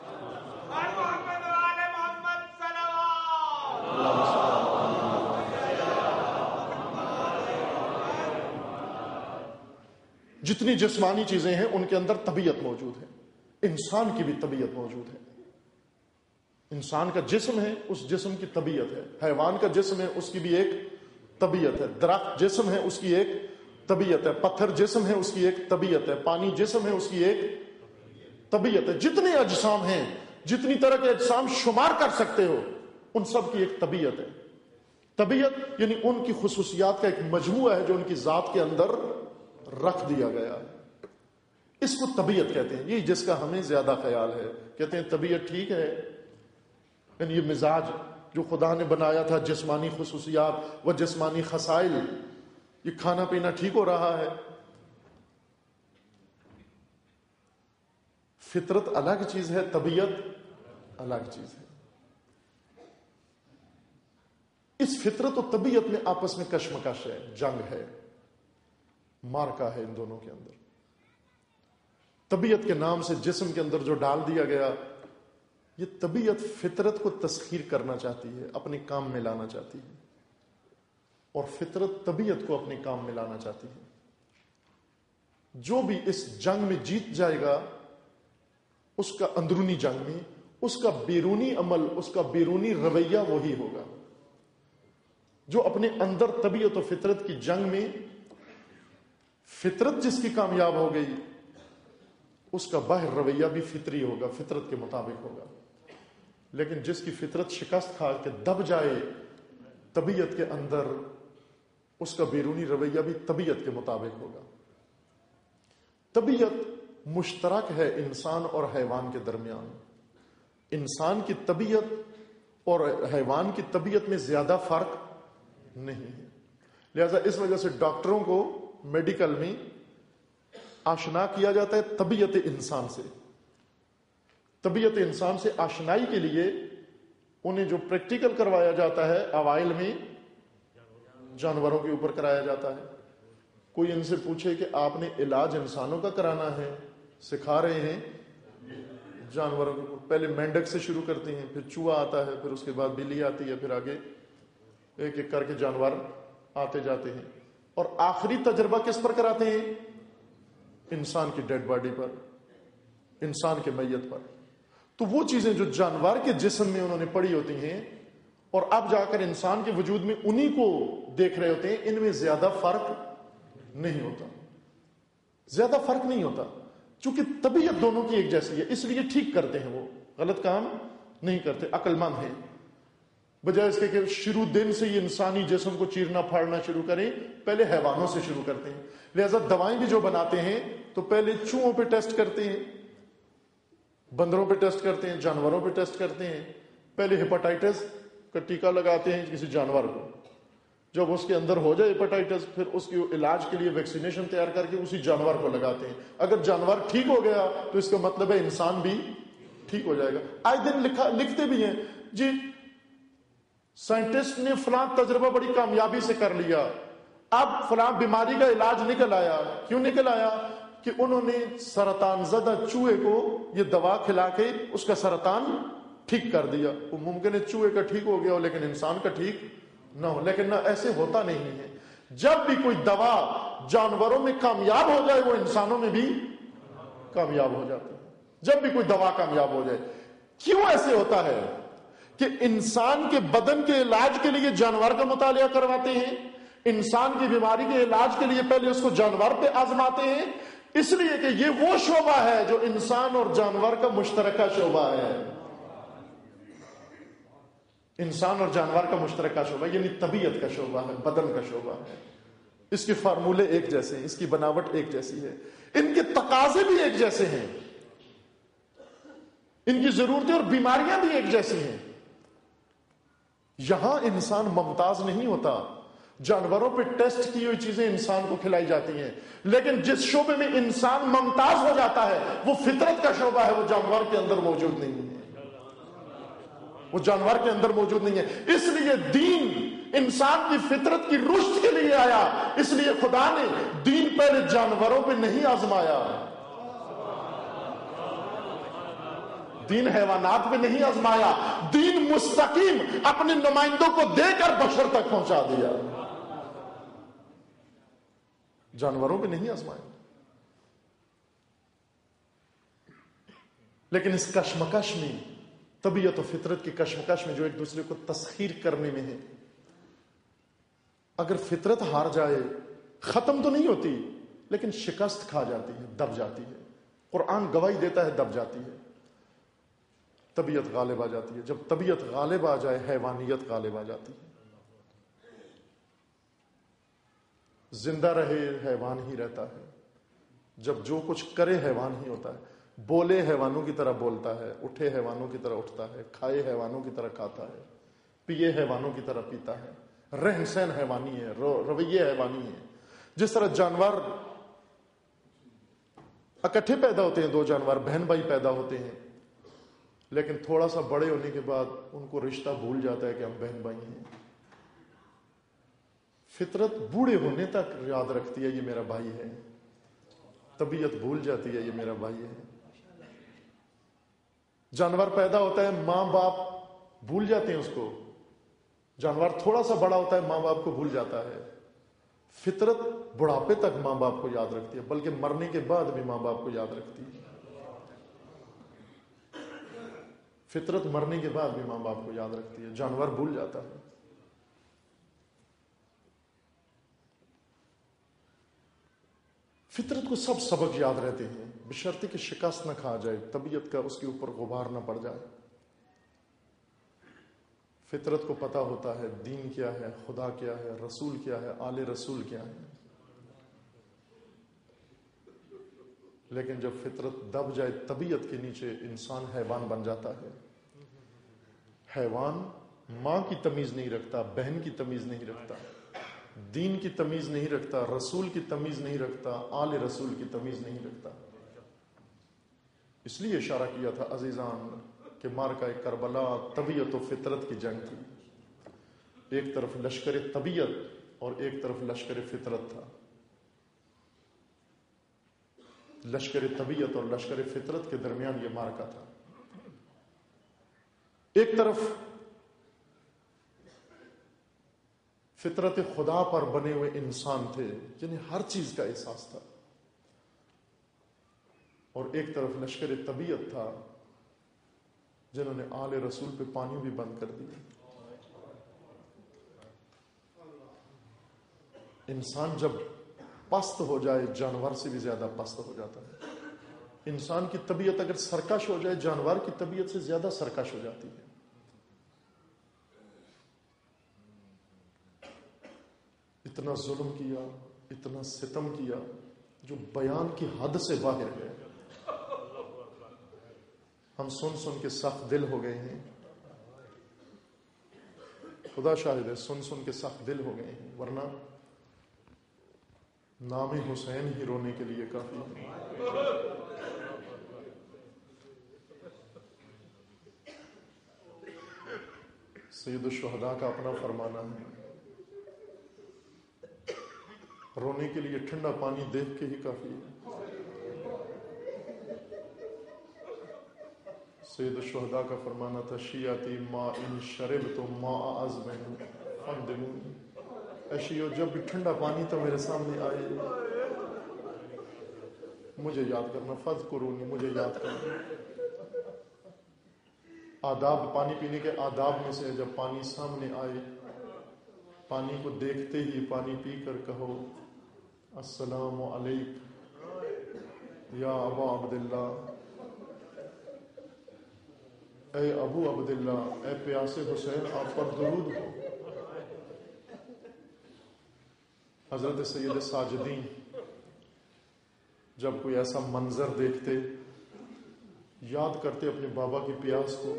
جتنی جسمانی چیزیں ہیں ان کے اندر طبیعت موجود ہے، انسان کی بھی طبیعت موجود ہے، انسان کا جسم ہے اس جسم کی طبیعت ہے، حیوان کا جسم ہے اس کی بھی ایک طبیعت ہے، درخت جسم ہے اس کی ایک طبیعت ہے، پتھر جسم ہے اس کی ایک طبیعت ہے، پانی جسم ہے اس کی ایک طبیعت ہے، جتنے اجسام ہیں، جتنی طرح کے اجسام شمار کر سکتے ہو ان سب کی ایک طبیعت ہے۔ طبیعت یعنی ان کی خصوصیات کا ایک مجموعہ ہے جو ان کی ذات کے اندر رکھ دیا گیا ہے، اس کو طبیعت کہتے ہیں۔ یہ جس کا ہمیں زیادہ خیال ہے، کہتے ہیں طبیعت ٹھیک ہے، یعنی یہ مزاج جو خدا نے بنایا تھا، جسمانی خصوصیات و جسمانی خصائل، یہ کھانا پینا ٹھیک ہو رہا ہے۔ فطرت الگ چیز ہے، طبیعت الگ چیز ہے۔ اس فطرت و طبیعت میں آپس میں کشمکش ہے، جنگ ہے، مارکا ہے ان دونوں کے اندر۔ طبیعت کے نام سے جسم کے اندر جو ڈال دیا گیا، یہ طبیعت فطرت کو تسخیر کرنا چاہتی ہے، اپنے کام میں لانا چاہتی ہے، اور فطرت طبیعت کو اپنے کام میں لانا چاہتی ہے۔ جو بھی اس جنگ میں جیت جائے گا، اس کا اندرونی جنگ میں اس کا بیرونی عمل، اس کا بیرونی رویہ وہی ہوگا۔ جو اپنے اندر طبیعت و فطرت کی جنگ میں فطرت جس کی کامیاب ہو گئی، اس کا باہر رویہ بھی فطری ہوگا، فطرت کے مطابق ہوگا۔ لیکن جس کی فطرت شکست کھا کے دب جائے طبیعت کے اندر، اس کا بیرونی رویہ بھی طبیعت کے مطابق ہوگا۔ طبیعت مشترک ہے انسان اور حیوان کے درمیان، انسان کی طبیعت اور حیوان کی طبیعت میں زیادہ فرق نہیں ہے۔ لہذا اس وجہ سے ڈاکٹروں کو میڈیکل میں آشنا کیا جاتا ہے طبیعت انسان سے۔ طبیعت انسان سے آشنائی کے لیے انہیں جو پریکٹیکل کروایا جاتا ہے اوائل میں جانوروں کے اوپر کرایا جاتا ہے۔ کوئی ان سے پوچھے کہ آپ نے علاج انسانوں کا کرانا ہے، سکھا رہے ہیں جانوروں کے اوپر، پہلے مینڈک سے شروع کرتے ہیں، پھر چوہا آتا ہے، پھر اس کے بعد بلی آتی ہے، پھر آگے ایک ایک کر کے جانور آتے جاتے ہیں، اور آخری تجربہ کس پر کراتے ہیں؟ انسان کی ڈیڈ باڈی پر، انسان کے میت پر۔ تو وہ چیزیں جو جانور کے جسم میں انہوں نے پڑھی ہوتی ہیں اور اب جا کر انسان کے وجود میں انہی کو دیکھ رہے ہوتے ہیں، ان میں زیادہ فرق نہیں ہوتا، زیادہ فرق نہیں ہوتا، چونکہ طبیعت دونوں کی ایک جیسی ہے، اس لیے ٹھیک کرتے ہیں، وہ غلط کام نہیں کرتے، عقل مند ہیں۔ بجائے اس کے کہ شروع دن سے یہ انسانی جسم کو چیرنا پھاڑنا شروع کریں، پہلے حیوانوں سے شروع کرتے ہیں۔ لہذا دوائیں بھی جو بناتے ہیں تو پہلے چوہوں پہ ٹیسٹ کرتے ہیں، بندروں پہ ٹیسٹ کرتے ہیں، جانوروں پہ ٹیسٹ کرتے ہیں، پہلے ہیپاٹائٹس کا ٹیکہ لگاتے ہیں کسی جانور کو، جب اس کے اندر ہو جائے ہیپاٹائٹس پھر اس کے علاج کے لیے ویکسینیشن تیار کر کے اسی جانور کو لگاتے ہیں۔ اگر جانور ٹھیک ہو گیا تو اس کا مطلب ہے انسان بھی ٹھیک ہو جائے گا. آئے دن لکھا لکھتے بھی ہیں جی سائنٹسٹ نے فلاں تجربہ بڑی کامیابی سے کر لیا, اب فلاں بیماری کا علاج نکل آیا. کیوں نکل آیا؟ کہ انہوں نے سرطان زدہ چوہے کو یہ دوا کھلا کے اس کا سرطان ٹھیک کر دیا. وہ ممکن ہے چوہے کا ٹھیک ہو گیا ہو لیکن انسان کا ٹھیک نہ ہو. لیکن نہ ایسے ہوتا نہیں ہے. جب بھی کوئی دوا جانوروں میں کامیاب ہو جائے وہ انسانوں میں بھی کامیاب ہو جاتا ہے. جب بھی کوئی دوا کامیاب ہو جائے. کیوں ایسے ہوتا ہے؟ کہ انسان کے بدن کے علاج کے لیے جانور کا مطالعہ کرواتے ہیں, انسان کی بیماری کے علاج کے لیے پہلے اس کو جانور پہ آزماتے ہیں, اس لیے کہ یہ وہ شعبہ ہے جو انسان اور جانور کا مشترکہ شعبہ ہے. انسان اور جانور کا مشترکہ شعبہ یعنی طبیعت کا شعبہ ہے, بدن کا شعبہ ہے. اس کے فارمولے ایک جیسے ہیں, اس کی بناوٹ ایک جیسی ہے, ان کے تقاضے بھی ایک جیسے ہیں, ان کی ضرورتیں اور بیماریاں بھی ایک جیسی ہیں. یہاں انسان ممتاز نہیں ہوتا. جانوروں پہ ٹیسٹ کی ہوئی چیزیں انسان کو کھلائی جاتی ہیں, لیکن جس شعبے میں انسان ممتاز ہو جاتا ہے وہ فطرت کا شعبہ ہے, وہ جانور کے اندر موجود نہیں ہے. وہ جانور کے اندر موجود نہیں ہے. اس لیے دین انسان کی فطرت کی رشد کے لیے آیا. اس لیے خدا نے دین پہلے جانوروں پہ نہیں آزمایا, دین حیوانات پہ نہیں آزمایا, دین مستقیم اپنے نمائندوں کو دے کر بشر تک پہنچا دیا, جانوروں پہ نہیں آزمایا. لیکن اس کشمکش میں, طبیعت و فطرت کی کشمکش میں جو ایک دوسرے کو تسخیر کرنے میں ہے, اگر فطرت ہار جائے ختم تو نہیں ہوتی لیکن شکست کھا جاتی ہے, دب جاتی ہے. قرآن گواہی دیتا ہے دب جاتی ہے. طبیعت غالب آ جاتی ہے. جب طبیعت غالب آ جائے حیوانیت غالب آ جاتی ہے. زندہ رہے حیوان ہی رہتا ہے, جب جو کچھ کرے حیوان ہی ہوتا ہے. بولے حیوانوں کی طرح بولتا ہے, اٹھے حیوانوں کی طرح اٹھتا ہے, کھائے حیوانوں کی طرح کھاتا ہے, پیے حیوانوں کی طرح پیتا ہے, رہن سہن حیوانی ہے, رویے حیوانی ہے. جس طرح جانور اکٹھے پیدا ہوتے ہیں, دو جانور بہن بھائی پیدا ہوتے ہیں, لیکن تھوڑا سا بڑے ہونے کے بعد ان کو رشتہ بھول جاتا ہے کہ ہم بہن بھائی ہیں. فطرت بوڑھے ہونے تک یاد رکھتی ہے یہ میرا بھائی ہے, طبیعت بھول جاتی ہے یہ میرا بھائی ہے. جانور پیدا ہوتا ہے, ماں باپ بھول جاتے ہیں اس کو. جانور تھوڑا سا بڑا ہوتا ہے, ماں باپ کو بھول جاتا ہے. فطرت بڑھاپے تک ماں باپ کو یاد رکھتی ہے, بلکہ مرنے کے بعد بھی ماں باپ کو یاد رکھتی ہے. فطرت مرنے کے بعد بھی ماں باپ کو یاد رکھتی ہے, جانور بھول جاتا ہے. فطرت کو سب سبق یاد رہتے ہیں, بشرطے کہ شکست نہ کھا جائے, طبیعت کا اس کے اوپر غبار نہ پڑ جائے. فطرت کو پتا ہوتا ہے دین کیا ہے, خدا کیا ہے, رسول کیا ہے, آل رسول کیا ہے. لیکن جب فطرت دب جائے طبیعت کے نیچے, انسان حیوان بن جاتا ہے. حیوان ماں کی تمیز نہیں رکھتا, بہن کی تمیز نہیں رکھتا, دین کی تمیز نہیں رکھتا, رسول کی تمیز نہیں رکھتا, آل رسول کی تمیز نہیں رکھتا. اس لیے اشارہ کیا تھا عزیزان کہ مارکہ کربلا طبیعت و فطرت کی جنگ تھی. ایک طرف لشکر طبیعت اور ایک طرف لشکر فطرت تھا. لشکر طبیعت اور لشکر فطرت کے درمیان یہ مارکہ تھا. ایک طرف فطرت خدا پر بنے ہوئے انسان تھے, یعنی ہر چیز کا احساس تھا, اور ایک طرف لشکر طبیعت تھا جنہوں نے آل رسول پہ پانی بھی بند کر دیا. انسان جب پست ہو جائے جانور سے بھی زیادہ پست ہو جاتا ہے. انسان کی طبیعت اگر سرکش ہو جائے جانور کی طبیعت سے زیادہ سرکش ہو جاتی ہے. اتنا ظلم کیا, اتنا ستم کیا جو بیان کی حد سے باہر ہے. ہم سن سن کے سخت دل ہو گئے ہیں, خدا شاہد ہے, سن سن کے سخت دل ہو گئے ہیں, ورنہ نام حسین ہی رونے کے لیے کافی ہے. سید الشہداء کا اپنا فرمانا ہے، رونے کے لیے ٹھنڈا پانی دیکھ کے ہی کافی ہے۔ سید الشہداء کا فرمانا تھا، شیعتی ما ان شربتم ماء عذب فاندمونی، اے شیعو جب بھی ٹھنڈا پانی تو میرے سامنے آئے مجھے یاد کرنا، فذکرونی، مجھے یاد کرنا۔ آداب پانی پینے کے آداب میں سے جب پانی سامنے آئے، پانی کو دیکھتے ہی پانی پی کر کہو السلام علیک یا ابا عبداللہ، اے ابو عبداللہ، اے پیاسے حسین، آپ پر درود ہو۔ حضرت سید ساجدین جب کوئی ایسا منظر دیکھتے، یاد کرتے اپنے بابا کی پیاس کو۔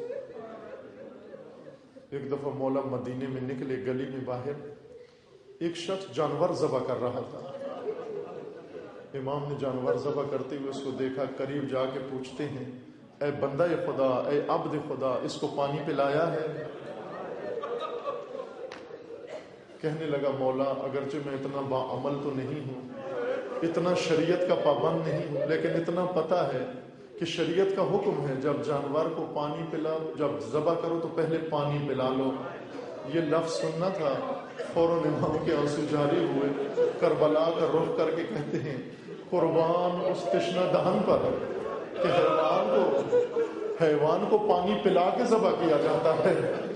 ایک دفعہ مولا مدینے میں نکلے، گلی میں باہر ایک شخص جانور ذبح کر رہا تھا۔ امام نے جانور ذبح کرتے ہوئے اس کو دیکھا، قریب جا کے پوچھتے ہیں، اے بندہ خدا، اے عبد خدا، اس کو پانی پلایا ہے؟ کہنے لگا، مولا اگرچہ میں اتنا باعمل تو نہیں ہوں، اتنا شریعت کا پابند نہیں ہوں، لیکن اتنا پتہ ہے کہ شریعت کا حکم ہے جب جانور کو پانی پلا، جب ذبح کرو تو پہلے پانی پلا لو۔ یہ لفظ سننا تھا، فوراً امام کے آنسو جاری ہوئے، کربلا کا رخ کر کے کہتے ہیں، قربان اس تشنہ دہن پر کہ حیوان کو حیوان کو پانی پلا کے ذبح کیا جاتا ہے۔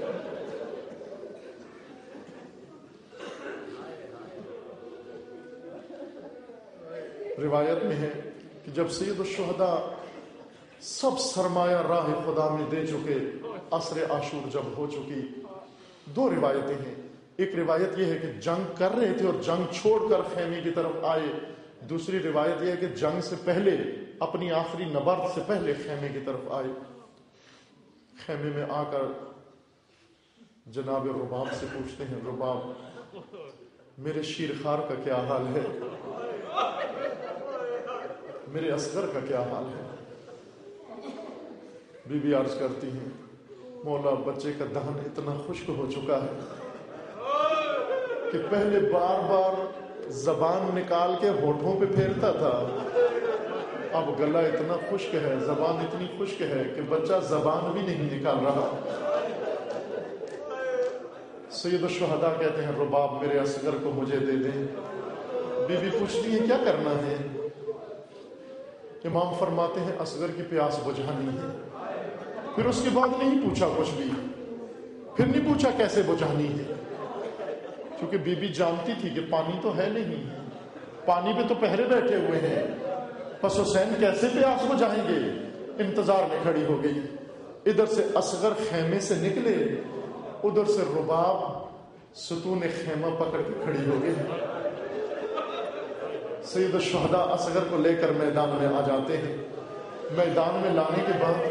روایت میں ہے کہ جب سید الشہداء سب سرمایہ راہ خدا میں دے چکے، عصر عاشور جب ہو چکی، دو روایتیں ہیں۔ ایک روایت یہ ہے کہ جنگ کر رہے تھے اور جنگ چھوڑ کر خیمے کی طرف آئے، دوسری روایت یہ ہے کہ جنگ سے پہلے، اپنی آخری نبرد سے پہلے خیمے کی طرف آئے۔ خیمے میں آ کر جناب رباب سے پوچھتے ہیں، رباب میرے شیرخوار کا کیا حال ہے، میرے اصغر کا کیا حال ہے؟ بی بی عرض کرتی ہیں، مولا بچے کا دہن اتنا خشک ہو چکا ہے کہ پہلے بار بار زبان نکال کے ہونٹوں پہ پھیرتا تھا، اب گلا اتنا خشک ہے، زبان اتنی خشک ہے کہ بچہ زبان بھی نہیں نکال رہا۔ سید الشہداء کہتے ہیں، رباب میرے اصغر کو مجھے دے دیں۔ بی بی پوچھتی ہیں، کیا کرنا ہے؟ امام فرماتے ہیں، اصغر کی پیاس بجھانی ہے۔ پھر اس کے بعد نہیں پوچھا کچھ بھی، پھر نہیں پوچھا کیسے بجھانی ہے، کیونکہ بی بی جانتی تھی کہ پانی تو ہے نہیں، پانی پہ تو پہرے بیٹھے ہوئے ہیں، پس حسین کیسے پیاس بجھائیں گے؟ انتظار میں کھڑی ہو گئی۔ ادھر سے اصغر خیمے سے نکلے، ادھر سے رباب ستون خیمہ پکڑ کے کھڑی ہو گئی۔ سید الشہداء اصغر کو لے کر میدان میں آ جاتے ہیں۔ میدان میں لانے کے بعد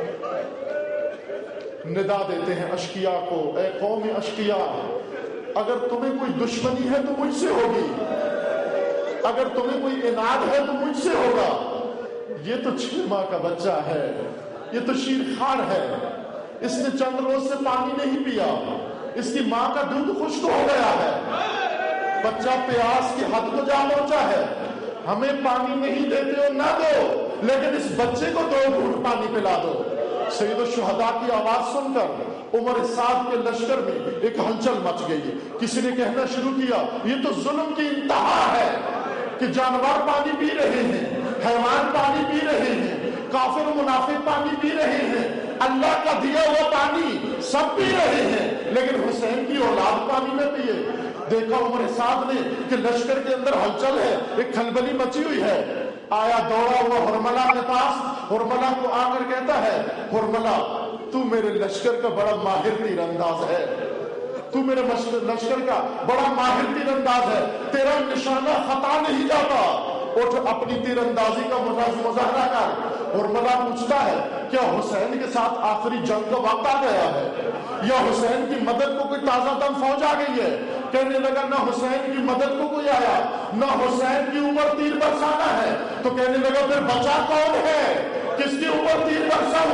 ندا دیتے ہیں اشقیاء کو، اے قوم اشقیاء، اگر تمہیں کوئی دشمنی ہے تو مجھ سے ہوگی، اگر تمہیں کوئی اناد ہے تو مجھ سے ہوگا۔ یہ تو چھ ماہ کا بچہ ہے، یہ تو شیرخوار ہے، اس نے چند روز سے پانی نہیں پیا، اس کی ماں کا دودھ خشک ہو گیا ہے، بچہ پیاس کی حد کو جا پہنچا ہے، ہمیں پانی نہیں دیتے ہو نہ دو، لیکن اس بچے کو دو گھونٹ پانی پلا دو۔ سید الشہداء کی آواز سن کر عمر سعد کے لشکر میں ایک ہلچل مچ گئی۔ کسی نے کہنا شروع کیا، یہ تو ظلم کی انتہا ہے کہ جانور پانی پی رہے ہیں، حیوان پانی پی رہے ہیں، کافر و منافق پانی پی رہے ہیں، اللہ کا دیا ہوا پانی سب پی رہے ہیں، لیکن حسین کی اولاد پانی نہ پیے۔ دیکھا عمر سعد نے کہ لشکر کے اندر ہلچل ہے، ایک کھلبلی مچی ہوئی ہے، آیا دوڑا ہوا ہرملہ کے پاس، ہرملہ کو آ کر کہتا ہے، ہرملہ تو میرے لشکر کا بڑا ماہر تیر انداز ہے، تو میرے لشکر کا بڑا ماہر تیر انداز ہے، تیرا نشانہ خطا نہیں جاتا، اٹھ اپنی تیر اندازی کا مظاہرہ کر۔ ہرملہ پوچھتا ہے، کیا حسین کے ساتھ آخری جنگ کا وقت آ گیا ہے، یا حسین کی مدد کو کوئی تازہ دم فوج آ گئی ہے؟ کہنے لگا، نہ حسین کی مدد کو کوئی آیا، نہ حسین کی اوپر تیر برسانا ہے۔ تو کہنے لگا، پھر بچا کون ہے، کس کے اوپر تیر برساؤں؟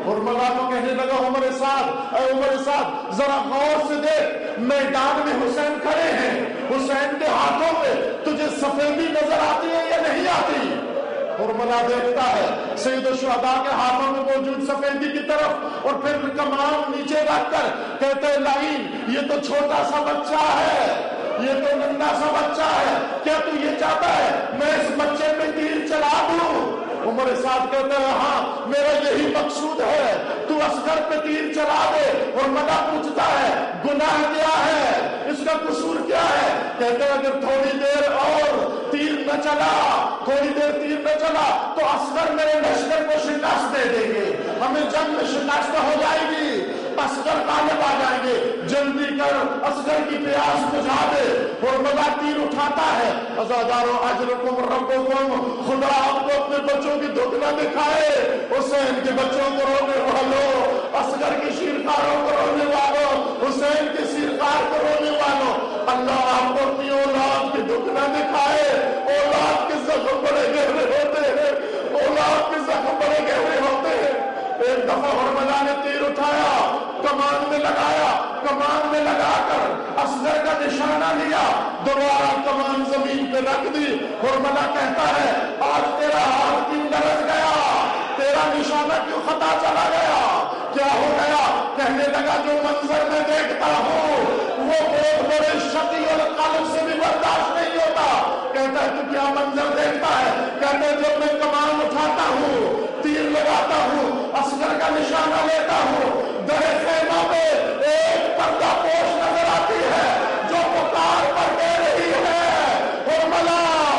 اور ملا تو کہنے لگا عمر سعد، اے عمر سعد ذرا غور سے دیکھ، میدان میں حسین کھڑے ہیں، حسین کے ہاتھوں میں تجھے سفیدی نظر آتی ہے یا نہیں آتی؟ اور ملا دیکھتا ہے سید الشہداء کے ہاتھوں میں موجود سفیدی کی طرف، اور پھر کمان نیچے رکھ کر کہتے ہیں لعین یہ تو چھوٹا سا بچہ ہے، یہ تو ننھا سا بچہ ہے، کیا تو یہ چاہتا ہے میں اس بچے پہ تیر چلا دوں؟ عمر سعد کہتے ہیں ہاں میرا یہی مقصود ہے، تو اصغر پہ تیر چلا دے۔ اور ملا پوچھتا ہے گناہ کیا ہے، اس کا قصور کیا ہے؟ کہتے ہیں اگر تھوڑی دیر اور تیر نہ چلا، تھوڑی دیر تیر نہ چلا تو اصغر میرے لشکر کو شکست دے دیں گے، ہمیں جنگ میں شکست ہو جائے گی، اصغر غالب آ جائیں گے، جلدی کر اصغر کی پیاس بجھا دے۔ اور ملا تیر اٹھاتا ہے، عزادارو اجرکم ربکم، خدا آپ کو اپنے بچوں کی دکھ نہ دکھائے، حسین کے بچوں کو رونے والوں، اصغر کی شیرخواروں کو رونے والوں، حسین کے شیرخوار کو رونے والوں، اللہ آپ کو اپنی اولاد کی دکھ نہ دکھائے۔ اولاد کے زخم بڑے گہرے ہوتے ہیں، اولاد کے زخم بڑے گہرے ہوتے ہیں۔ ایک دفعہ حرملہ نے تیر اٹھایا، کمان میں لگایا، کمان میں لگا کر اصغر کا نشانہ لیا، دوبارہ کمان زمین پہ رکھ دی۔ حرملہ کہتا ہے آج تیرا ہاتھ کیوں لرز گیا، تیرا نشانہ کیوں خطا چلا گیا، کیا ہو گیا؟ کہنے لگا جو منظر میں دیکھتا ہوں وہ بہت بڑے شقی اور قلب سے بھی برداشت نہیں ہوتا۔ کہتا ہے تو کیا منظر دیکھتا ہے؟ کہتے ہیں جب میں کمان اٹھاتا ہوں، تیر لگاتا ہوں، اصغر کا نشانہ لیتا ہوں، در خیمہ میں ایک پردہ پوش نظر آتی ہے جو پکار پر دے رہی ہے حرملہ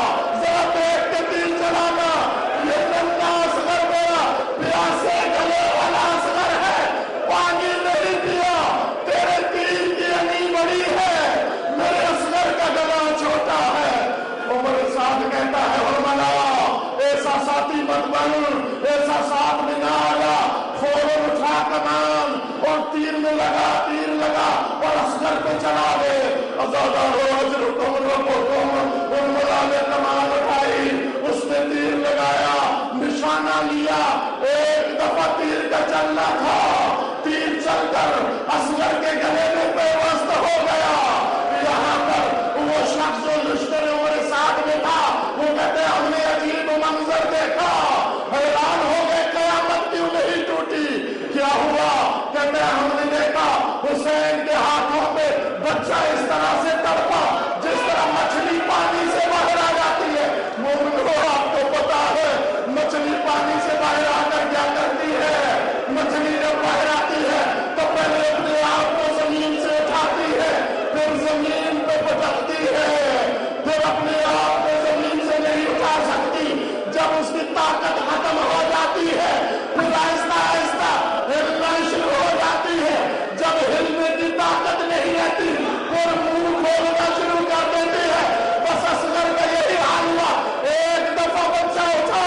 ذرا دیکھ کے تیر چلانا، یہ ننھا اصغر میرا پیاسے گلے والا اصغر ہے، پانی نہیں پیا، تیرے تیر کی انی بڑی ہے، میرے اصغر کا گلا چھوٹا ہے۔ عمر سعد کہتا ہے حرملہ ایسا ساتھی مت بن، ایسا ساتھ میں نہ آیا، فوراً اٹھا کمان اور تیر میں لگا، تیر لگا اور اصغر پہ چلا دے۔ عزادارو اجرکم ربکم، حرملہ نے کمان اٹھائی، اس نے تیر لگایا، نشانہ لیا، ایک دفعہ تیر کا چلنا تھا، تیر چل کر اصغر کے گلے میں پیوست ہو گیا۔ یہاں پر وہ شخص جو لشکر عمر سعد میں تھا وہ کہتے ہیں ہم نے عجیب منظر دیکھا، حیران ہو گئے قیامت کیوں نہیں ٹوٹی، کیا ہوا؟ کہتے ہیں ہم نے دیکھا حسین کے ہاتھوں پہ بچہ اس طرح سے تڑپا جس طرح مچھلی پانی سے باہر آ جاتی ہے۔ مومنو آپ کو پتا ہے مچھلی پانی سے باہر آ کر کیا کرتی ہے؟ مچھلی جب باہر آتی ہے تو پہلے اپنے آپ کو زمین سے اٹھاتی ہے، پھر زمین پہ پٹکتی ہے، پھر اپنے آپ کو زمین سے نہیں اٹھا سکتی، جب اس کی طاقت ختم ہو جاتی ہے پھر آہستہ آہستہ ہلنا شروع ہو جاتی ہے، جب ہلنے کی طاقت نہیں رہتی پھر منہ کھولنا شروع کر دیتی ہے۔ بس اصغر کا یہی حال ہوا، ایک دفعہ بچہ اٹھا،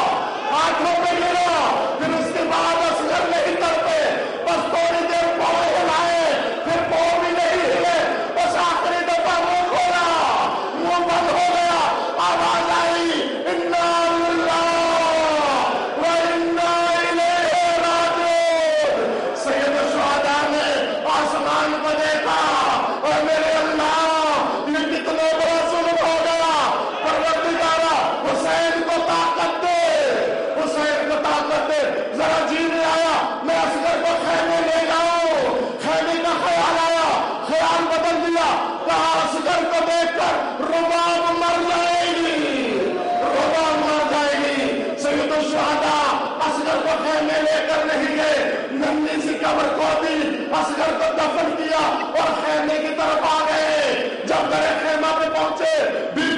ہاتھوں پہ گرا، پھر اس کے بعد اصغر نہیں تڑپے، بس تھوڑی دیر پاؤں ہلائے، پھر پاؤں بھی نہیں ہلے، بس آخری دفعہ منہ کھولا، منہ بند ہو گیا، آواز آئی انا للہ و انا الیہ راجعون۔ سید الشہداء نے آسمان کو دیکھا اور میرے اللہ یہ کتنا بڑا ظلم ہو گیا، پروردگارا حسین کو طاقت دے، حسین کو طاقت دے، ذرا جی میں آیا میں اصغر کو خیمے لے جاؤں، خیمے کا خیال آیا، خیال بدل دیا، کہا اصغر کو دیکھ کر رباب مر جائے گی، رباب مر جائے گی۔ سید الشہداء اصغر کو خیمے لے کر نہیں گئے، ننھی سی قبر کھودی، اصغر کو دفن کیا اور خیمے کی طرف آ گئے۔ جب در خیمہ پہ پہنچے